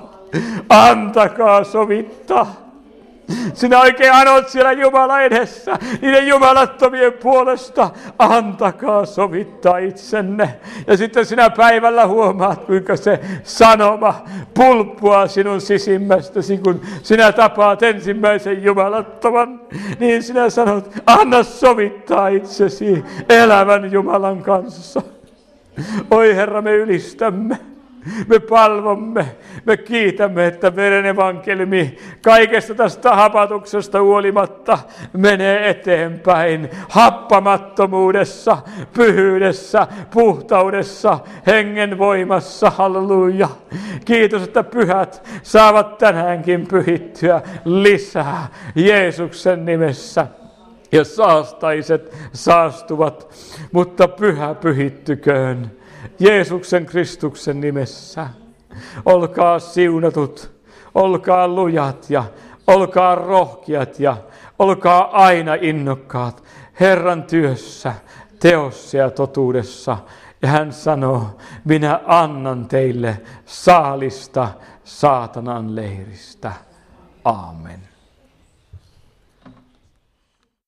Antakaa sovittaa. Sinä oikein anot siellä Jumala edessä, niiden jumalattomien puolesta. Antakaa sovittaa itsenne. Ja sitten sinä päivällä huomaat, kuinka se sanoma pulppuaa sinun sisimmästäsi, kun sinä tapaat ensimmäisen jumalattoman. Niin sinä sanot, anna sovittaa itsesi elävän Jumalan kanssa. Oi Herra, me ylistämme. Me palvomme, me kiitämme, että veren evankeliumi kaikesta tästä hapatuksesta huolimatta menee eteenpäin. Happamattomuudessa, pyhyydessä, puhtaudessa, hengen voimassa. Halleluja. Kiitos, että pyhät saavat tänäänkin pyhittyä lisää Jeesuksen nimessä. Ja saastaiset saastuvat, mutta pyhä pyhittyköön Jeesuksen Kristuksen nimessä. Olkaa siunatut, olkaa lujat ja olkaa rohkeat ja olkaa aina innokkaat Herran työssä, teossa ja totuudessa. Ja hän sanoo, minä annan teille saalista saatanan leiristä. Aamen.